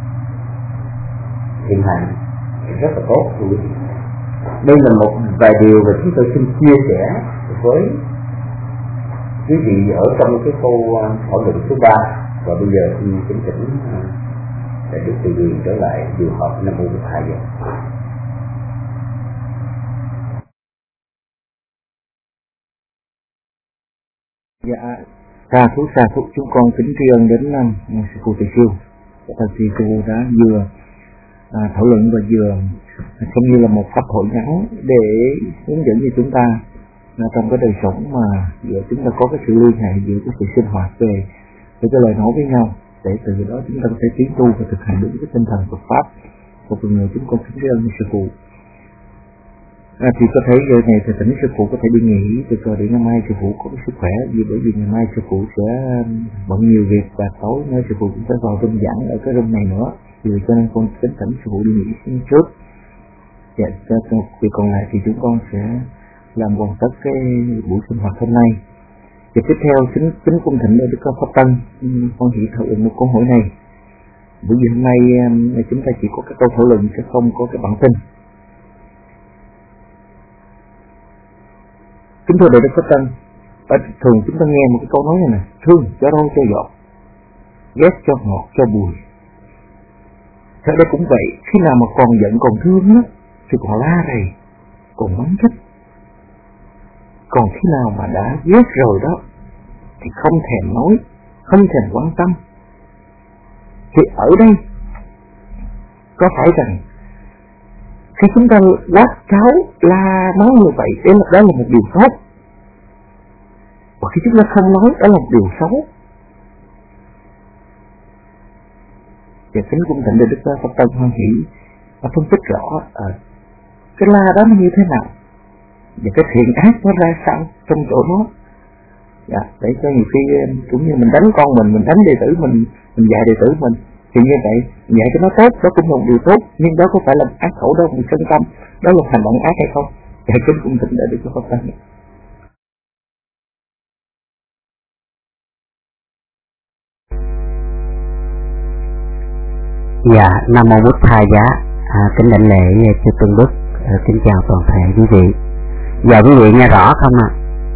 thiện hành rất là tốt. Đây là một vài điều mà chúng tôi xin chia sẻ với quý vị ở trong cái câu thảo luận số ba. Và bây giờ xin kính thỉnh để Đức Từ Quyền trở lại điều họp Nam Mô Bổn Thầy. Dạ, xa thú xa thú chúng con kính tri ân đến um, sư phụ Từ Siêu. Thật sự sư phụ đã vừa à, thảo luận và vừa cũng như là một pháp hội ngắn để hướng dẫn cho chúng ta à, trong cái đời sống mà giữa chúng ta có cái sự liên hệ giữa cái sự sinh hoạt về với cái lời nói với nhau, để từ đó chúng ta có thể tiến tu và thực hành đúng cái tinh thần Phật pháp. Một lần nữa chúng con kính tri ân sư phụ. À, thì có thể giờ này thì tỉnh sư phụ có thể đi nghỉ từ giờ để ngày mai sư phụ có cái sức khỏe, vì bởi vì ngày mai sư phụ sẽ bận nhiều việc và tối nay sư phụ cũng sẽ vào room giảng ở cái room này nữa, vì cho nên con tính tỉnh sư phụ đi nghỉ trước. Dạ, cho việc còn lại thì chúng con sẽ làm hoàn tất cái buổi sinh hoạt hôm nay. Và tiếp theo chính chính cung thỉnh ở Đức Cao Pháp Tân, con chỉ thảo luận một câu hỏi này. Bởi vì hôm nay chúng ta chỉ có cái câu thảo luận chứ không có cái bản tin. Kính thưa Đại Đức Pháp Tân, thường chúng ta nghe một cái câu nói này nè: thương cho đau cho giọt, ghét cho ngọt cho bùi. Thế đây cũng vậy, khi nào mà còn giận còn thương á thì còn la rầy, còn mắng thích. Còn khi nào mà đã ghét rồi đó thì không thèm nói, không thèm quan tâm. Thì ở đây có phải rằng khi chúng ta quát cháu la nói như vậy, đó là, đó là một điều tốt, và khi chúng ta không nói, đó là một điều xấu. Và kính cung thịnh Đại Đức Phật Tông Hoan Hỷ đã phân tích rõ à, cái la đó nó như thế nào và cái thiện ác nó ra sao trong chỗ nó. Dạ, để cho nhiều khi cũng như mình đánh con mình, mình đánh đệ tử mình, mình dạy đệ tử mình, thì như vậy dạy cho nó tốt, đó cũng là một điều tốt, nhưng đó có phải là ác khẩu đâu, mình chân tâm, đó là hành động ác hay không? Dạ, kính cung thịnh Đại Đức Phật Tông. Dạ, Nam Mô Bụt Tha Giá, à, kính đảnh lễ chư tôn đức, à, kính chào toàn thể quý vị. Giờ quý vị nghe rõ không ạ? À?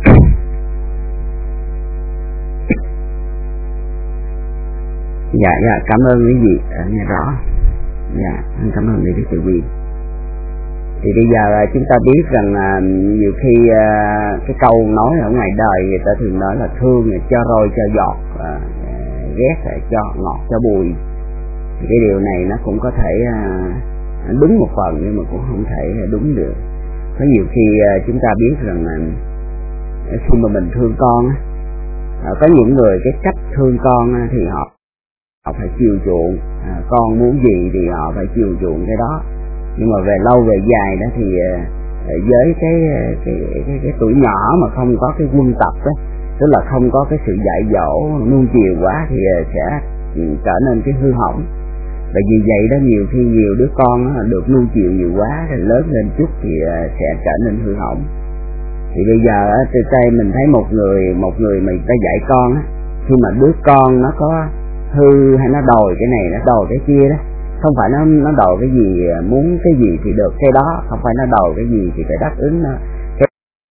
Dạ, dạ, cảm ơn quý vị, à, nghe rõ. Dạ, cảm ơn quý vị quý vị. Thì bây giờ chúng ta biết rằng à, nhiều khi à, cái câu nói ở ngoài đời người ta thường nói là thương cho roi cho giọt, à, ghét cho ngọt cho bùi. Thì cái điều này nó cũng có thể à, đúng một phần nhưng mà cũng không thể đúng được. Có nhiều khi à, chúng ta biết rằng là khi mà mình thương con, à, có những người cái cách thương con à, thì họ họ phải chiều chuộng, à, con muốn gì thì họ phải chiều chuộng cái đó. Nhưng mà về lâu về dài đó thì à, với cái cái, cái cái tuổi nhỏ mà không có cái quân tập đó, tức là không có cái sự dạy dỗ nuông chiều quá thì à, sẽ trở nên cái hư hỏng. Và vì vậy đó nhiều khi nhiều đứa con đó, được nuông chiều nhiều quá rồi lớn lên chút thì à, sẽ trở nên hư hỏng. Thì bây giờ á, từ đây mình thấy một người một người mà người ta dạy con á, khi mà đứa con nó có hư hay nó đòi cái này, nó đòi cái kia đó, không phải nó nó đòi cái gì, muốn cái gì thì được cái đó, không phải nó đòi cái gì thì phải đáp ứng nó cái,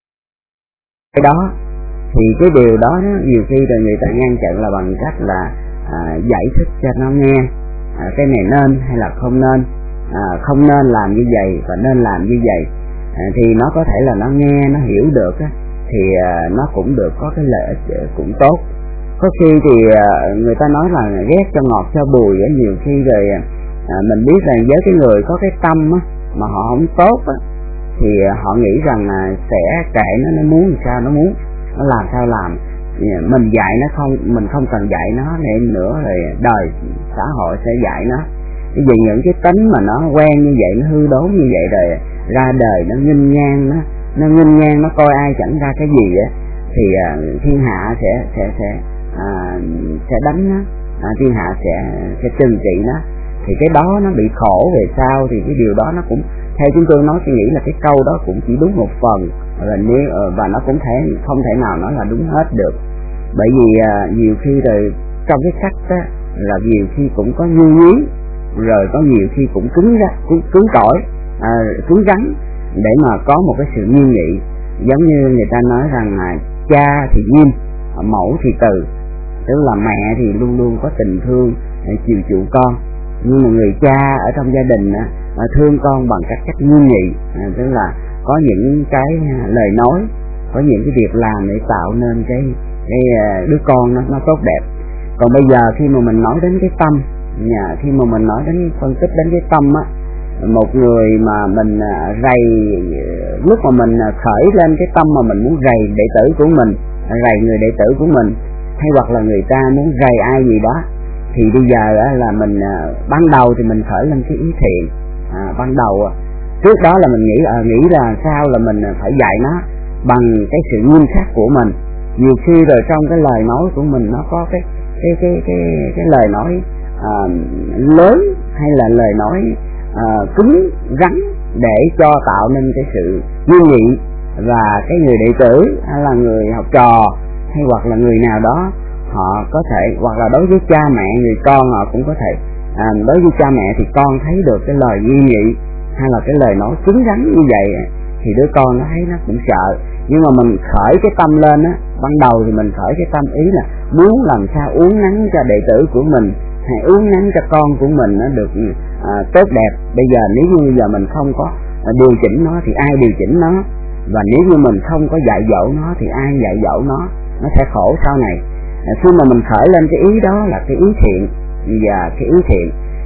cái đó. Thì cái điều đó, đó nhiều khi rồi người ta ngăn chặn là bằng cách là à, giải thích cho nó nghe, à, cái này nên hay là không nên, à, không nên làm như vậy và nên làm như vậy, à, thì nó có thể là nó nghe, nó hiểu được á, thì à, nó cũng được có cái lợi ích cũng tốt. Có khi thì à, người ta nói là ghét cho ngọt cho bùi á, nhiều khi rồi à, mình biết rằng với cái người có cái tâm á, mà họ không tốt á, thì họ nghĩ rằng là sẽ kệ nó, nó muốn làm sao nó muốn, nó làm sao làm, mình dạy nó không, mình không cần dạy nó nên nữa rồi đời xã hội sẽ dạy nó. Vì những cái tính mà nó quen như vậy, nó hư đốn như vậy rồi ra đời nó nghinh ngang, nó nó nghinh ngang, nó coi ai chẳng ra cái gì á, thì à, thiên hạ sẽ sẽ sẽ à, sẽ đánh nó, à, thiên hạ sẽ sẽ trừng trị nó. Thì cái đó nó bị khổ về sau, thì cái điều đó nó cũng theo chúng tôi nói, tôi nghĩ là cái câu đó cũng chỉ đúng một phần, và nếu và nó cũng thể không thể nào nói là đúng hết được. Bởi vì à, nhiều khi rồi trong cái cách á, là nhiều khi cũng có nhu nhí, rồi có nhiều khi cũng cứng ra cứng, cứng cỏi, à, cứng rắn để mà có một cái sự nghiêm nghị. Giống như người ta nói rằng là cha thì nghiêm, mẫu thì từ, tức là mẹ thì luôn luôn có tình thương chiều chuộng con, nhưng mà người cha ở trong gia đình á, thương con bằng cách cách nghiêm nghị, à, tức là có những cái lời nói, có những cái việc làm để tạo nên cái cái đứa con nó, nó tốt đẹp. Còn bây giờ khi mà mình nói đến cái tâm, nhà khi mà mình nói đến phân tích đến cái tâm á, một người mà mình rầy, lúc mà mình khởi lên cái tâm mà mình muốn rầy đệ tử của mình, rầy người đệ tử của mình, hay hoặc là người ta muốn rầy ai gì đó, thì bây giờ là mình ban đầu thì mình khởi lên cái ý thiện, à, ban đầu trước đó là mình nghĩ à, nghĩ là sao là mình phải dạy nó bằng cái sự nghiêm khắc của mình. Nhiều khi rồi trong cái lời nói của mình nó có cái cái cái cái cái lời nói à, lớn hay là lời nói à, cứng rắn để cho tạo nên cái sự nghiêm nghị, và cái người đệ tử hay là người học trò hay hoặc là người nào đó họ có thể, hoặc là đối với cha mẹ người con họ cũng có thể, à, đối với cha mẹ thì con thấy được cái lời nghiêm nghị hay là cái lời nói cứng rắn như vậy thì đứa con nó thấy nó cũng sợ. Nhưng mà mình khởi cái tâm lên á, ban đầu thì mình khởi cái tâm ý là muốn làm sao uốn nắn cho đệ tử của mình hay uốn nắn cho con của mình nó được à, tốt đẹp. Bây giờ nếu như bây giờ mình không có à, điều chỉnh nó thì ai điều chỉnh nó, và nếu như mình không có dạy dỗ nó thì ai dạy dỗ nó, nó sẽ khổ sau này. À, khi mà mình khởi lên cái ý đó là cái ý thiện và cái ý thiện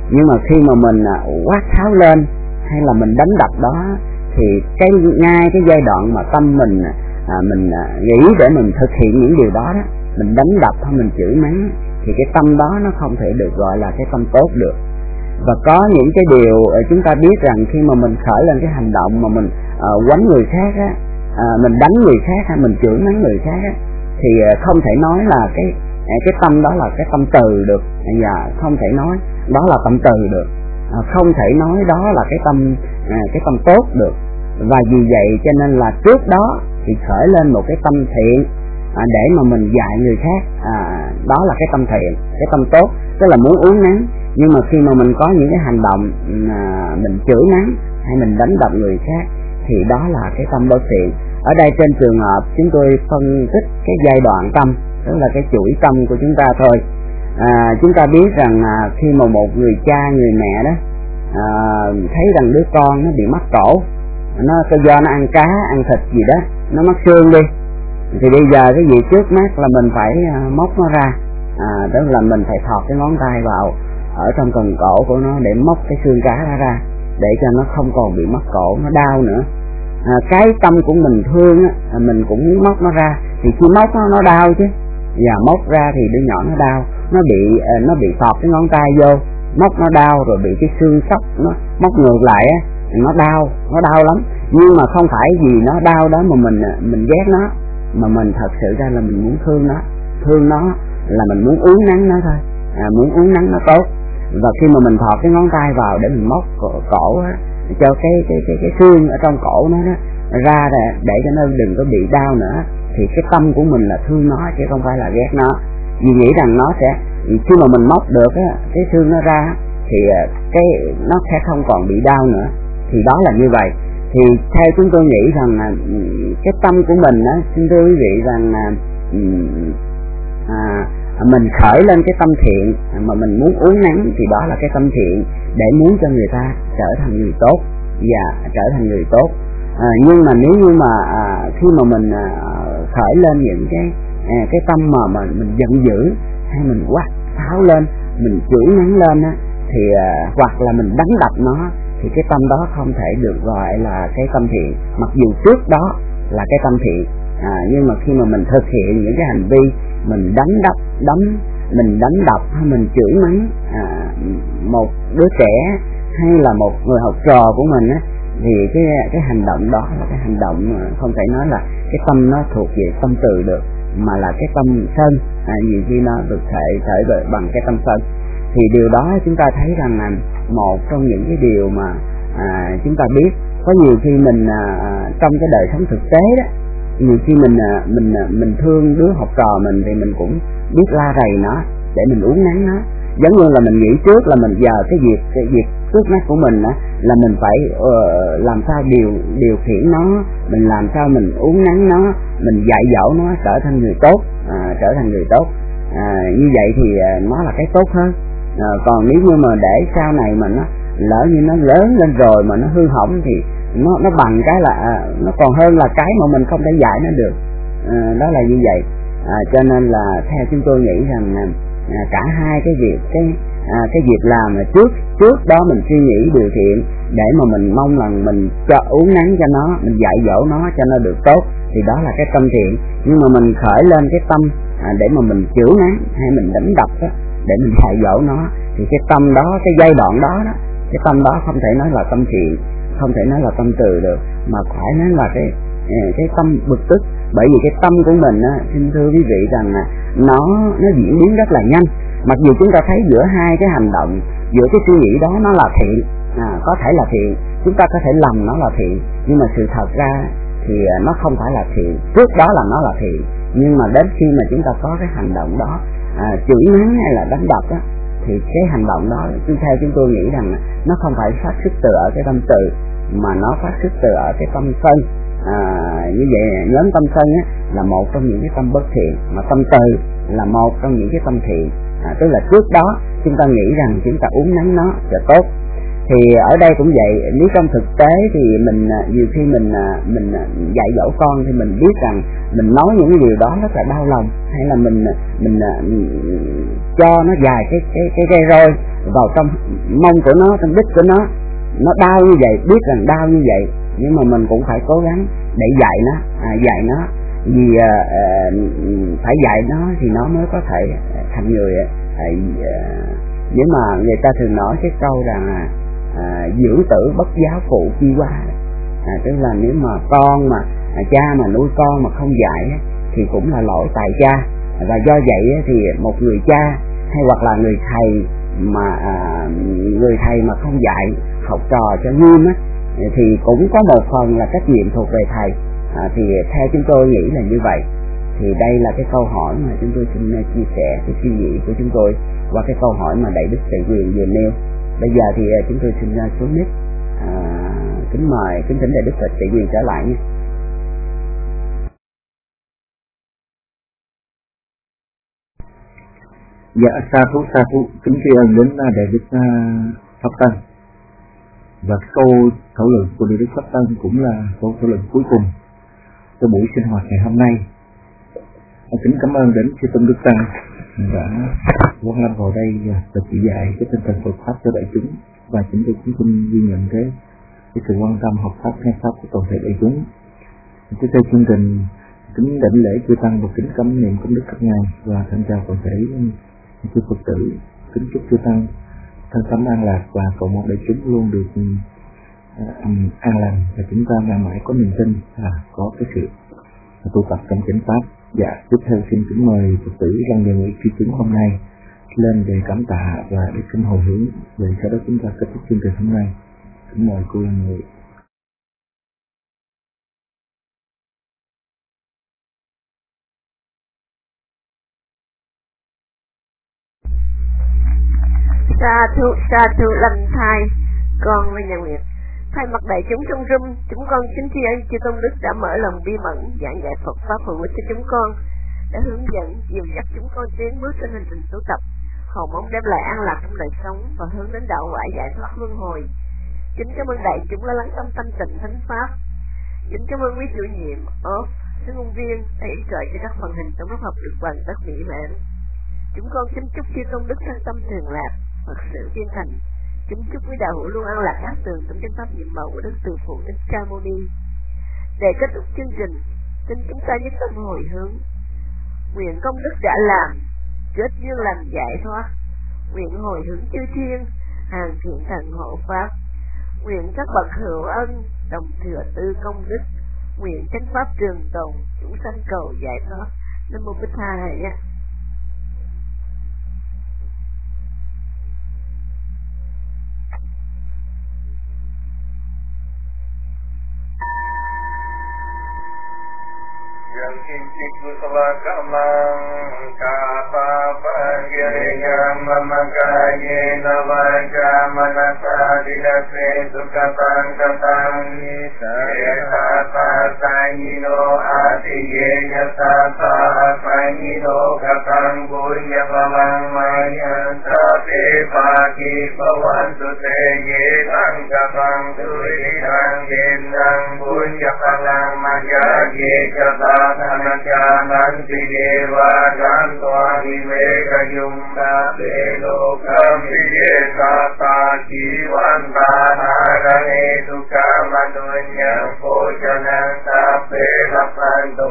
Nhưng mà khi mà mình à, quát tháo lên hay là mình đánh đập đó, thì cái ngay cái giai đoạn mà tâm mình à, mình à, nghĩ để mình thực hiện những điều đó, đó mình đánh đập hay mình chửi mắng, thì cái tâm đó nó không thể được gọi là cái tâm tốt được. Và có những cái điều chúng ta biết rằng khi mà mình khởi lên cái hành động mà mình uh, quánh người khác á, uh, mình đánh người khác hay mình chửi mắng người khác á, thì uh, không thể nói là cái cái tâm đó là cái tâm từ được, và không thể nói đó là tâm từ được, uh, không thể nói đó là cái tâm uh, cái tâm tốt được. Và vì vậy cho nên là trước đó thì khởi lên một cái tâm thiện à, để mà mình dạy người khác, à, đó là cái tâm thiện, cái tâm tốt, tức là muốn uốn nắn. Nhưng mà khi mà mình có những cái hành động à, mình chửi mắng hay mình đánh đập người khác thì đó là cái tâm bất thiện. Ở đây trên trường hợp chúng tôi phân tích cái giai đoạn tâm, tức là cái chuỗi tâm của chúng ta thôi. À, chúng ta biết rằng à, khi mà một người cha người mẹ đó à, thấy rằng đứa con nó bị mắc cổ, nó do nó ăn cá ăn thịt gì đó nó mắc xương đi, thì bây giờ cái gì trước mắt là mình phải uh, móc nó ra, à, tức là mình phải thọt cái ngón tay vào ở trong cần cổ của nó để móc cái xương cá ra ra để cho nó không còn bị mắc cổ, nó đau nữa. À, cái tâm của mình thương á, mình cũng muốn móc nó ra, thì khi móc nó nó đau chứ, và móc ra thì đứa nhỏ nó đau, nó bị uh, nó bị thọt cái ngón tay vô, móc nó đau, rồi bị cái xương sóc nó móc ngược lại á, nó đau, nó đau lắm. Nhưng mà không phải vì nó đau đó mà mình mình ghét nó, mà mình thật sự ra là mình muốn thương nó, thương nó là mình muốn uốn nắn nó thôi, à, muốn uốn nắn nó tốt. Và khi mà mình thọt cái ngón tay vào để mình móc cổ, cổ á, cho cái cái cái cái xương ở trong cổ nó đó ra để cho nó đừng có bị đau nữa, thì cái tâm của mình là thương nó chứ không phải là ghét nó. Vì nghĩ rằng nó sẽ, khi mà mình móc được á, cái xương nó ra thì cái nó sẽ không còn bị đau nữa, thì đó là như vậy. Thì theo chúng tôi nghĩ rằng là cái tâm của mình á, xin thưa quý vị rằng là à, mình khởi lên cái tâm thiện mà mình muốn uốn nắn, thì đó là cái tâm thiện để muốn cho người ta trở thành người tốt và trở thành người tốt. À, nhưng mà nếu như mà à, khi mà mình à, khởi lên những cái à, cái tâm mà, mà mình giận dữ hay mình quát tháo lên, mình chửi mắng lên á, thì à, hoặc là mình đánh đập nó, thì cái tâm đó không thể được gọi là cái tâm thiện, mặc dù trước đó là cái tâm thiện. À, nhưng mà khi mà mình thực hiện những cái hành vi mình đánh đập, đấm, mình đánh đập hay mình chửi mắng à, một đứa trẻ hay là một người học trò của mình á, thì cái cái hành động đó là cái hành động không thể nói là cái tâm nó thuộc về tâm từ được, mà là cái tâm sân, à, nhiều khi nó được thể thể về bằng cái tâm sân. Thì điều đó chúng ta thấy rằng là một trong những cái điều mà à, chúng ta biết, có nhiều khi mình à, trong cái đời sống thực tế đó, nhiều khi mình à, mình à, mình thương đứa học trò mình thì mình cũng biết la rầy nó để mình uốn nắn nó, giống như là mình nghĩ trước là mình giờ cái việc cái việc trước mắt của mình á, là mình phải uh, làm sao điều điều khiển nó, mình làm sao mình uốn nắn nó, mình dạy dỗ nó trở thành người tốt, à, trở thành người tốt. À, như vậy thì à, nó là cái tốt hơn. À, còn nếu như mà để sau này mà nó lỡ như nó lớn lên rồi mà nó hư hỏng thì nó nó bằng cái là à, nó còn hơn là cái mà mình không thể dạy nó được. À, đó là như vậy. À, cho nên là theo chúng tôi nghĩ rằng à, cả hai cái việc cái à, cái việc làm là trước trước đó mình suy nghĩ điều thiện để mà mình mong rằng mình cho uốn nắn cho nó, mình dạy dỗ nó cho nó được tốt, thì đó là cái tâm thiện. Nhưng mà mình khởi lên cái tâm à, để mà mình chửi mắng hay mình đánh đập đó, để mình dạy dỗ nó, thì cái tâm đó, cái giai đoạn đó đó, cái tâm đó không thể nói là tâm thiện, không thể nói là tâm từ được, mà phải nói là cái cái tâm bực tức. Bởi vì cái tâm của mình á, xin thưa quý vị rằng là nó nó diễn biến rất là nhanh. Mặc dù chúng ta thấy giữa hai cái hành động, giữa cái suy nghĩ đó nó là thiện, à, có thể là thiện, chúng ta có thể lầm nó là thiện, nhưng mà sự thật ra thì nó không phải là thiện. Trước đó là nó là thiện, nhưng mà đến khi mà chúng ta có cái hành động đó, à, chửi mắng hay là đánh đập á, thì cái hành động đó theo chúng tôi nghĩ rằng nó không phải phát xuất từ ở cái tâm từ, mà nó phát xuất từ ở cái tâm sân. À, như vậy nhóm tâm sân á, là một trong những cái tâm bất thiện, mà tâm từ là một trong những cái tâm thiện. À, tức là trước đó chúng ta nghĩ rằng chúng ta uốn nắn nó cho tốt, Thì ở đây cũng vậy, nếu trong thực tế thì mình nhiều khi mình mình dạy dỗ con thì mình biết rằng mình nói những cái điều đó rất là đau lòng, hay là mình mình, mình cho nó dài cái cái cái rây roi vào trong mông của nó, trong đít của nó, nó đau như vậy, biết rằng đau như vậy, nhưng mà mình cũng phải cố gắng để dạy nó, à, dạy nó vì à, à, phải dạy nó thì nó mới có thể thành người. À, à, nếu mà người ta thường nói cái câu rằng à, dưỡng tử bất giáo phụ chi qua, à, tức là nếu mà con mà à, cha mà nuôi con mà không dạy thì cũng là lỗi tại cha. Và do vậy thì một người cha hay hoặc là người thầy mà à, người thầy mà không dạy học trò cho nghiêm á, thì cũng có một phần là trách nhiệm thuộc về thầy. À, thì theo chúng tôi nghĩ là như vậy. Thì đây là cái câu hỏi mà chúng tôi xin chia sẻ cái suy nghĩ của chúng tôi qua cái câu hỏi mà Đại Đức Tề Quyền vừa nêu. Bây giờ thì chúng tôi xin xuống mic, à, kính mời kính thỉnh Đại Đức Phật Tề Quyền trở lại nhé. Dạ, sa thú sa thú kính tri ân đến Đại Đức Pháp Tân. Và câu thảo luận của Đại Đức Pháp Tân cũng là câu thảo luận cuối cùng cho buổi sinh hoạt ngày hôm nay. Kính cảm ơn đến chư tôn đức tăng đã quan lâm vào đây và chỉ dạy cái tinh thần Phật pháp cho đại chúng, và chúng tôi cũng xin ghi nhận cái cái sự quan tâm học pháp nghe pháp của toàn thể đại chúng. Tiếp theo chương trình kính đảnh lễ chư tăng và kính cấm niệm công đức các ngài và thân chào toàn thể chư Phật tử. Kính chúc chư tăng thân tâm an lạc và cầu mong đại chúng luôn được uh, an lành, và chúng ta mãi mãi có niềm tin và có cái sự tu tập trong chánh pháp. Dạ, tiếp theo xin kính mời Phật tử trong đề nghị tri chúng hôm nay lên để cảm tạ và để kính hồi hướng, rồi sau đó chúng ta kết thúc chương trình hôm nay. Kính mời cô Lan Nghị. Sa thú sa thú lành thai, con với nhà Nguyệt thay mặt đại chúng trong room, chúng con kính tri ân chư tôn đức đã mở lòng bi mẫn giảng dạy Phật pháp hữu ích cho chúng con, đã hướng dẫn dìu dắt chúng con tiến bước trên hành trình tu tập, hầu mong đem lại an lạc trong đời sống và hướng đến đạo quả giải thoát luân hồi. Kính cảm ơn đại chúng đã lắng tâm thanh tịnh thánh pháp. Kính cảm ơn quý chủ nhiệm, ốp, sư ngôn viên đã yểm trợ cho các phần hình trong lớp học được hoàn tất mỹ mãn. Chúng con kính chúc chư tôn đức thân tâm thường lạc, Phật sự viên thành. Kính chúc quý đạo hữu luôn an lạc an tường trong chánh pháp nhiệm màu của Đức Từ Phụ Thích Ca Mâu Ni. Để kết thúc chương trình, xin chúng ta nhất tâm hồi hướng. Nguyện công đức đã làm, kết duyên làm giải thoát. Nguyện hồi hướng chư thiên, hàng thiện thần hộ pháp. Nguyện các bậc hữu ân, đồng thừa tư công đức. Nguyện chánh pháp trường tồn, chúng sanh cầu giải thoát. Nam mô Bích Thầy nhé. Yang kinci kusala kamang kapa pagiriyam mamakaye navaja manasa dilase sukatang katang nisa patayino atiye yasata payino katang bunya palang maya sate pagi pawantu teye tang katang turidang gendang bunya palang maya ye katang Anakyananti deva jantva viveka yumna delokam vijekata jivanta narane duka manunya pojanang tape lapantu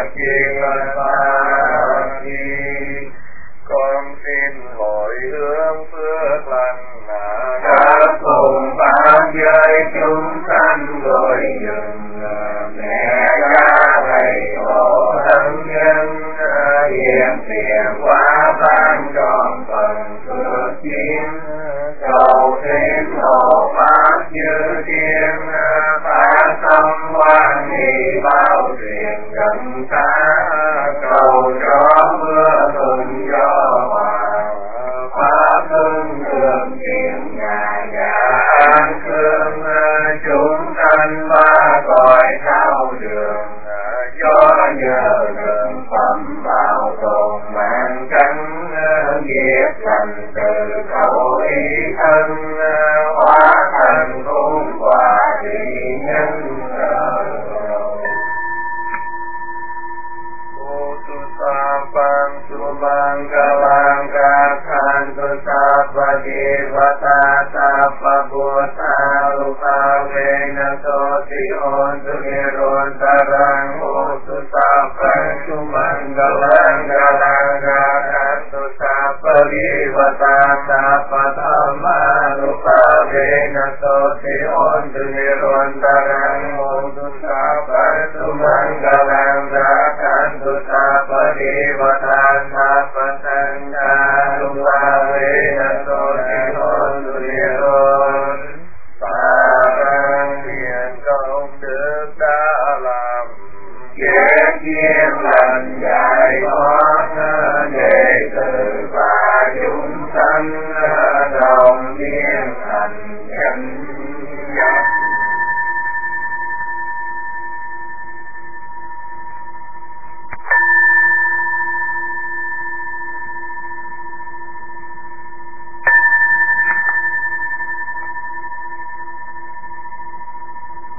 mamakirapati. Con xin hồi hướng phước lành các cùng pháp giới chúng sanh gọi dừng mẹ cha thầy tổ thân nhân hiện tiền quá ban tròn phần phước chiến cầu thêm hộ pháp chư thiên phá tâm quan hệ bao truyền gần xa cầu cho mưa thuận gió hòa pháp hưng thường tiền nhà nhà an cương chúng sanh ba cõi sao đường cho nhờ đường phẩm bảo tồn mạng cánh nghiệp thành từ khẩu ý thân hóa nhân Sapang subang kalang kakhan tu sapa devata sapa bhutta rupa vena soti ontu nirontarang otu sapang subang kalang kalang kakhan tu sapa devata sapa dhamma rupa vena soti ontu nirontarang